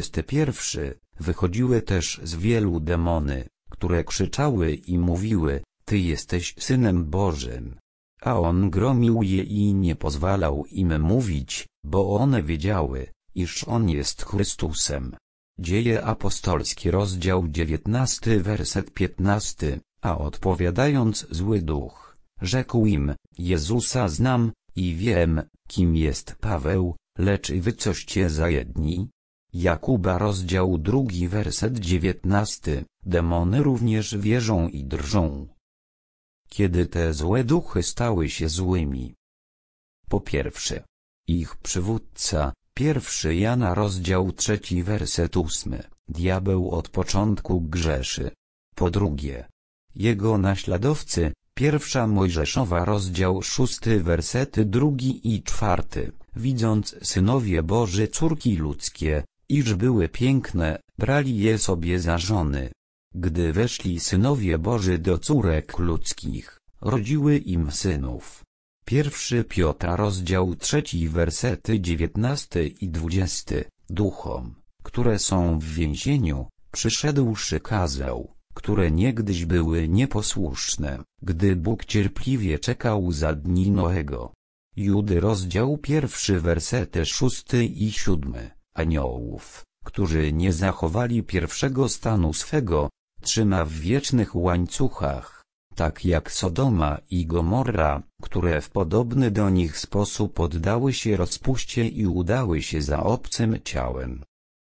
41. Wychodziły też z wielu demony, które krzyczały i mówiły, Ty jesteś Synem Bożym. A on gromił je i nie pozwalał im mówić, bo one wiedziały, iż on jest Chrystusem. Dzieje apostolskie rozdział 19 werset 15. A odpowiadając zły duch, rzekł im, Jezusa znam, i wiem, kim jest Paweł, lecz wy coście za jedni? Jakuba rozdział 2 werset 19. Demony również wierzą i drżą. Kiedy te złe duchy stały się złymi? Po pierwsze, ich przywódca, 1 Jana rozdział 3 werset 8. Diabeł od początku grzeszy. Po drugie, jego naśladowcy, 1 Mojżeszowa rozdział 6 wersety 2 i 4. Widząc synowie Boży córki ludzkie, iż były piękne, brali je sobie za żony. Gdy weszli synowie Boży do córek ludzkich, rodziły im synów. 1 Piotra rozdział 3 wersety 19 i 20. Duchom, które są w więzieniu, przyszedłszy kazał, które niegdyś były nieposłuszne, gdy Bóg cierpliwie czekał za dni Noego. Judy rozdział 1 wersety 6 i 7. Aniołów, którzy nie zachowali pierwszego stanu swego, trzyma w wiecznych łańcuchach, tak jak Sodoma i Gomorra, które w podobny do nich sposób poddały się rozpuście i udały się za obcym ciałem.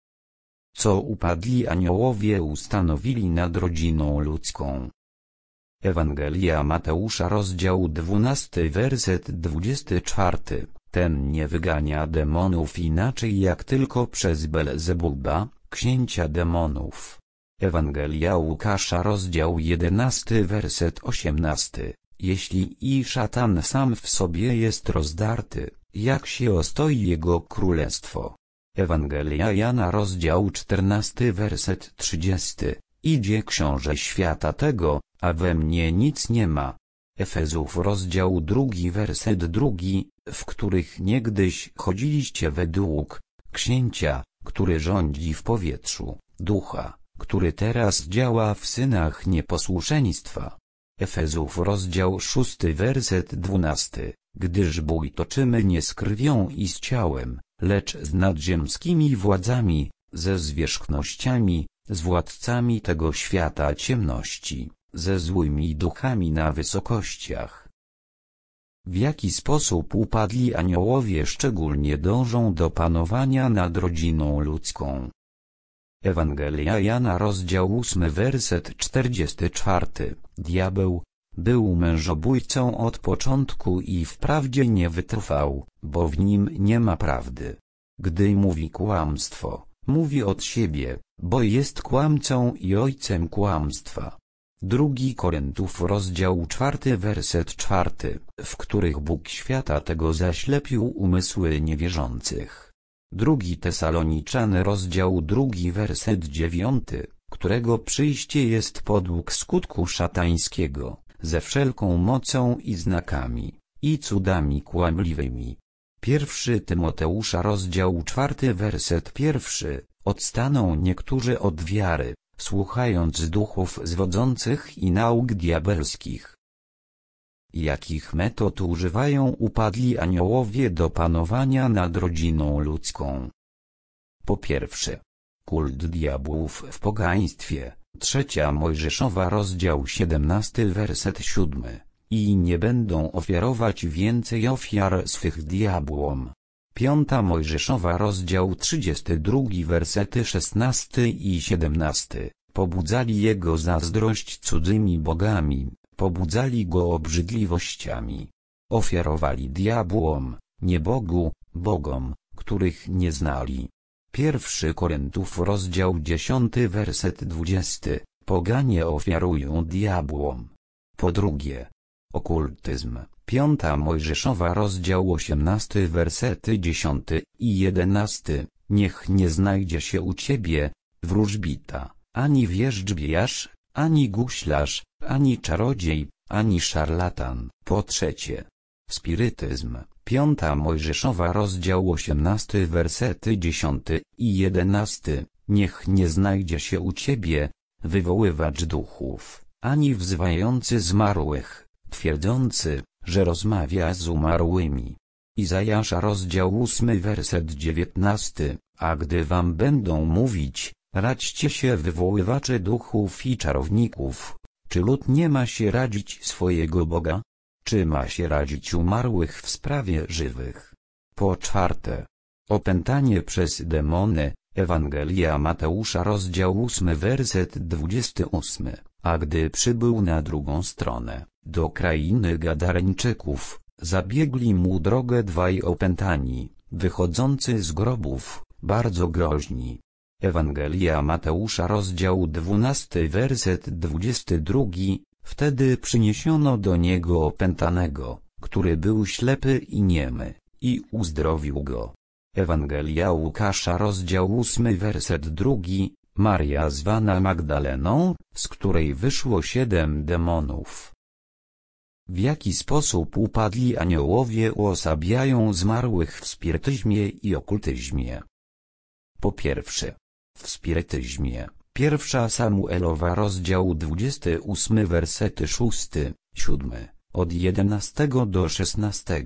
Co upadli aniołowie ustanowili nad rodziną ludzką. Ewangelia Mateusza rozdział 12 werset 24. Ten nie wygania demonów inaczej jak tylko przez Belzebuba, księcia demonów. Ewangelia Łukasza rozdział 11 werset 18. Jeśli i szatan sam w sobie jest rozdarty, jak się ostoi jego królestwo? Ewangelia Jana rozdział 14 werset 30. Idzie książę świata tego, a we mnie nic nie ma. Efezów rozdział 2 werset 2, w których niegdyś chodziliście według księcia, który rządzi w powietrzu, ducha, który teraz działa w synach nieposłuszeństwa. Efezów rozdział 6 werset 12, gdyż bój toczymy nie z krwią i z ciałem, lecz z nadziemskimi władzami, ze zwierzchnościami, z władcami tego świata ciemności, ze złymi duchami na wysokościach. W jaki sposób upadli aniołowie szczególnie dążą do panowania nad rodziną ludzką? Ewangelia Jana rozdział 8 werset 44. Diabeł był mężobójcą od początku i wprawdzie nie wytrwał, bo w nim nie ma prawdy. Gdy mówi kłamstwo, mówi od siebie, bo jest kłamcą i ojcem kłamstwa. 2 Koryntiów rozdział 4 werset 4, w których Bóg świata tego zaślepił umysły niewierzących. 2 Tesaloniczan rozdział 2 werset 9, którego przyjście jest podług skutku szatańskiego, ze wszelką mocą i znakami, i cudami kłamliwymi. 1 Tymoteusza rozdział 4 werset 1, odstaną niektórzy od wiary, słuchając duchów zwodzących i nauk diabelskich. Jakich metod używają upadli aniołowie do panowania nad rodziną ludzką? Po pierwsze, kult diabłów w pogaństwie, 3 Mojżeszowa rozdział 17 werset 7, i nie będą ofiarować więcej ofiar swych diabłom. 5 Mojżeszowa rozdział 32 wersety 16 i 17, pobudzali jego zazdrość cudzymi bogami, pobudzali go obrzydliwościami. Ofiarowali diabłom, nie Bogu, bogom, których nie znali. 1 Koryntiów rozdział 10 werset 20, poganie ofiarują diabłom. Po drugie, okultyzm, 5 Mojżeszowa rozdział 18 wersety 10 i 11, niech nie znajdzie się u ciebie wróżbita, ani wierzchbiarz, ani guślarz, ani czarodziej, ani szarlatan. Po trzecie, spirytyzm, 5 Mojżeszowa rozdział 18 wersety 10 i 11, niech nie znajdzie się u ciebie wywoływacz duchów, ani wzywający zmarłych, twierdzący, że rozmawia z umarłymi. Izajasza rozdział 8 werset 19, a gdy wam będą mówić, radźcie się wywoływacze duchów i czarowników, czy lud nie ma się radzić swojego Boga? Czy ma się radzić umarłych w sprawie żywych? Po czwarte, opętanie przez demony, Ewangelia Mateusza rozdział 8 werset 28, a gdy przybył na drugą stronę, do krainy Gadareńczyków, zabiegli mu drogę dwaj opętani, wychodzący z grobów, bardzo groźni. Ewangelia Mateusza rozdział 12 werset 22, wtedy przyniesiono do niego opętanego, który był ślepy i niemy, i uzdrowił go. Ewangelia Łukasza rozdział 8 werset 2, Maria zwana Magdaleną, z której wyszło 7 demonów. W jaki sposób upadli aniołowie uosabiają zmarłych w spirytyzmie i okultyzmie? Po pierwsze, w spirytyzmie, 1 Samuelowa rozdział 28 wersety 6, 7, od 11 do 16,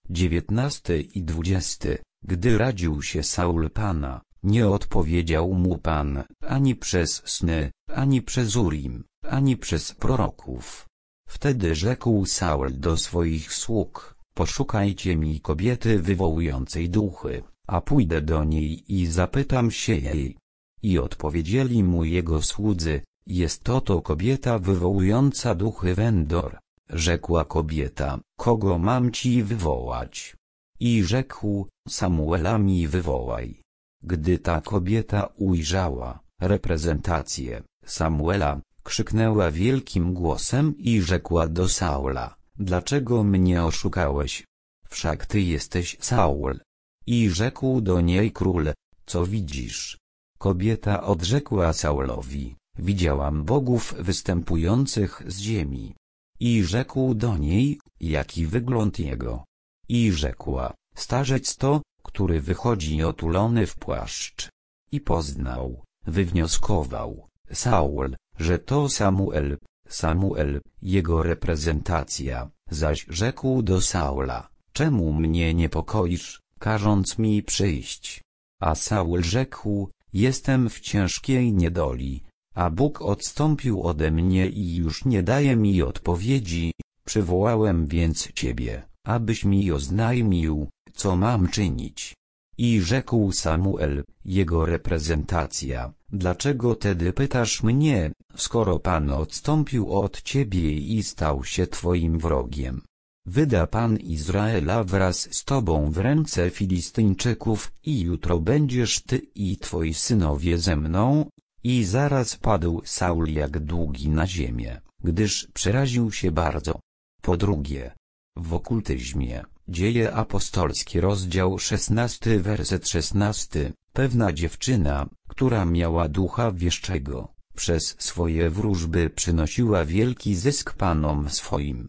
19 i 20, gdy radził się Saul Pana, nie odpowiedział mu Pan, ani przez sny, ani przez Urim, ani przez proroków. Wtedy rzekł Saul do swoich sług, poszukajcie mi kobiety wywołującej duchy, a pójdę do niej i zapytam się jej. I odpowiedzieli mu jego słudzy, jest to kobieta wywołująca duchy Wendor. Rzekła kobieta, kogo mam ci wywołać? I rzekł, Samuela mi wywołaj. Gdy ta kobieta ujrzała reprezentację Samuela, krzyknęła wielkim głosem i rzekła do Saula, dlaczego mnie oszukałeś? Wszak ty jesteś Saul. I rzekł do niej król, co widzisz? Kobieta odrzekła Saulowi, widziałam bogów występujących z ziemi. I rzekł do niej, jaki wygląd jego. I rzekła, starzec to, który wychodzi otulony w płaszcz. I poznał, wywnioskował, Saul, że to Samuel. Samuel, jego reprezentacja, zaś rzekł do Saula, czemu mnie niepokoisz, każąc mi przyjść? A Saul rzekł, jestem w ciężkiej niedoli, a Bóg odstąpił ode mnie i już nie daje mi odpowiedzi, przywołałem więc ciebie, abyś mi oznajmił, co mam czynić. I rzekł Samuel, jego reprezentacja, dlaczego tedy pytasz mnie, skoro Pan odstąpił od ciebie i stał się twoim wrogiem? Wyda Pan Izraela wraz z tobą w ręce Filistyńczyków i jutro będziesz ty i twoi synowie ze mną. I zaraz padł Saul jak długi na ziemię, gdyż przeraził się bardzo. Po drugie, w okultyzmie, Dzieje apostolskie rozdział 16 werset 16, pewna dziewczyna, która miała ducha wieszczego, przez swoje wróżby przynosiła wielki zysk panom swoim.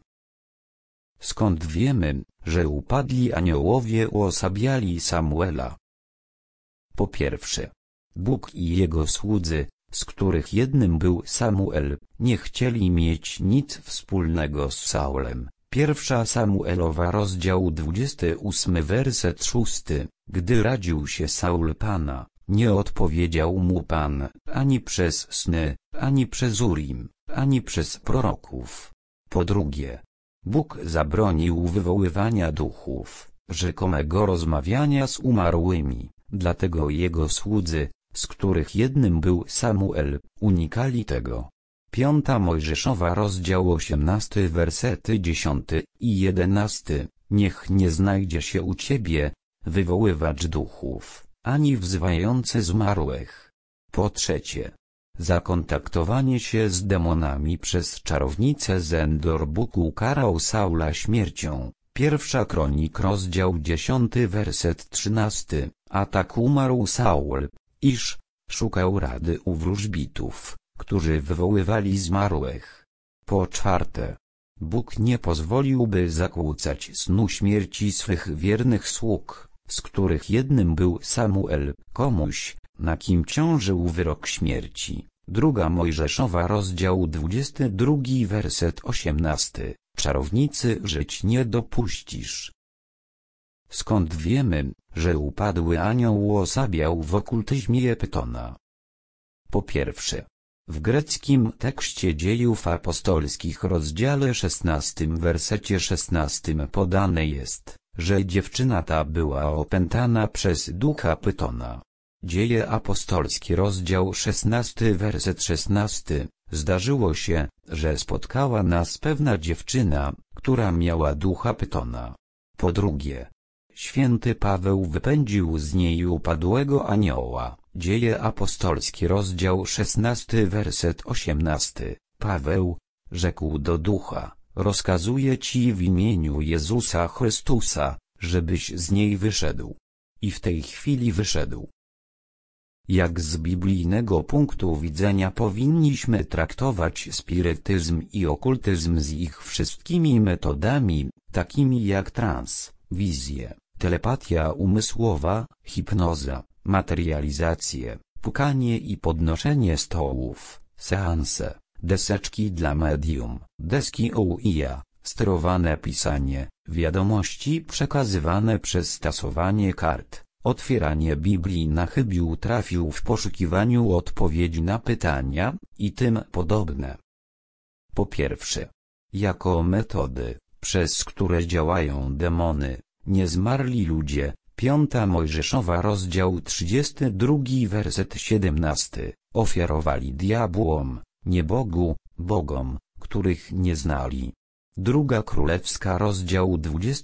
Skąd wiemy, że upadli aniołowie uosabiali Samuela? Po pierwsze, Bóg i jego słudzy, z których jednym był Samuel, nie chcieli mieć nic wspólnego z Saulem. 1 Samuelowa rozdział 28 werset 6, gdy radził się Saul Pana, nie odpowiedział mu Pan, ani przez sny, ani przez Urim, ani przez proroków. Po drugie, Bóg zabronił wywoływania duchów, rzekomego rozmawiania z umarłymi, dlatego jego słudzy, z których jednym był Samuel, unikali tego. 5 Mojżeszowa rozdział 18 wersety 10 i 11, niech nie znajdzie się u ciebie wywoływacz duchów, ani wzywający zmarłych. Po trzecie, zakontaktowanie się z demonami przez czarownicę z Endor. Bóg ukarał Saula śmiercią. 1 Kronik rozdział 10 werset 13, a tak umarł Saul, iż szukał rady u wróżbitów, którzy wywoływali zmarłych. Po czwarte, Bóg nie pozwolił, by zakłócać snu śmierci swych wiernych sług, z których jednym był Samuel, komuś, na kim ciążył wyrok śmierci. 2 Mojżeszowa rozdział 22 werset 18, czarownicy żyć nie dopuścisz. Skąd wiemy, że upadły anioł uosabiał w okultyzmie Pytona? Po pierwsze, w greckim tekście Dziejów apostolskich rozdziale 16 wersecie 16 podane jest, że dziewczyna ta była opętana przez ducha Pytona. Dzieje apostolskie rozdział 16 werset 16, zdarzyło się, że spotkała nas pewna dziewczyna, która miała ducha Pytona. Po drugie, święty Paweł wypędził z niej upadłego anioła. Dzieje apostolskie rozdział 16 werset 18, Paweł rzekł do ducha, rozkazuję ci w imieniu Jezusa Chrystusa, żebyś z niej wyszedł. I w tej chwili wyszedł. Jak z biblijnego punktu widzenia powinniśmy traktować spirytyzm i okultyzm z ich wszystkimi metodami, takimi jak trans, wizje, telepatia umysłowa, hipnoza, materializację, pukanie i podnoszenie stołów, seanse, deseczki dla medium, deski OUIA, sterowane pisanie, wiadomości przekazywane przez tasowanie kart, otwieranie Biblii na chybił trafił w poszukiwaniu odpowiedzi na pytania i tym podobne. Po pierwsze, jako metody, przez które działają demony, niezmarli ludzie, 5 Mojżeszowa rozdział 32 werset 17, ofiarowali diabłom, nie Bogu, bogom, których nie znali. 2 Królewska rozdział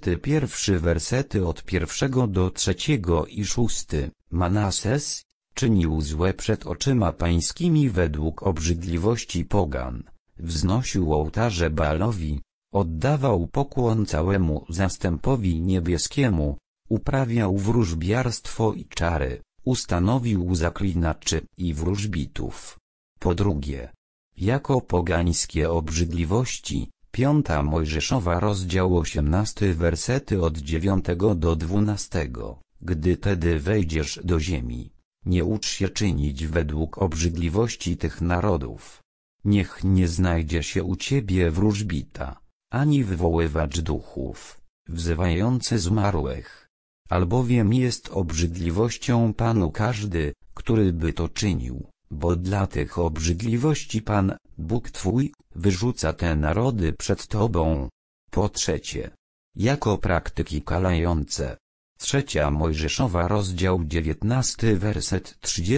21 wersety od 1 do 3 i 6, Manases czynił złe przed oczyma pańskimi według obrzydliwości pogan, wznosił ołtarze Baalowi, oddawał pokłon całemu zastępowi niebieskiemu, uprawiał wróżbiarstwo i czary, ustanowił zaklinaczy i wróżbitów. Po drugie, jako pogańskie obrzydliwości, 5 Mojżeszowa rozdział 18 wersety od 9 do 12. Gdy tedy wejdziesz do ziemi, nie ucz się czynić według obrzydliwości tych narodów. Niech nie znajdzie się u ciebie wróżbita, ani wywoływacz duchów, wzywający zmarłych. Albowiem jest obrzydliwością Panu każdy, który by to czynił, bo dla tych obrzydliwości Pan, Bóg twój, wyrzuca te narody przed tobą. Po trzecie, jako praktyki kalające. 3 Mojżeszowa rozdział 19 werset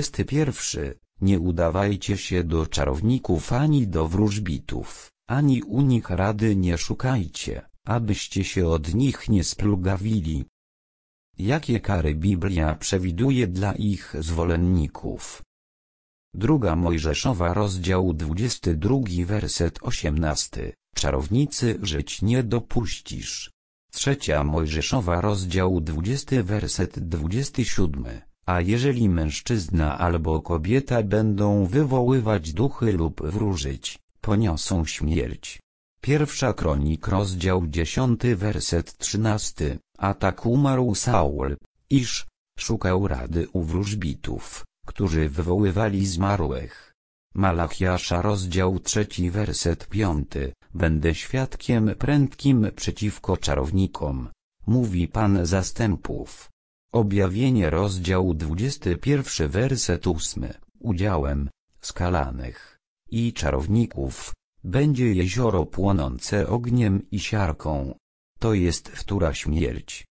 31. Nie udawajcie się do czarowników ani do wróżbitów, ani u nich rady nie szukajcie, abyście się od nich nie splugawili. Jakie kary Biblia przewiduje dla ich zwolenników? 2 Mojżeszowa rozdział 22 werset 18. Czarownicy żyć nie dopuścisz. 3 Mojżeszowa rozdział 20 werset 27. A jeżeli mężczyzna albo kobieta będą wywoływać duchy lub wróżyć, poniosą śmierć. 1 Kronik rozdział 10 werset 13. A tak umarł Saul, iż szukał rady u wróżbitów, którzy wywoływali zmarłych. Malachiasza rozdział 3 werset 5. Będę świadkiem prędkim przeciwko czarownikom, mówi Pan zastępów. Objawienie rozdział 21 werset 8. Udziałem skalanych i czarowników będzie jezioro płonące ogniem i siarką. To jest wtóra śmierć.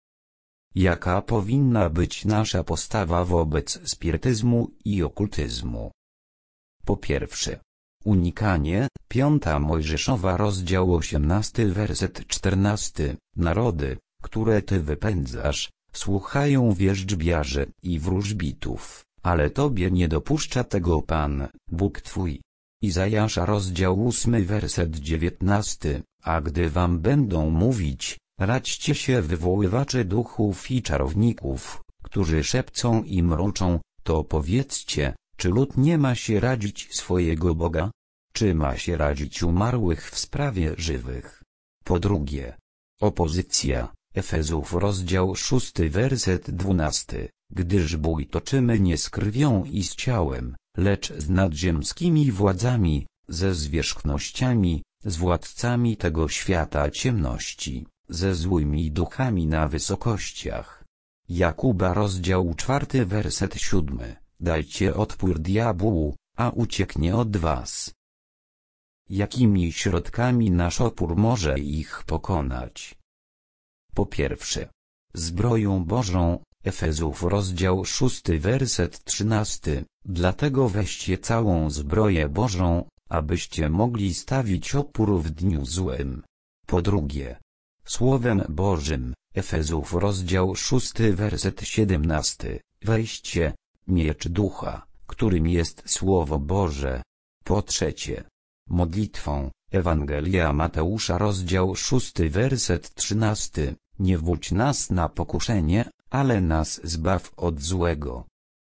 Jaka powinna być nasza postawa wobec spirytyzmu i okultyzmu? Po pierwsze, unikanie. 5 Mojżeszowa rozdział 18 werset 14. Narody, które ty wypędzasz, słuchają wierzchbiarzy i wróżbitów, ale tobie nie dopuszcza tego Pan, Bóg twój. Izajasza rozdział 8 werset 19. A gdy wam będą mówić, radźcie się wywoływacze duchów i czarowników, którzy szepcą i mruczą, to powiedzcie, czy lud nie ma się radzić swojego Boga? Czy ma się radzić umarłych w sprawie żywych? Po drugie, opozycja. Efezów rozdział 6 werset 12. Gdyż bój toczymy nie z krwią i z ciałem, lecz z nadziemskimi władzami, ze zwierzchnościami, z władcami tego świata ciemności, ze złymi duchami na wysokościach. Jakuba rozdział 4 werset 7. Dajcie odpór diabłu, a ucieknie od was. Jakimi środkami nasz opór może ich pokonać? Po pierwsze, zbroją Bożą. Efezów rozdział 6 werset 13. Dlatego weźcie całą zbroję Bożą, abyście mogli stawić opór w dniu złym. Po drugie, Słowem Bożym. Efezów rozdział 6 werset 17. Weźcie miecz ducha, którym jest Słowo Boże. Po trzecie, modlitwą. Ewangelia Mateusza rozdział 6 werset 13. Nie wódź nas na pokuszenie, ale nas zbaw od złego.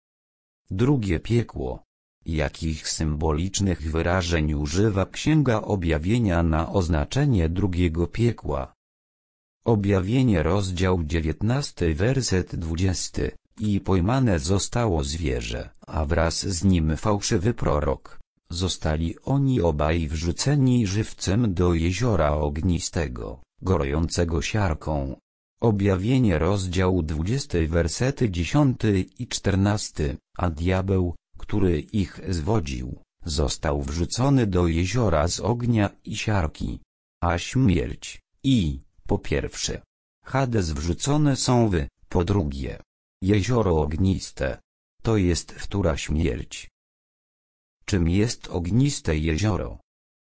Drugie piekło. Jakich symbolicznych wyrażeń używa Księga Objawienia na oznaczenie drugiego piekła? Objawienie rozdział 19 werset 20. I pojmane zostało zwierzę, a wraz z nim fałszywy prorok. Zostali oni obaj wrzuceni żywcem do jeziora ognistego, gorącego siarką. Objawienie rozdział 20 wersety 10 i 14. A diabeł, który ich zwodził, został wrzucony do jeziora z ognia i siarki. A śmierć i, po pierwsze, Hades wrzucone są w, po drugie, jezioro ogniste. To jest wtóra śmierć. Czym jest ogniste jezioro?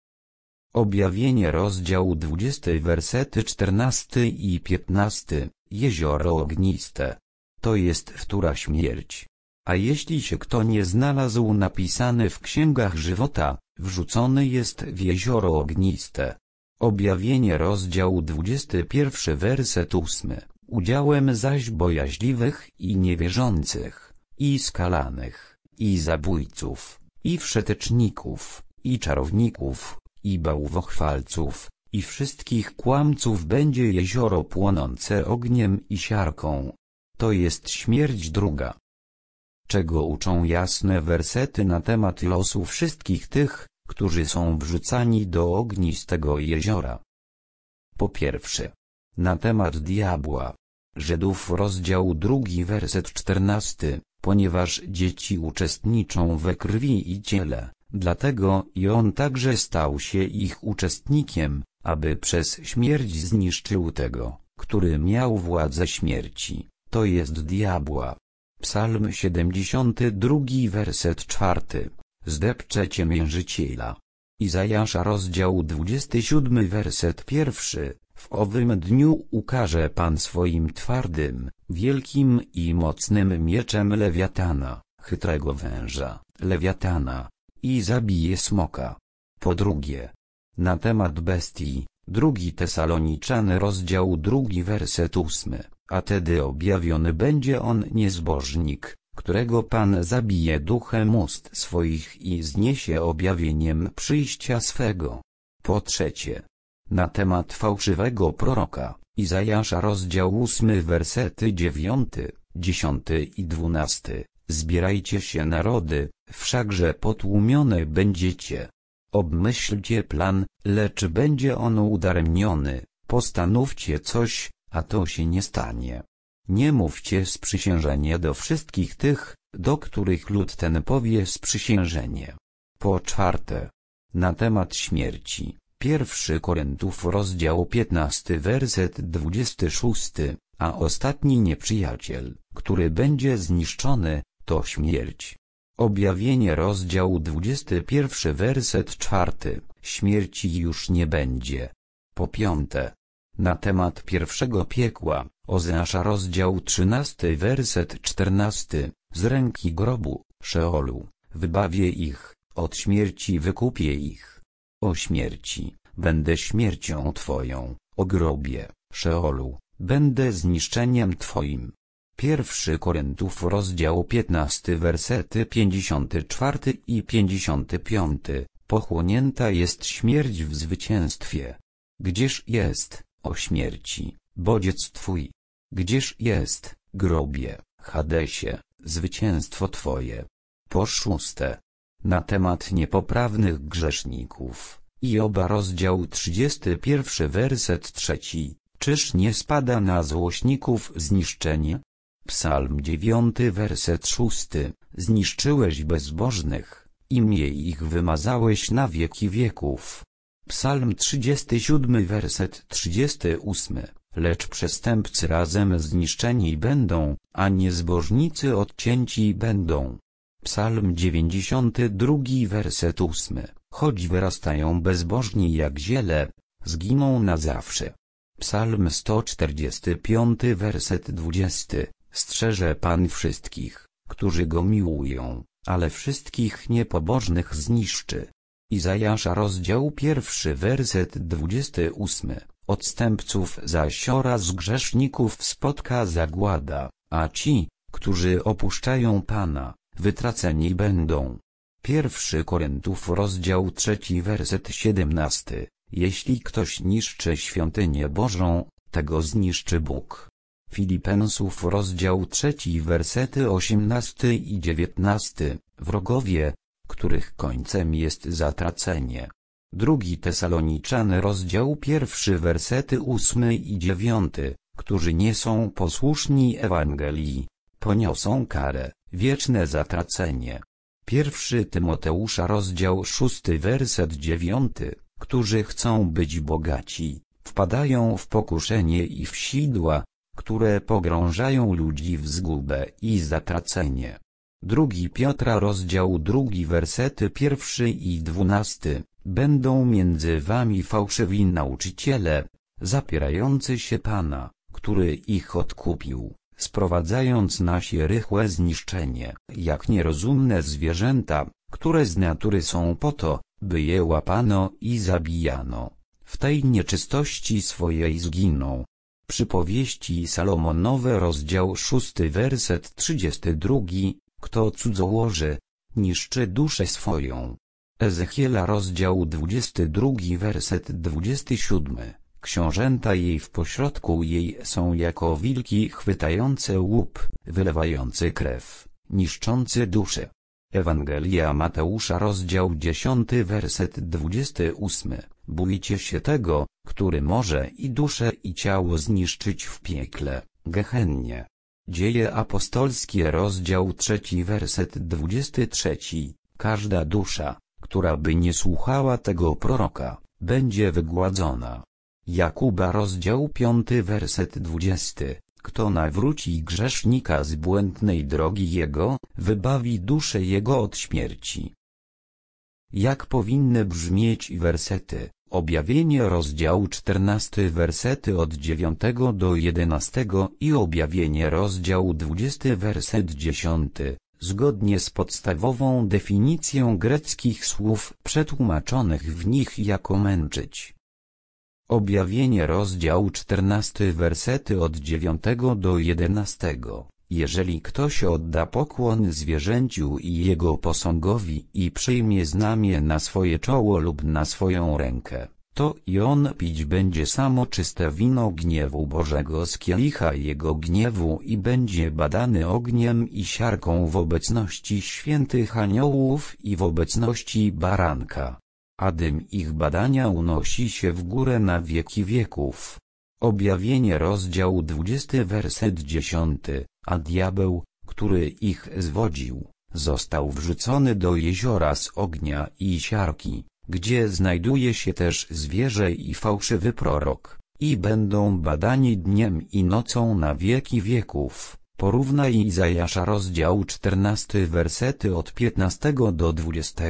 Objawienie rozdział 20 wersety 14 i 15. Jezioro ogniste. To jest wtóra śmierć. A jeśli się kto nie znalazł napisany w księgach żywota, wrzucony jest w jezioro ogniste. Objawienie rozdział 21 werset 8. Udziałem zaś bojaźliwych i niewierzących, i skalanych, i zabójców, i wszeteczników, i czarowników, i bałwochwalców, i wszystkich kłamców będzie jezioro płonące ogniem i siarką. To jest śmierć druga. Czego uczą jasne wersety na temat losu wszystkich tych, którzy są wrzucani do ognistego jeziora? Po pierwsze, na temat diabła. Żydów rozdział 2 werset 14, ponieważ dzieci uczestniczą we krwi i ciele, dlatego i on także stał się ich uczestnikiem, aby przez śmierć zniszczył tego, który miał władzę śmierci, to jest diabła. Psalm 72 werset 4. Zdepcze ciemiężyciela. Izajasza rozdział 27 werset 1. W owym dniu ukaże Pan swoim twardym, wielkim i mocnym mieczem Lewiatana, chytrego węża, Lewiatana, i zabije smoka. Po drugie, na temat bestii, 2 Tesaloniczan rozdział 2 werset 8, a tedy objawiony będzie on niezbożnik, którego Pan zabije duchem ust swoich i zniesie objawieniem przyjścia swego. Po trzecie, na temat fałszywego proroka, Izajasza rozdział 8 wersety 9, 10 i 12. Zbierajcie się narody, wszakże potłumione będziecie. Obmyślcie plan, lecz będzie on udaremniony, postanówcie coś, a to się nie stanie. Nie mówcie sprzysiężenie do wszystkich tych, do których lud ten powie sprzysiężenie. Po czwarte, na temat śmierci, 1 Koryntiów rozdział 15 werset 26, a ostatni nieprzyjaciel, który będzie zniszczony, to śmierć. Objawienie rozdział 21 werset 4, śmierci już nie będzie. Po piąte, na temat pierwszego piekła, Ozeasza rozdział 13 werset 14, z ręki grobu, Szeolu, wybawię ich, od śmierci wykupię ich. O śmierci, będę śmiercią Twoją, o grobie, Szeolu, będę zniszczeniem Twoim. 1 Koryntiów rozdział 15 wersety 54 i 55, pochłonięta jest śmierć w zwycięstwie. Gdzież jest, o śmierci, bodziec Twój? Gdzież jest, grobie, Hadesie, zwycięstwo Twoje? Po szóste, na temat niepoprawnych grzeszników, Joba rozdział 31 werset 3, czyż nie spada na złośników zniszczenie? Psalm 9 werset 6, zniszczyłeś bezbożnych, imię ich wymazałeś na wieki wieków. Psalm 37 werset 38, lecz przestępcy razem zniszczeni będą, a niezbożnicy odcięci będą. Psalm 92 werset 8, choć wyrastają bezbożni jak ziele, zginą na zawsze. Psalm 145 werset 20, strzeże Pan wszystkich, którzy Go miłują, ale wszystkich niepobożnych zniszczy. Izajasza rozdział 1 werset 28, odstępców zaś oraz grzeszników spotka zagłada, a ci, którzy opuszczają Pana, wytraceni będą. 1 Koryntiów rozdział 3 werset 17, jeśli ktoś niszczy świątynię Bożą, tego zniszczy Bóg. Filipensów rozdział 3 wersety 18 i 19, wrogowie, których końcem jest zatracenie. 2 Tesaloniczan rozdział 1 wersety 8 i 9, którzy nie są posłuszni Ewangelii, poniosą karę, wieczne zatracenie. 1 Tymoteusza rozdział 6 werset 9, którzy chcą być bogaci, wpadają w pokuszenie i w sidła, które pogrążają ludzi w zgubę i zatracenie. 2 Piotra rozdział 2 wersety 1 i 12, będą między wami fałszywi nauczyciele, zapierający się Pana, który ich odkupił, sprowadzając na się rychłe zniszczenie, jak nierozumne zwierzęta, które z natury są po to, by je łapano i zabijano. W tej nieczystości swojej zginą. Przypowieści Salomonowe rozdział 6 werset 32, kto cudzołoży, niszczy duszę swoją. Ezechiela rozdział 22 werset 27. Książęta jej w pośrodku jej są jako wilki chwytające łup, wylewający krew, niszczący duszę. Ewangelia Mateusza rozdział 10 werset 28. Bójcie się tego, który może i duszę i ciało zniszczyć w piekle, gehennie. Dzieje apostolskie rozdział 3 werset 23. Każda dusza, która by nie słuchała tego proroka, będzie wygładzona. Jakuba rozdział 5 werset 20. Kto nawróci grzesznika z błędnej drogi jego, wybawi duszę jego od śmierci. Jak powinny brzmieć wersety? Objawienie rozdział 14 wersety od 9 do 11 i objawienie rozdział 20 werset 10, zgodnie z podstawową definicją greckich słów przetłumaczonych w nich jako męczyć. Objawienie rozdział 14 wersety od 9 do 11. Jeżeli ktoś odda pokłon zwierzęciu i jego posągowi i przyjmie znamię na swoje czoło lub na swoją rękę, to i on pić będzie samo czyste wino gniewu Bożego z kielicha jego gniewu i będzie badany ogniem i siarką w obecności świętych aniołów i w obecności baranka. A dym ich badania unosi się w górę na wieki wieków. Objawienie rozdział 20 werset 10. A diabeł, który ich zwodził, został wrzucony do jeziora z ognia i siarki, gdzie znajduje się też zwierzę i fałszywy prorok, i będą badani dniem i nocą na wieki wieków. Porównaj Izajasza rozdział 14 wersety od 15 do 20.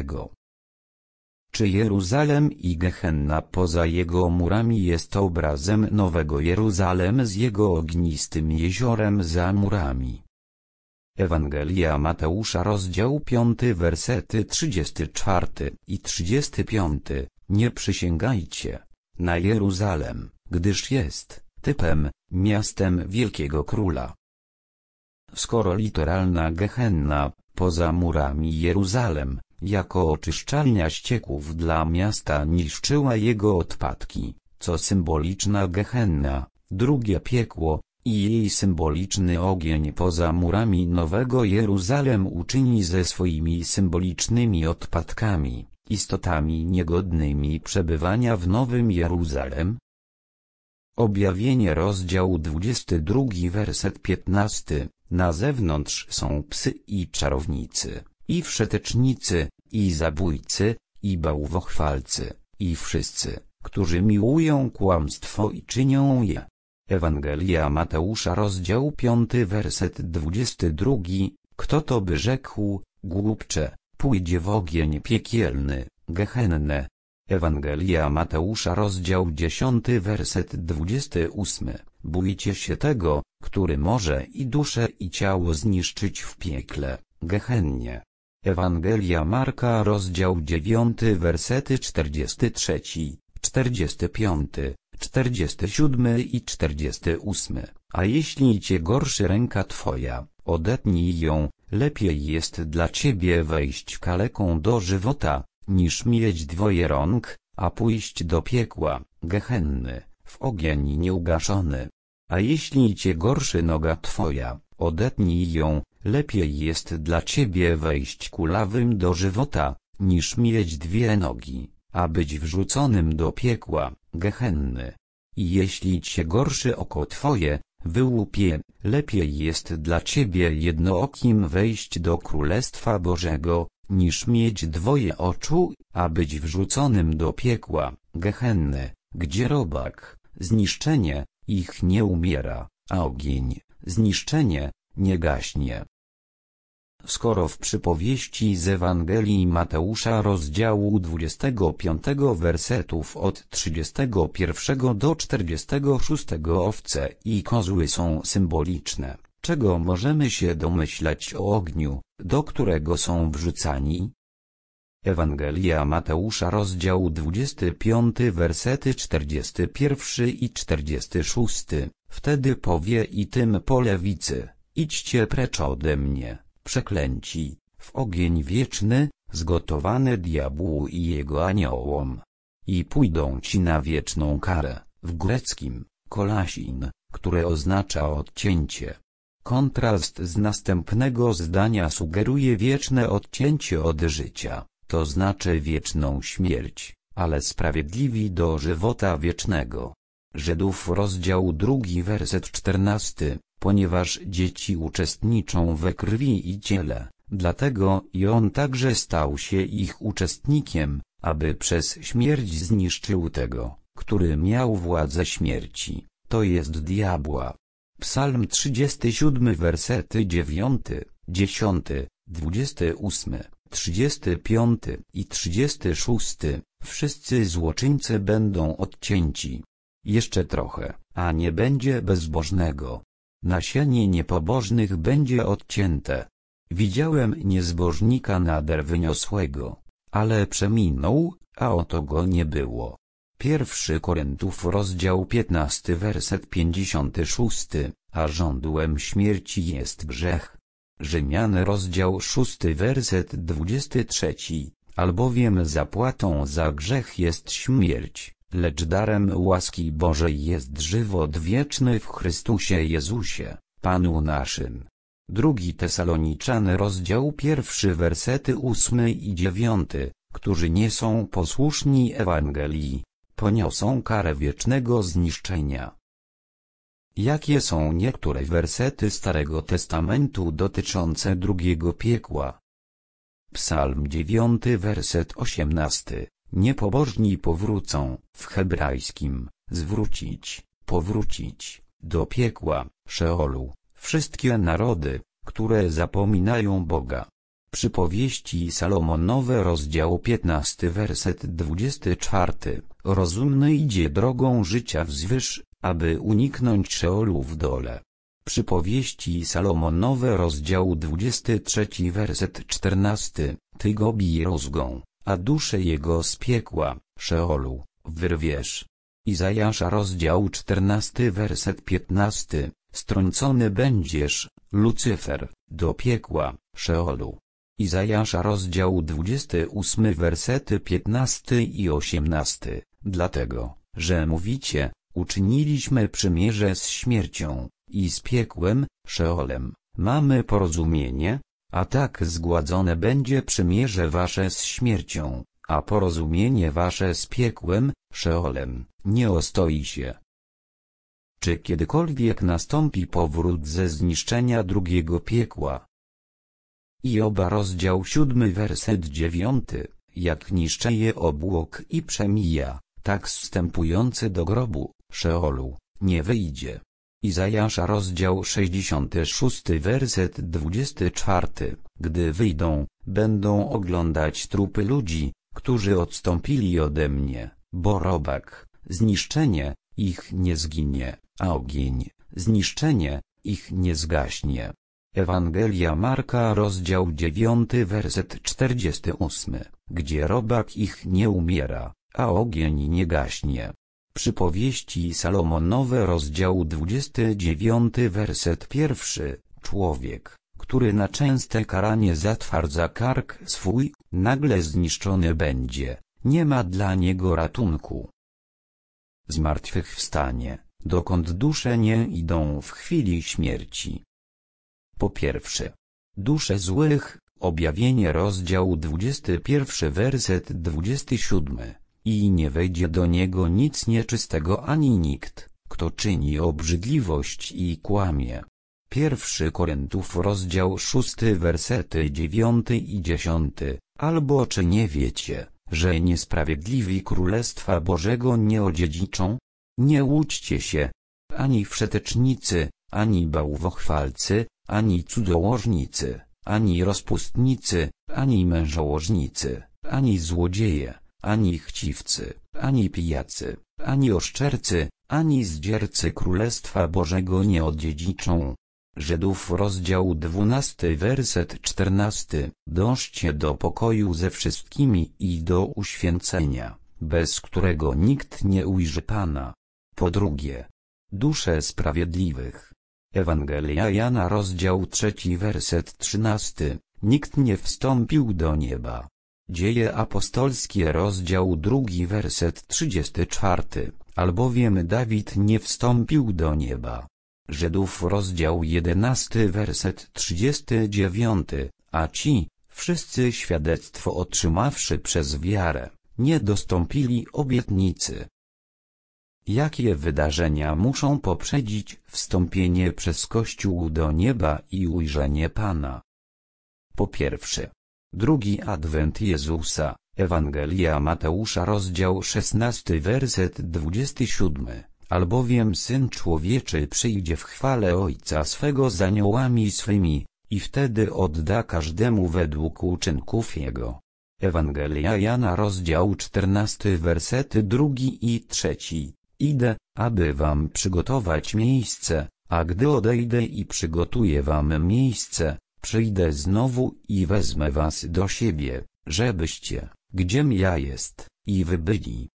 Czy Jeruzalem i Gehenna poza jego murami jest obrazem Nowego Jeruzalem z jego ognistym jeziorem za murami? Ewangelia Mateusza rozdział 5 wersety 34 i 35. Nie przysięgajcie na Jeruzalem, gdyż jest typem, miastem wielkiego króla. Skoro literalna Gehenna, poza murami Jeruzalem, jako oczyszczalnia ścieków dla miasta niszczyła jego odpadki, co symboliczna Gehenna, drugie piekło, i jej symboliczny ogień poza murami Nowego Jeruzalem uczyni ze swoimi symbolicznymi odpadkami, istotami niegodnymi przebywania w Nowym Jeruzalem? Objawienie rozdział 22 werset 15. Na zewnątrz są psy i czarownicy, i wszetecznicy, i zabójcy, i bałwochwalcy, i wszyscy, którzy miłują kłamstwo i czynią je. Ewangelia Mateusza rozdział 5 werset 22. Kto to by rzekł, głupcze, pójdzie w ogień piekielny, gehennę. Ewangelia Mateusza rozdział 10 werset 28. Bójcie się tego, który może i duszę i ciało zniszczyć w piekle, gehennie. Ewangelia Marka rozdział 9 wersety 43, 45, 47 i 48. A jeśli cię gorszy ręka twoja, odetnij ją, lepiej jest dla ciebie wejść kaleką do żywota, niż mieć dwoje rąk, a pójść do piekła, gehenny, w ogień nieugaszony. A jeśli cię gorszy noga twoja, odetnij ją, lepiej jest dla ciebie wejść kulawym do żywota, niż mieć dwie nogi, a być wrzuconym do piekła, gehenny. I jeśli cię gorszy oko twoje, wyłup je, lepiej jest dla ciebie jednookim wejść do Królestwa Bożego, niż mieć dwoje oczu, a być wrzuconym do piekła, gehenny, gdzie robak, zniszczenie, ich nie umiera, a ogień, zniszczenie, nie gaśnie. Skoro w przypowieści z Ewangelii Mateusza rozdziału 25 wersetów od 31 do 46 owce i kozły są symboliczne, czego możemy się domyślać o ogniu, do którego są wrzucani? Ewangelia Mateusza rozdział 25 wersety 41 i 46. Wtedy powie i tym po lewicy, idźcie precz ode mnie, przeklęci, w ogień wieczny, zgotowane diabłu i jego aniołom. I pójdą ci na wieczną karę, w greckim, kolasin, które oznacza odcięcie. Kontrast z następnego zdania sugeruje wieczne odcięcie od życia, to znaczy wieczną śmierć, ale sprawiedliwi do żywota wiecznego. Żydów rozdział 2 werset 14, ponieważ dzieci uczestniczą we krwi i ciele, dlatego i on także stał się ich uczestnikiem, aby przez śmierć zniszczył tego, który miał władzę śmierci, to jest diabła. Psalm 37 wersety 9, 10, 28, 35 i 36, wszyscy złoczyńcy będą odcięci. Jeszcze trochę, a nie będzie bezbożnego. Nasienie niepobożnych będzie odcięte. Widziałem niezbożnika nader wyniosłego, ale przeminął, a oto go nie było. 1 Koryntiów rozdział 15 werset 56, a żądłem śmierci jest grzech. Rzymian rozdział 6 werset 23, albowiem zapłatą za grzech jest śmierć, lecz darem łaski Bożej jest żywot wieczny w Chrystusie Jezusie, Panu naszym. 2 Tesaloniczan rozdział 1 wersety 8 i 9, którzy nie są posłuszni Ewangelii, poniosą karę wiecznego zniszczenia. Jakie są niektóre wersety Starego Testamentu dotyczące drugiego piekła? Psalm 9 werset 18. Niepobożni powrócą, w hebrajskim, zwrócić, powrócić, do piekła, Szeolu, wszystkie narody, które zapominają Boga. Przypowieści Salomonowe rozdział 15 werset 24. Rozumny idzie drogą życia wzwyż, aby uniknąć Szeolu w dole. Przypowieści Salomonowe rozdział 23 werset 14. Ty go bij rozgą, a duszę jego z piekła, Szeolu, wyrwiesz. Izajasza rozdział 14 werset 15. Strącony będziesz, Lucyfer, do piekła, Szeolu. Izajasza rozdział 28 wersety 15 i 18. Dlatego, że mówicie, uczyniliśmy przymierze z śmiercią i z piekłem, Szeolem, mamy porozumienie, a tak zgładzone będzie przymierze wasze z śmiercią, a porozumienie wasze z piekłem, Szeolem, nie ostoi się. Czy kiedykolwiek nastąpi powrót ze zniszczenia drugiego piekła? Joba rozdział 7 werset 9, jak niszczeje obłok i przemija, tak zstępujący do grobu, Szeolu, nie wyjdzie. Izajasza rozdział 66 werset 24, gdy wyjdą, będą oglądać trupy ludzi, którzy odstąpili ode mnie, bo robak, zniszczenie, ich nie zginie, a ogień, zniszczenie, ich nie zgaśnie. Ewangelia Marka rozdział 9 werset 48, gdzie robak ich nie umiera, a ogień nie gaśnie. Przypowieści Salomonowe rozdział 29 werset 1. Człowiek, który na częste karanie zatwardza kark swój, nagle zniszczony będzie, nie ma dla niego ratunku. Zmartwychwstanie, dokąd dusze nie idą w chwili śmierci. Po pierwsze, dusze złych, objawienie rozdział 21 werset 27, i nie wejdzie do niego nic nieczystego ani nikt, kto czyni obrzydliwość i kłamie. 1 Koryntiów rozdział 6 wersety 9 i 10, albo czy nie wiecie, że niesprawiedliwi Królestwa Bożego nie odziedziczą? Nie łudźcie się, ani wszetecznicy, ani bałwochwalcy, ani cudzołożnicy, ani rozpustnicy, ani mężołożnicy, ani złodzieje, ani chciwcy, ani pijacy, ani oszczercy, ani zdziercy Królestwa Bożego nie odziedziczą. Żydów rozdział 12 werset 14. Dążcie do pokoju ze wszystkimi i do uświęcenia, bez którego nikt nie ujrzy Pana. Po drugie, dusze sprawiedliwych. Ewangelia Jana rozdział 3 werset 13. Nikt nie wstąpił do nieba, Dzieje apostolskie rozdział 2 werset 34, albowiem Dawid nie wstąpił do nieba. Żydów rozdział 11 werset 39, a ci, wszyscy świadectwo otrzymawszy przez wiarę, nie dostąpili obietnicy. Jakie wydarzenia muszą poprzedzić wstąpienie przez Kościół do nieba i ujrzenie Pana? Po pierwsze, drugi adwent Jezusa, Ewangelia Mateusza rozdział 16 werset 27, albowiem Syn Człowieczy przyjdzie w chwale Ojca swego z aniołami swymi, i wtedy odda każdemu według uczynków Jego. Ewangelia Jana rozdział 14 wersety 2 i 3. Idę, aby wam przygotować miejsce, a gdy odejdę i przygotuję wam miejsce, przyjdę znowu i wezmę was do siebie, żebyście, gdziem ja jest, i wy byli.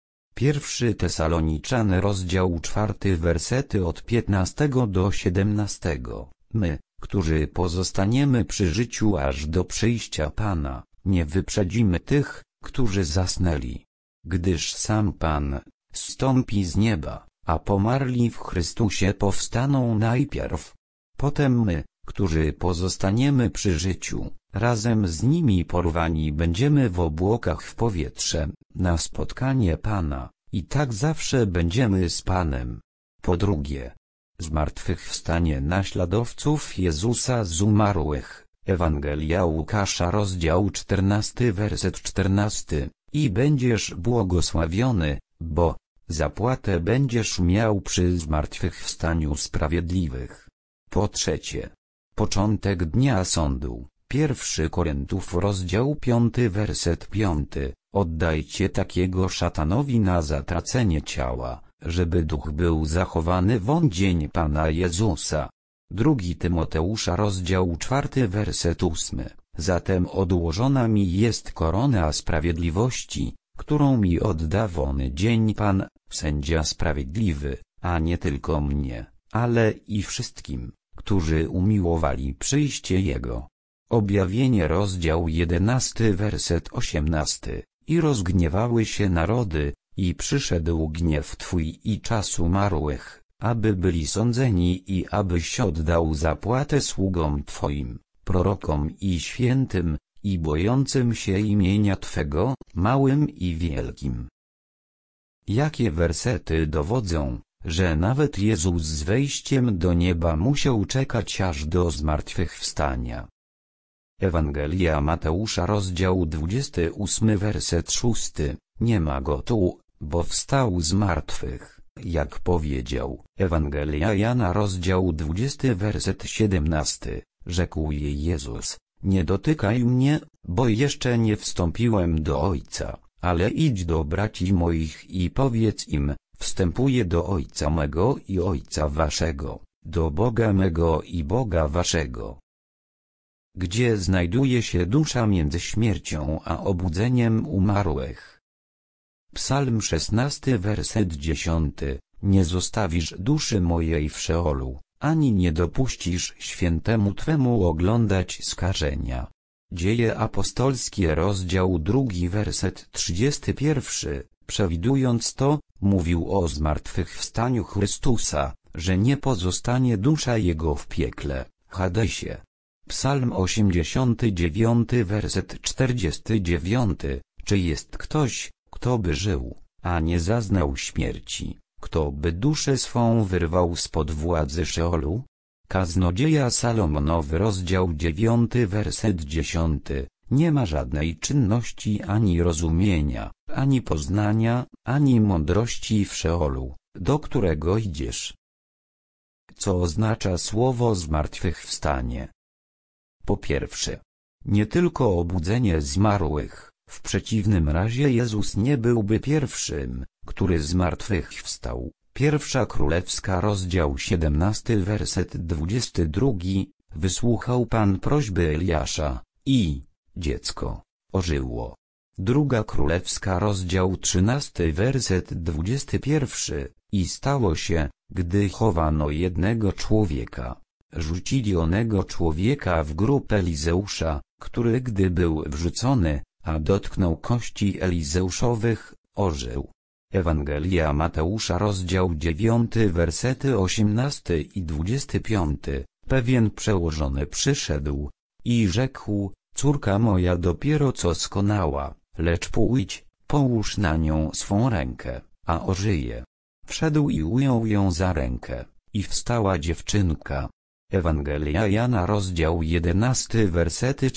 1 Tesaloniczan rozdział 4 wersety od 15 do 17. My, którzy pozostaniemy przy życiu aż do przyjścia Pana, nie wyprzedzimy tych, którzy zasnęli. Gdyż sam Pan zstąpi z nieba, a pomarli w Chrystusie powstaną najpierw. Potem my, którzy pozostaniemy przy życiu, razem z nimi porwani będziemy w obłokach w powietrze, na spotkanie Pana, i tak zawsze będziemy z Panem. Po drugie, zmartwychwstanie naśladowców Jezusa z umarłych. Ewangelia Łukasza rozdział 14 werset 14. I będziesz błogosławiony, bo zapłatę będziesz miał przy zmartwychwstaniu sprawiedliwych. Po trzecie, początek dnia sądu. 1 Koryntiów rozdział 5 werset 5. Oddajcie takiego szatanowi na zatracenie ciała, żeby duch był zachowany w dzień Pana Jezusa. 2 Tymoteusza rozdział 4 werset 8. Zatem odłożona mi jest korona sprawiedliwości, którą mi odda wony dzień Pan, sędzia sprawiedliwy, a nie tylko mnie, ale i wszystkim, którzy umiłowali przyjście Jego. Objawienie rozdział 11 werset 18. I rozgniewały się narody, i przyszedł gniew Twój i czas umarłych, aby byli sądzeni i abyś oddał zapłatę sługom Twoim, prorokom i świętym, i bojącym się imienia Twego, małym i wielkim. Jakie wersety dowodzą, że nawet Jezus z wejściem do nieba musiał czekać aż do zmartwychwstania? Ewangelia Mateusza rozdział 28 werset 6. Nie ma go tu, bo wstał z martwych, jak powiedział. Ewangelia Jana rozdział 20 werset 17. Rzekł jej Jezus: nie dotykaj mnie, bo jeszcze nie wstąpiłem do Ojca, ale idź do braci moich i powiedz im: wstępuję do Ojca mego i Ojca waszego, do Boga mego i Boga waszego. Gdzie znajduje się dusza między śmiercią a obudzeniem umarłych? Psalm 16 werset 10. Nie zostawisz duszy mojej w Szeolu, ani nie dopuścisz świętemu Twemu oglądać skażenia. Dzieje apostolskie rozdział 2 werset 31. Przewidując to, mówił o zmartwychwstaniu Chrystusa, że nie pozostanie dusza Jego w piekle, Hadesie. Psalm 89 werset 49. Czy jest ktoś, kto by żył, a nie zaznał śmierci, kto by duszę swą wyrwał spod władzy Szeolu? Kaznodzieja Salomonowy rozdział 9 werset 10. Nie ma żadnej czynności ani rozumienia, ani poznania, ani mądrości w Szeolu, do którego idziesz. Co oznacza słowo zmartwychwstanie? Po pierwsze, nie tylko obudzenie zmarłych, w przeciwnym razie Jezus nie byłby pierwszym, który zmartwychwstał. Pierwsza Królewska rozdział 17 werset 22. Wysłuchał Pan prośby Eliasza, i dziecko ożyło. Druga Królewska rozdział 13 werset 21. I stało się, gdy chowano jednego człowieka, rzucili onego człowieka w grób Elizeusza, który gdy był wrzucony, a dotknął kości Elizeuszowych, ożył. Ewangelia Mateusza rozdział 9 wersety 18 i 25. Pewien przełożony przyszedł i rzekł: córka moja dopiero co skonała, lecz pójdź, połóż na nią swą rękę, a ożyje. Wszedł i ujął ją za rękę, i wstała dziewczynka. Ewangelia Jana rozdział 11 wersety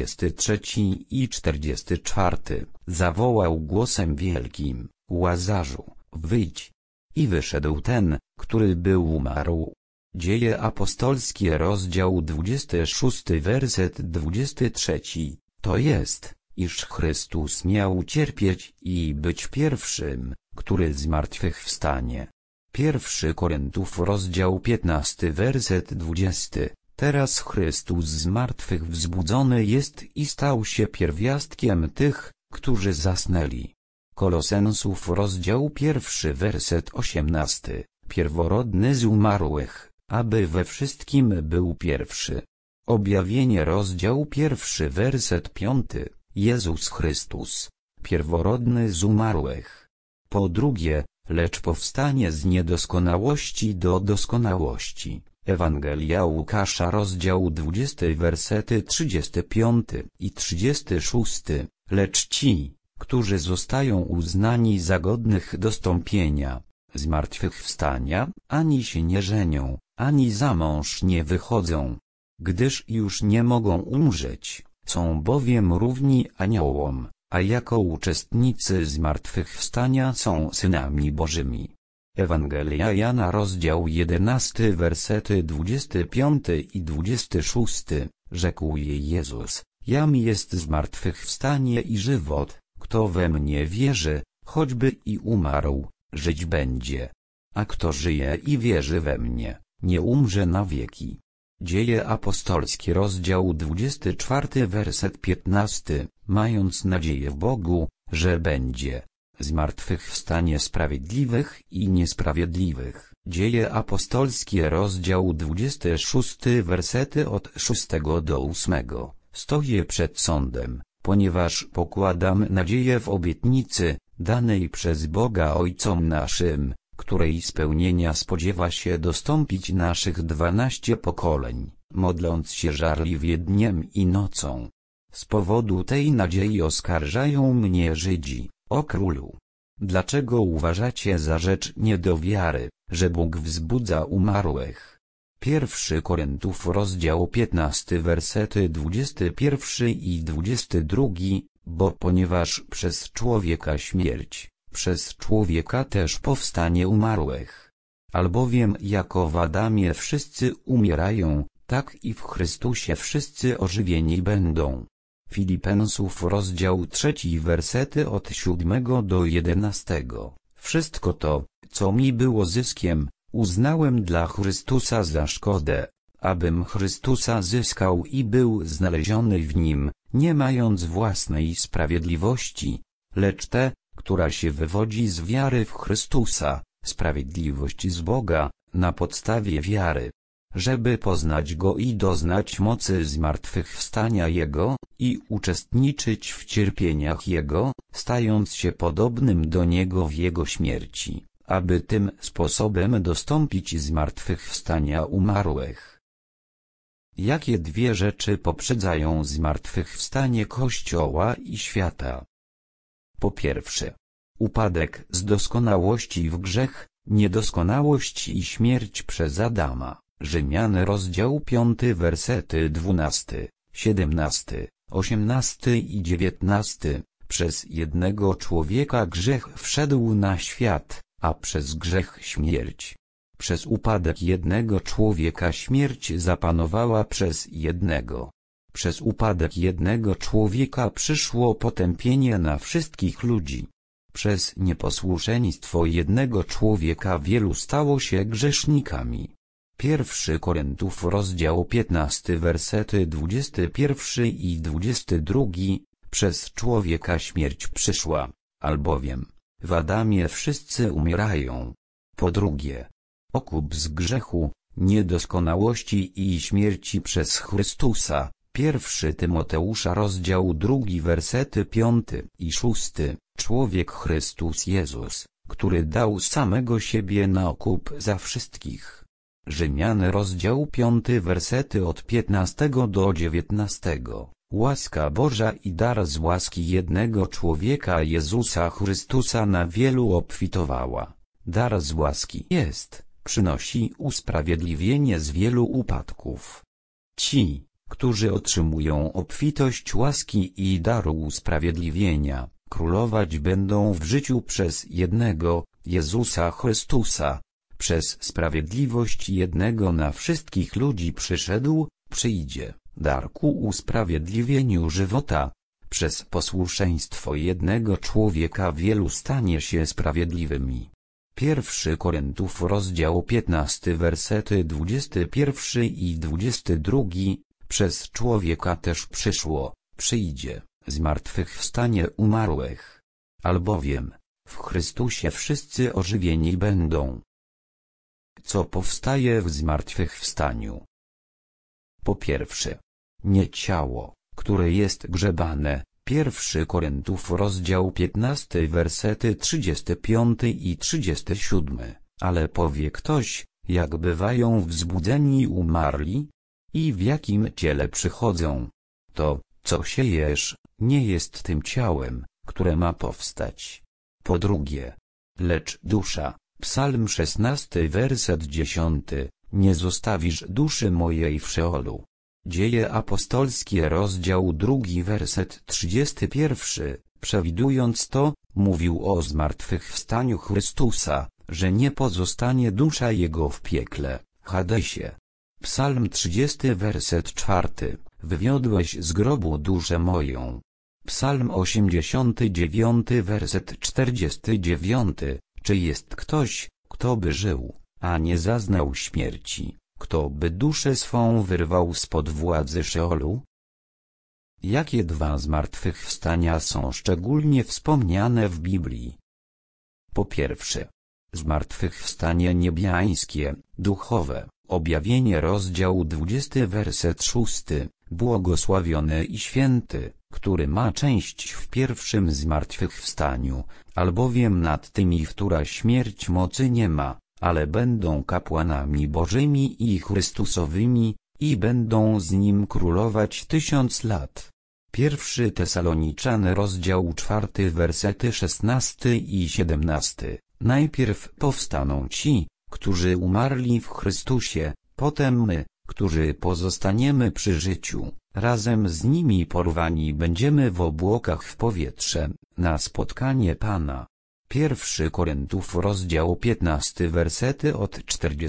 43 i 44. Zawołał głosem wielkim: Łazarzu, wyjdź. I wyszedł ten, który był umarł. Dzieje apostolskie rozdział 26 werset 23. To jest, iż Chrystus miał cierpieć i być pierwszym, który z martwych wstanie. 1 Koryntiów rozdział 15 werset 20. Teraz Chrystus z martwych wzbudzony jest i stał się pierwiastkiem tych, którzy zasnęli. Kolosensów rozdział 1 werset 18. Pierworodny z umarłych, aby we wszystkim był pierwszy. Objawienie rozdział 1 werset 5. Jezus Chrystus, pierworodny z umarłych. Po drugie, lecz powstanie z niedoskonałości do doskonałości. Ewangelia Łukasza rozdział 20 wersety 35 i 36. Lecz ci, którzy zostają uznani za godnych dostąpienia, zmartwychwstania, ani się nie żenią, ani za mąż nie wychodzą, gdyż już nie mogą umrzeć, są bowiem równi aniołom, a jako uczestnicy zmartwychwstania są synami Bożymi. Ewangelia Jana rozdział 11 wersety 25 i 26. Rzekł jej Jezus: Jam jest zmartwychwstanie i żywot, kto we mnie wierzy, choćby i umarł, żyć będzie. A kto żyje i wierzy we mnie, nie umrze na wieki. Dzieje apostolskie rozdział 24 werset 15. Mając nadzieję w Bogu, że będzie zmartwychwstanie sprawiedliwych i niesprawiedliwych. Dzieje apostolskie rozdział 26 wersety od 6 do 8. Stoję przed sądem, ponieważ pokładam nadzieję w obietnicy, danej przez Boga Ojcom naszym, której spełnienia spodziewa się dostąpić naszych 12 pokoleń, modląc się żarliwie dniem i nocą. Z powodu tej nadziei oskarżają mnie Żydzi: o królu, dlaczego uważacie za rzecz nie do wiary, że Bóg wzbudza umarłych? 1 Koryntiów rozdział 15 wersety 21 i 22. Bo ponieważ przez człowieka śmierć, przez człowieka też powstanie umarłych. Albowiem jako w Adamie wszyscy umierają, tak i w Chrystusie wszyscy ożywieni będą. Filipensów rozdział 3 wersety od 7 do 11. Wszystko to, co mi było zyskiem, uznałem dla Chrystusa za szkodę, abym Chrystusa zyskał i był znaleziony w Nim, nie mając własnej sprawiedliwości, lecz tę, która się wywodzi z wiary w Chrystusa, sprawiedliwość z Boga, na podstawie wiary, żeby poznać Go i doznać mocy zmartwychwstania Jego, i uczestniczyć w cierpieniach Jego, stając się podobnym do Niego w Jego śmierci, aby tym sposobem dostąpić zmartwychwstania umarłych. Jakie dwie rzeczy poprzedzają zmartwychwstanie Kościoła i świata? Po pierwsze, upadek z doskonałości w grzech, niedoskonałość i śmierć przez Adama. Rzymian rozdział 5 wersety 12, 17, 18 i 19. Przez jednego człowieka grzech wszedł na świat, a przez grzech śmierć. Przez upadek jednego człowieka śmierć zapanowała przez jednego. Przez upadek jednego człowieka przyszło potępienie na wszystkich ludzi. Przez nieposłuszeństwo jednego człowieka wielu stało się grzesznikami. 1 Koryntiów rozdział 15 wersety 21 i 22. Przez człowieka śmierć przyszła, albowiem w Adamie wszyscy umierają. Po drugie, okup z grzechu, niedoskonałości i śmierci przez Chrystusa. 1 Tymoteusza rozdział 2 wersety 5 i 6. Człowiek Chrystus Jezus, który dał samego siebie na okup za wszystkich. Rzymian rozdział 5 wersety od 15 do 19. Łaska Boża i dar z łaski jednego człowieka Jezusa Chrystusa na wielu obfitowała. Dar z łaski przynosi usprawiedliwienie z wielu upadków. Ci, którzy otrzymują obfitość łaski i daru usprawiedliwienia, królować będą w życiu przez jednego, Jezusa Chrystusa. Przez sprawiedliwość jednego na wszystkich ludzi przyjdzie, dar ku usprawiedliwieniu żywota. Przez posłuszeństwo jednego człowieka wielu stanie się sprawiedliwymi. 1 Koryntiów rozdział 15 wersety 21 i 22. Przez człowieka też przyjdzie, zmartwychwstanie umarłych. Albowiem w Chrystusie wszyscy ożywieni będą. Co powstaje w zmartwychwstaniu? Po pierwsze, nie ciało, które jest grzebane. 1 Koryntiów rozdział 15 wersety 35 i 37, ale powie ktoś, jak bywają wzbudzeni umarli? I w jakim ciele przychodzą? To, co siejesz, nie jest tym ciałem, które ma powstać. Po drugie, lecz dusza, Psalm 16 werset 10, nie zostawisz duszy mojej w Szeolu. Dzieje apostolskie rozdział 2 werset 31, przewidując to, mówił o zmartwychwstaniu Chrystusa, że nie pozostanie dusza Jego w piekle, Hadesie. Psalm 30 werset 4, wywiodłeś z grobu duszę moją. Psalm 89 werset 49, czy jest ktoś, kto by żył, a nie zaznał śmierci? Kto by duszę swą wyrwał spod władzy Szeolu? Jakie dwa zmartwychwstania są szczególnie wspomniane w Biblii? Po pierwsze, zmartwychwstanie niebiańskie, duchowe, objawienie rozdział 20 werset 6, błogosławiony i święty, który ma część w pierwszym zmartwychwstaniu, albowiem nad tymi, która śmierć mocy nie ma, ale będą kapłanami Bożymi i Chrystusowymi, i będą z Nim królować 1000 lat. 1 Tesaloniczan rozdział 4 wersety 16 i 17. Najpierw powstaną ci, którzy umarli w Chrystusie, potem my, którzy pozostaniemy przy życiu, razem z nimi porwani będziemy w obłokach w powietrze, na spotkanie Pana. 1 Koryntiów rozdział 15 wersety od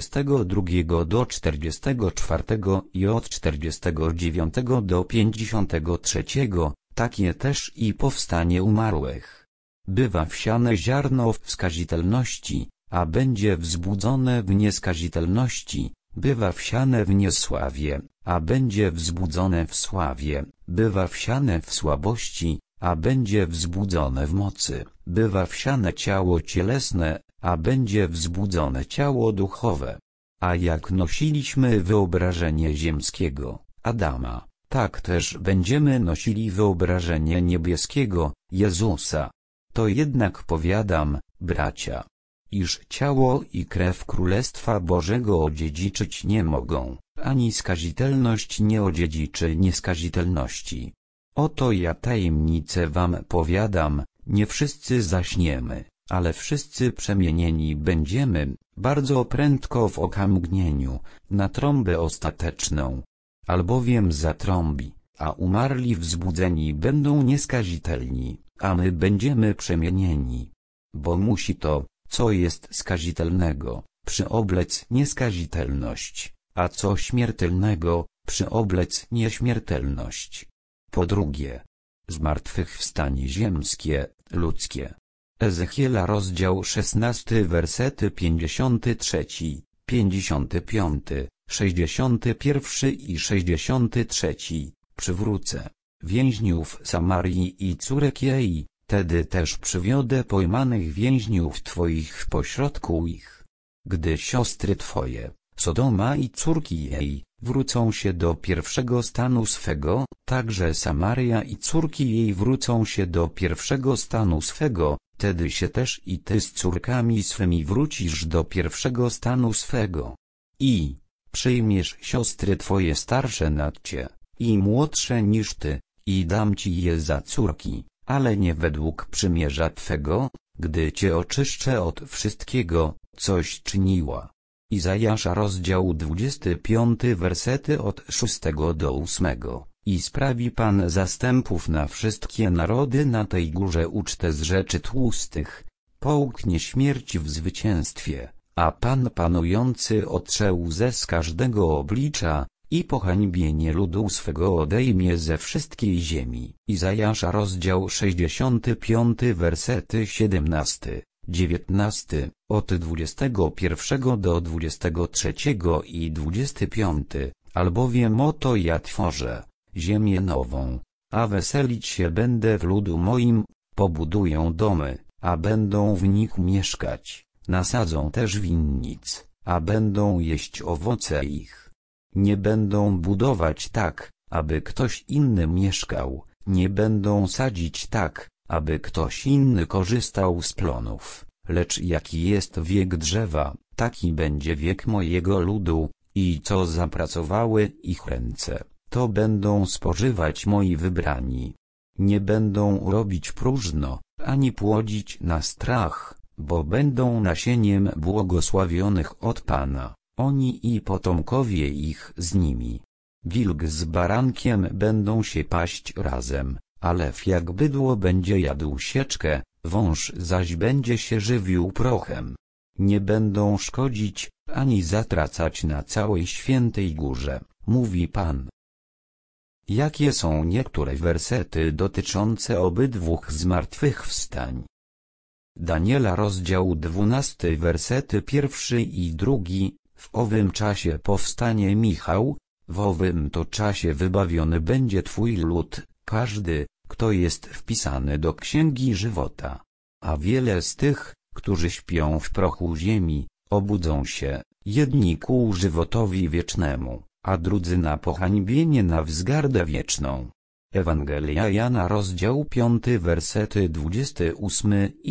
42 do 44 i od 49 do 53, takie też i powstanie umarłych. Bywa wsiane ziarno w skazitelności, a będzie wzbudzone w nieskazitelności, bywa wsiane w niesławie, a będzie wzbudzone w sławie, bywa wsiane w słabości, a będzie wzbudzone w mocy, bywa wsiane ciało cielesne, a będzie wzbudzone ciało duchowe. A jak nosiliśmy wyobrażenie ziemskiego, Adama, tak też będziemy nosili wyobrażenie niebieskiego, Jezusa. To jednak powiadam, bracia, iż ciało i krew Królestwa Bożego odziedziczyć nie mogą, ani skazitelność nie odziedziczy nieskazitelności. Oto ja tajemnicę wam powiadam, nie wszyscy zaśniemy, ale wszyscy przemienieni będziemy, bardzo prędko w okamgnieniu, na trąbę ostateczną. Albowiem zatrąbi, a umarli wzbudzeni będą nieskazitelni, a my będziemy przemienieni. Bo musi to, co jest skazitelnego, przyoblec nieskazitelność, a co śmiertelnego, przyoblec nieśmiertelność. Po drugie, zmartwychwstanie ziemskie, ludzkie. Ezechiela rozdział 16 wersety 53, 55, 61 i 63. Przywrócę więźniów Samarii i córek jej, tedy też przywiodę pojmanych więźniów twoich w pośrodku ich. Gdy siostry twoje, Sodoma i córki jej wrócą się do pierwszego stanu swego, także Samaria i córki jej wrócą się do pierwszego stanu swego, wtedy się też i ty z córkami swymi wrócisz do pierwszego stanu swego. I przyjmiesz siostry twoje starsze nad cię, i młodsze niż ty, i dam ci je za córki, ale nie według przymierza twego, gdy cię oczyszczę od wszystkiego, coś czyniła. Izajasza rozdział 25 wersety od 6 do 8. I sprawi Pan zastępów na wszystkie narody na tej górze ucztę z rzeczy tłustych, połknie śmierć w zwycięstwie, a Pan panujący otrze łzę z każdego oblicza, i pohańbienie ludu swego odejmie ze wszystkiej ziemi. Izajasza rozdział 65 wersety 17, 19, od 21 do 23 i 25, albowiem oto ja tworzę ziemię nową, a weselić się będę w ludu moim, pobuduję domy, a będą w nich mieszkać, nasadzą też winnic, a będą jeść owoce ich. Nie będą budować tak, aby ktoś inny mieszkał, nie będą sadzić tak, aby ktoś inny korzystał z plonów, lecz jaki jest wiek drzewa, taki będzie wiek mojego ludu, i co zapracowały ich ręce, to będą spożywać moi wybrani. Nie będą robić próżno, ani płodzić na strach, bo będą nasieniem błogosławionych od Pana, oni i potomkowie ich z nimi. Wilk z barankiem będą się paść razem, a lew jak bydło będzie jadł sieczkę, wąż zaś będzie się żywił prochem. Nie będą szkodzić, ani zatracać na całej świętej górze, mówi Pan. Jakie są niektóre wersety dotyczące obydwu zmartwychwstań? Daniela rozdział 12 wersety 1 i 2. W owym czasie powstanie Michał, w owym to czasie wybawiony będzie twój lud, każdy, kto jest wpisany do księgi żywota. A wiele z tych, którzy śpią w prochu ziemi, obudzą się, jedni ku żywotowi wiecznemu, a drudzy na pohańbienie na wzgardę wieczną. Ewangelia Jana rozdział 5 wersety 28 i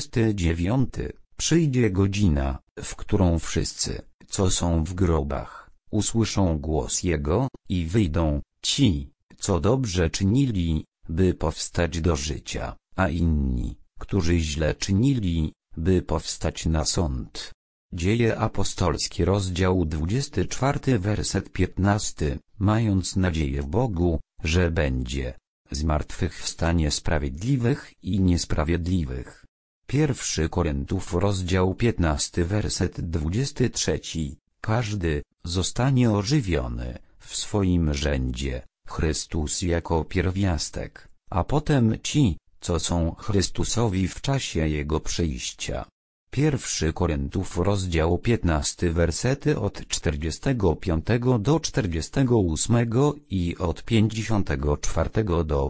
29. Przyjdzie godzina, w którą wszyscy, co są w grobach, usłyszą głos Jego, i wyjdą, ci, co dobrze czynili, by powstać do życia, a inni, którzy źle czynili, by powstać na sąd. Dzieje apostolskie rozdział 24 werset 15, mając nadzieję w Bogu, że będzie zmartwychwstanie sprawiedliwych i niesprawiedliwych. 1 Koryntiów rozdział 15 werset 23, każdy zostanie ożywiony w swoim rzędzie, Chrystus jako pierwiastek, a potem ci, co są Chrystusowi w czasie Jego przyjścia. 1 Koryntiów rozdział 15 wersety od 45 do 48 i od 54 do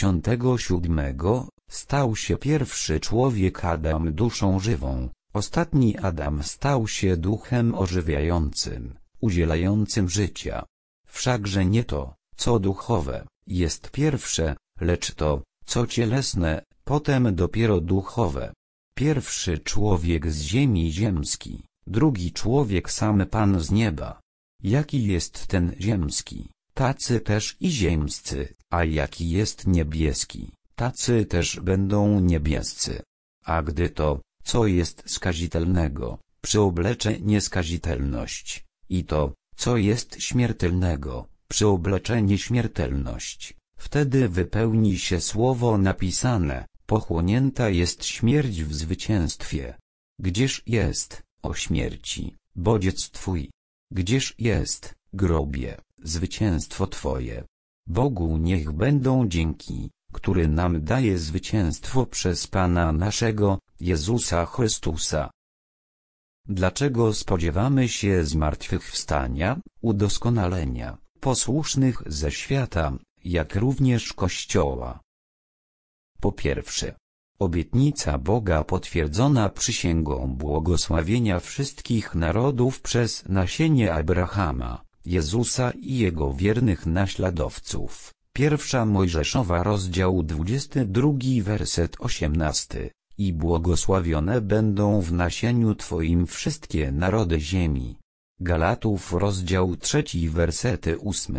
57. Stał się pierwszy człowiek Adam duszą żywą, ostatni Adam stał się duchem ożywiającym, udzielającym życia. Wszakże nie to, co duchowe, jest pierwsze, lecz to, co cielesne, potem dopiero duchowe. Pierwszy człowiek z ziemi ziemski, drugi człowiek sam Pan z nieba. Jaki jest ten ziemski, tacy też i ziemscy, a jaki jest niebieski, tacy też będą niebiescy. A gdy to, co jest skazitelnego, przyoblecze nieskazitelność, i to, co jest śmiertelnego, przyoblecze nieśmiertelność, wtedy wypełni się słowo napisane: pochłonięta jest śmierć w zwycięstwie. Gdzież jest, o śmierci, bodziec twój? Gdzież jest, grobie, zwycięstwo twoje? Bogu niech będą dzięki, który nam daje zwycięstwo przez Pana naszego, Jezusa Chrystusa. Dlaczego spodziewamy się zmartwychwstania, udoskonalenia, posłusznych ze świata, jak również Kościoła? Po pierwsze, Obietnica Boga potwierdzona przysięgą błogosławienia wszystkich narodów przez nasienie Abrahama, Jezusa i Jego wiernych naśladowców. 1 Mojżeszowa rozdział 22 werset 18. I błogosławione będą w nasieniu Twoim wszystkie narody ziemi. Galatów rozdział 3 wersety 8,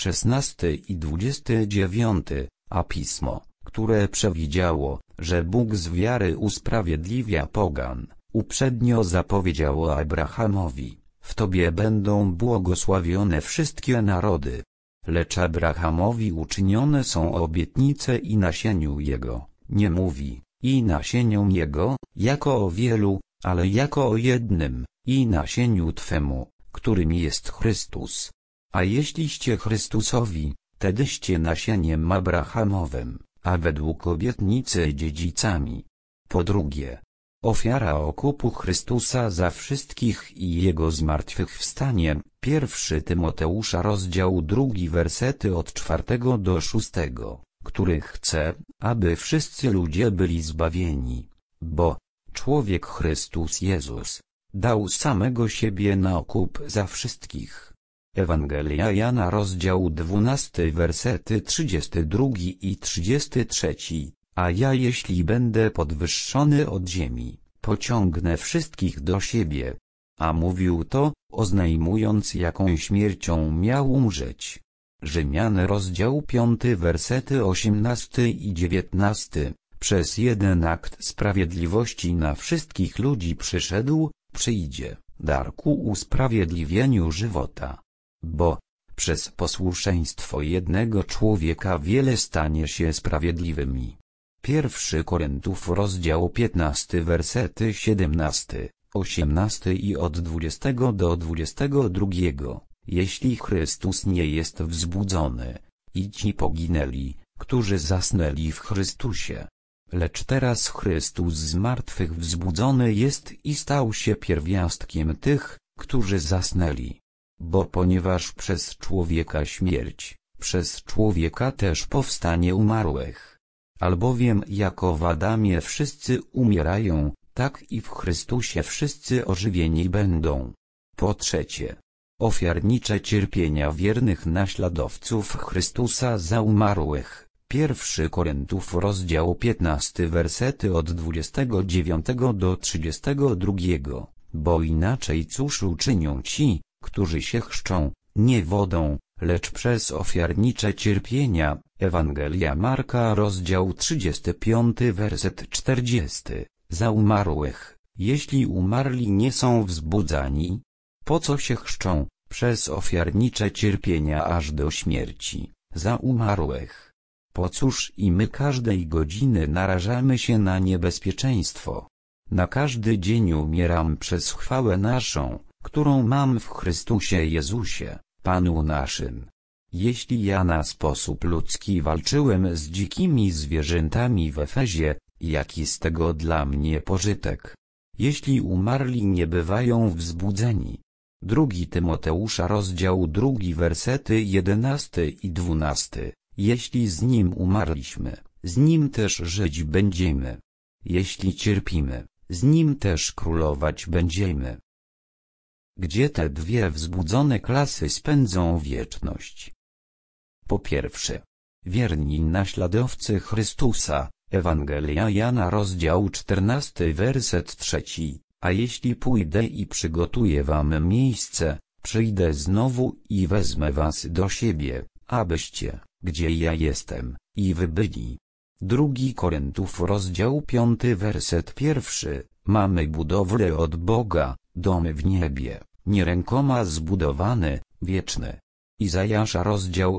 16 i 29, a Pismo, które przewidziało, że Bóg z wiary usprawiedliwia pogan, uprzednio zapowiedziało Abrahamowi: w Tobie będą błogosławione wszystkie narody. Lecz Abrahamowi uczynione są obietnice i nasieniu jego, nie mówi, i nasieniom jego, jako o wielu, ale jako o jednym, i nasieniu Twemu, którym jest Chrystus. A jeśliście Chrystusowi, tedyście nasieniem Abrahamowym, a według obietnicy dziedzicami. Po drugie, ofiara okupu Chrystusa za wszystkich i Jego zmartwychwstanie. 1 Tymoteusza rozdział 2 wersety od 4 do 6, który chce, aby wszyscy ludzie byli zbawieni, bo człowiek Chrystus Jezus dał samego siebie na okup za wszystkich. Ewangelia Jana rozdział 12 wersety 32 i 33, a ja jeśli będę podwyższony od ziemi, pociągnę wszystkich do siebie. A mówił to, oznajmując jaką śmiercią miał umrzeć. Rzymian rozdział 5 wersety 18 i 19, przez jeden akt sprawiedliwości na wszystkich ludzi przyjdzie, dar ku usprawiedliwieniu żywota. Bo przez posłuszeństwo jednego człowieka wiele stanie się sprawiedliwymi. 1 Koryntiów rozdział 15 wersety 17, 18 i od 20 do 22. Jeśli Chrystus nie jest wzbudzony, i ci poginęli, którzy zasnęli w Chrystusie. Lecz teraz Chrystus z martwych wzbudzony jest i stał się pierwiastkiem tych, którzy zasnęli. Bo ponieważ przez człowieka śmierć, przez człowieka też powstanie umarłych. Albowiem jako w Adamie wszyscy umierają, tak i w Chrystusie wszyscy ożywieni będą. Po trzecie, ofiarnicze cierpienia wiernych naśladowców Chrystusa za umarłych. 1 Koryntiów rozdział 15 wersety od 29 do 32. Bo inaczej cóż uczynią ci, którzy się chrzczą, nie wodą, lecz przez ofiarnicze cierpienia. Ewangelia Marka rozdział 35 werset 40. Za umarłych, jeśli umarli nie są wzbudzani, po co się chrzczą, przez ofiarnicze cierpienia aż do śmierci, za umarłych. Po cóż i my każdej godziny narażamy się na niebezpieczeństwo. Na każdy dzień umieram przez chwałę naszą, którą mam w Chrystusie Jezusie, Panu naszym. Jeśli ja na sposób ludzki walczyłem z dzikimi zwierzętami w Efezie, jaki z tego dla mnie pożytek? Jeśli umarli nie bywają wzbudzeni. 2 Tymoteusza rozdział 2 wersety 11 i 12. Jeśli z Nim umarliśmy, z Nim też żyć będziemy. Jeśli cierpimy, z Nim też królować będziemy. Gdzie te dwie wzbudzone klasy spędzą wieczność? Po pierwsze, wierni naśladowcy Chrystusa, Ewangelia Jana rozdział 14 werset 3, a jeśli pójdę i przygotuję wam miejsce, przyjdę znowu i wezmę was do siebie, abyście, gdzie ja jestem, i wy byli. 2 Koryntiów rozdział 5 werset 1, mamy budowlę od Boga, domy w niebie, nie rękoma zbudowane, wieczne. Izajasza rozdział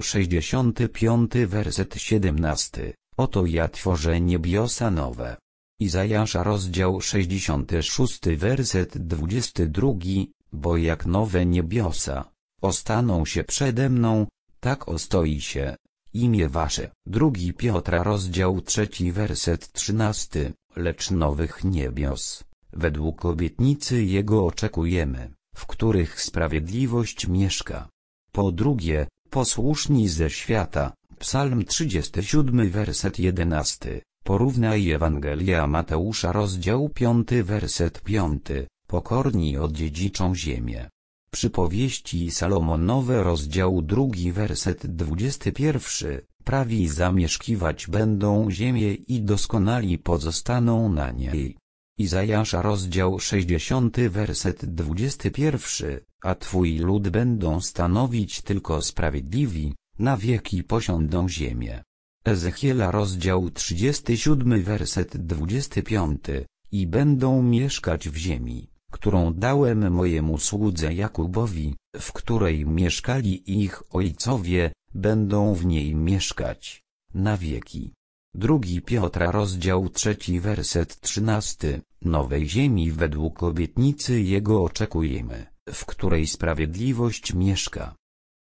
65 werset 17, oto ja tworzę niebiosa nowe. Izajasza rozdział 66 werset 22, bo jak nowe niebiosa, ostaną się przede mną, tak ostoi się imię wasze. 2 Piotra rozdział 3 werset 13, lecz nowych niebios, według obietnicy Jego oczekujemy, w których sprawiedliwość mieszka. Po drugie, posłuszni ze świata, Psalm 37 werset 11, Porównaj Ewangelia Mateusza rozdział 5 werset 5, pokorni odziedziczą ziemię. Przypowieści Salomonowe rozdział 2 werset 21, prawi zamieszkiwać będą ziemię i doskonali pozostaną na niej. Izajasza rozdział 60 werset 21, a Twój lud będą stanowić tylko sprawiedliwi, na wieki posiądą ziemię. Ezechiela rozdział 37 werset 25, i będą mieszkać w ziemi, którą dałem mojemu słudze Jakubowi, w której mieszkali ich ojcowie, będą w niej mieszkać na wieki. 2 Piotra rozdział 3 werset 13, nowej ziemi według obietnicy Jego oczekujemy, w której sprawiedliwość mieszka.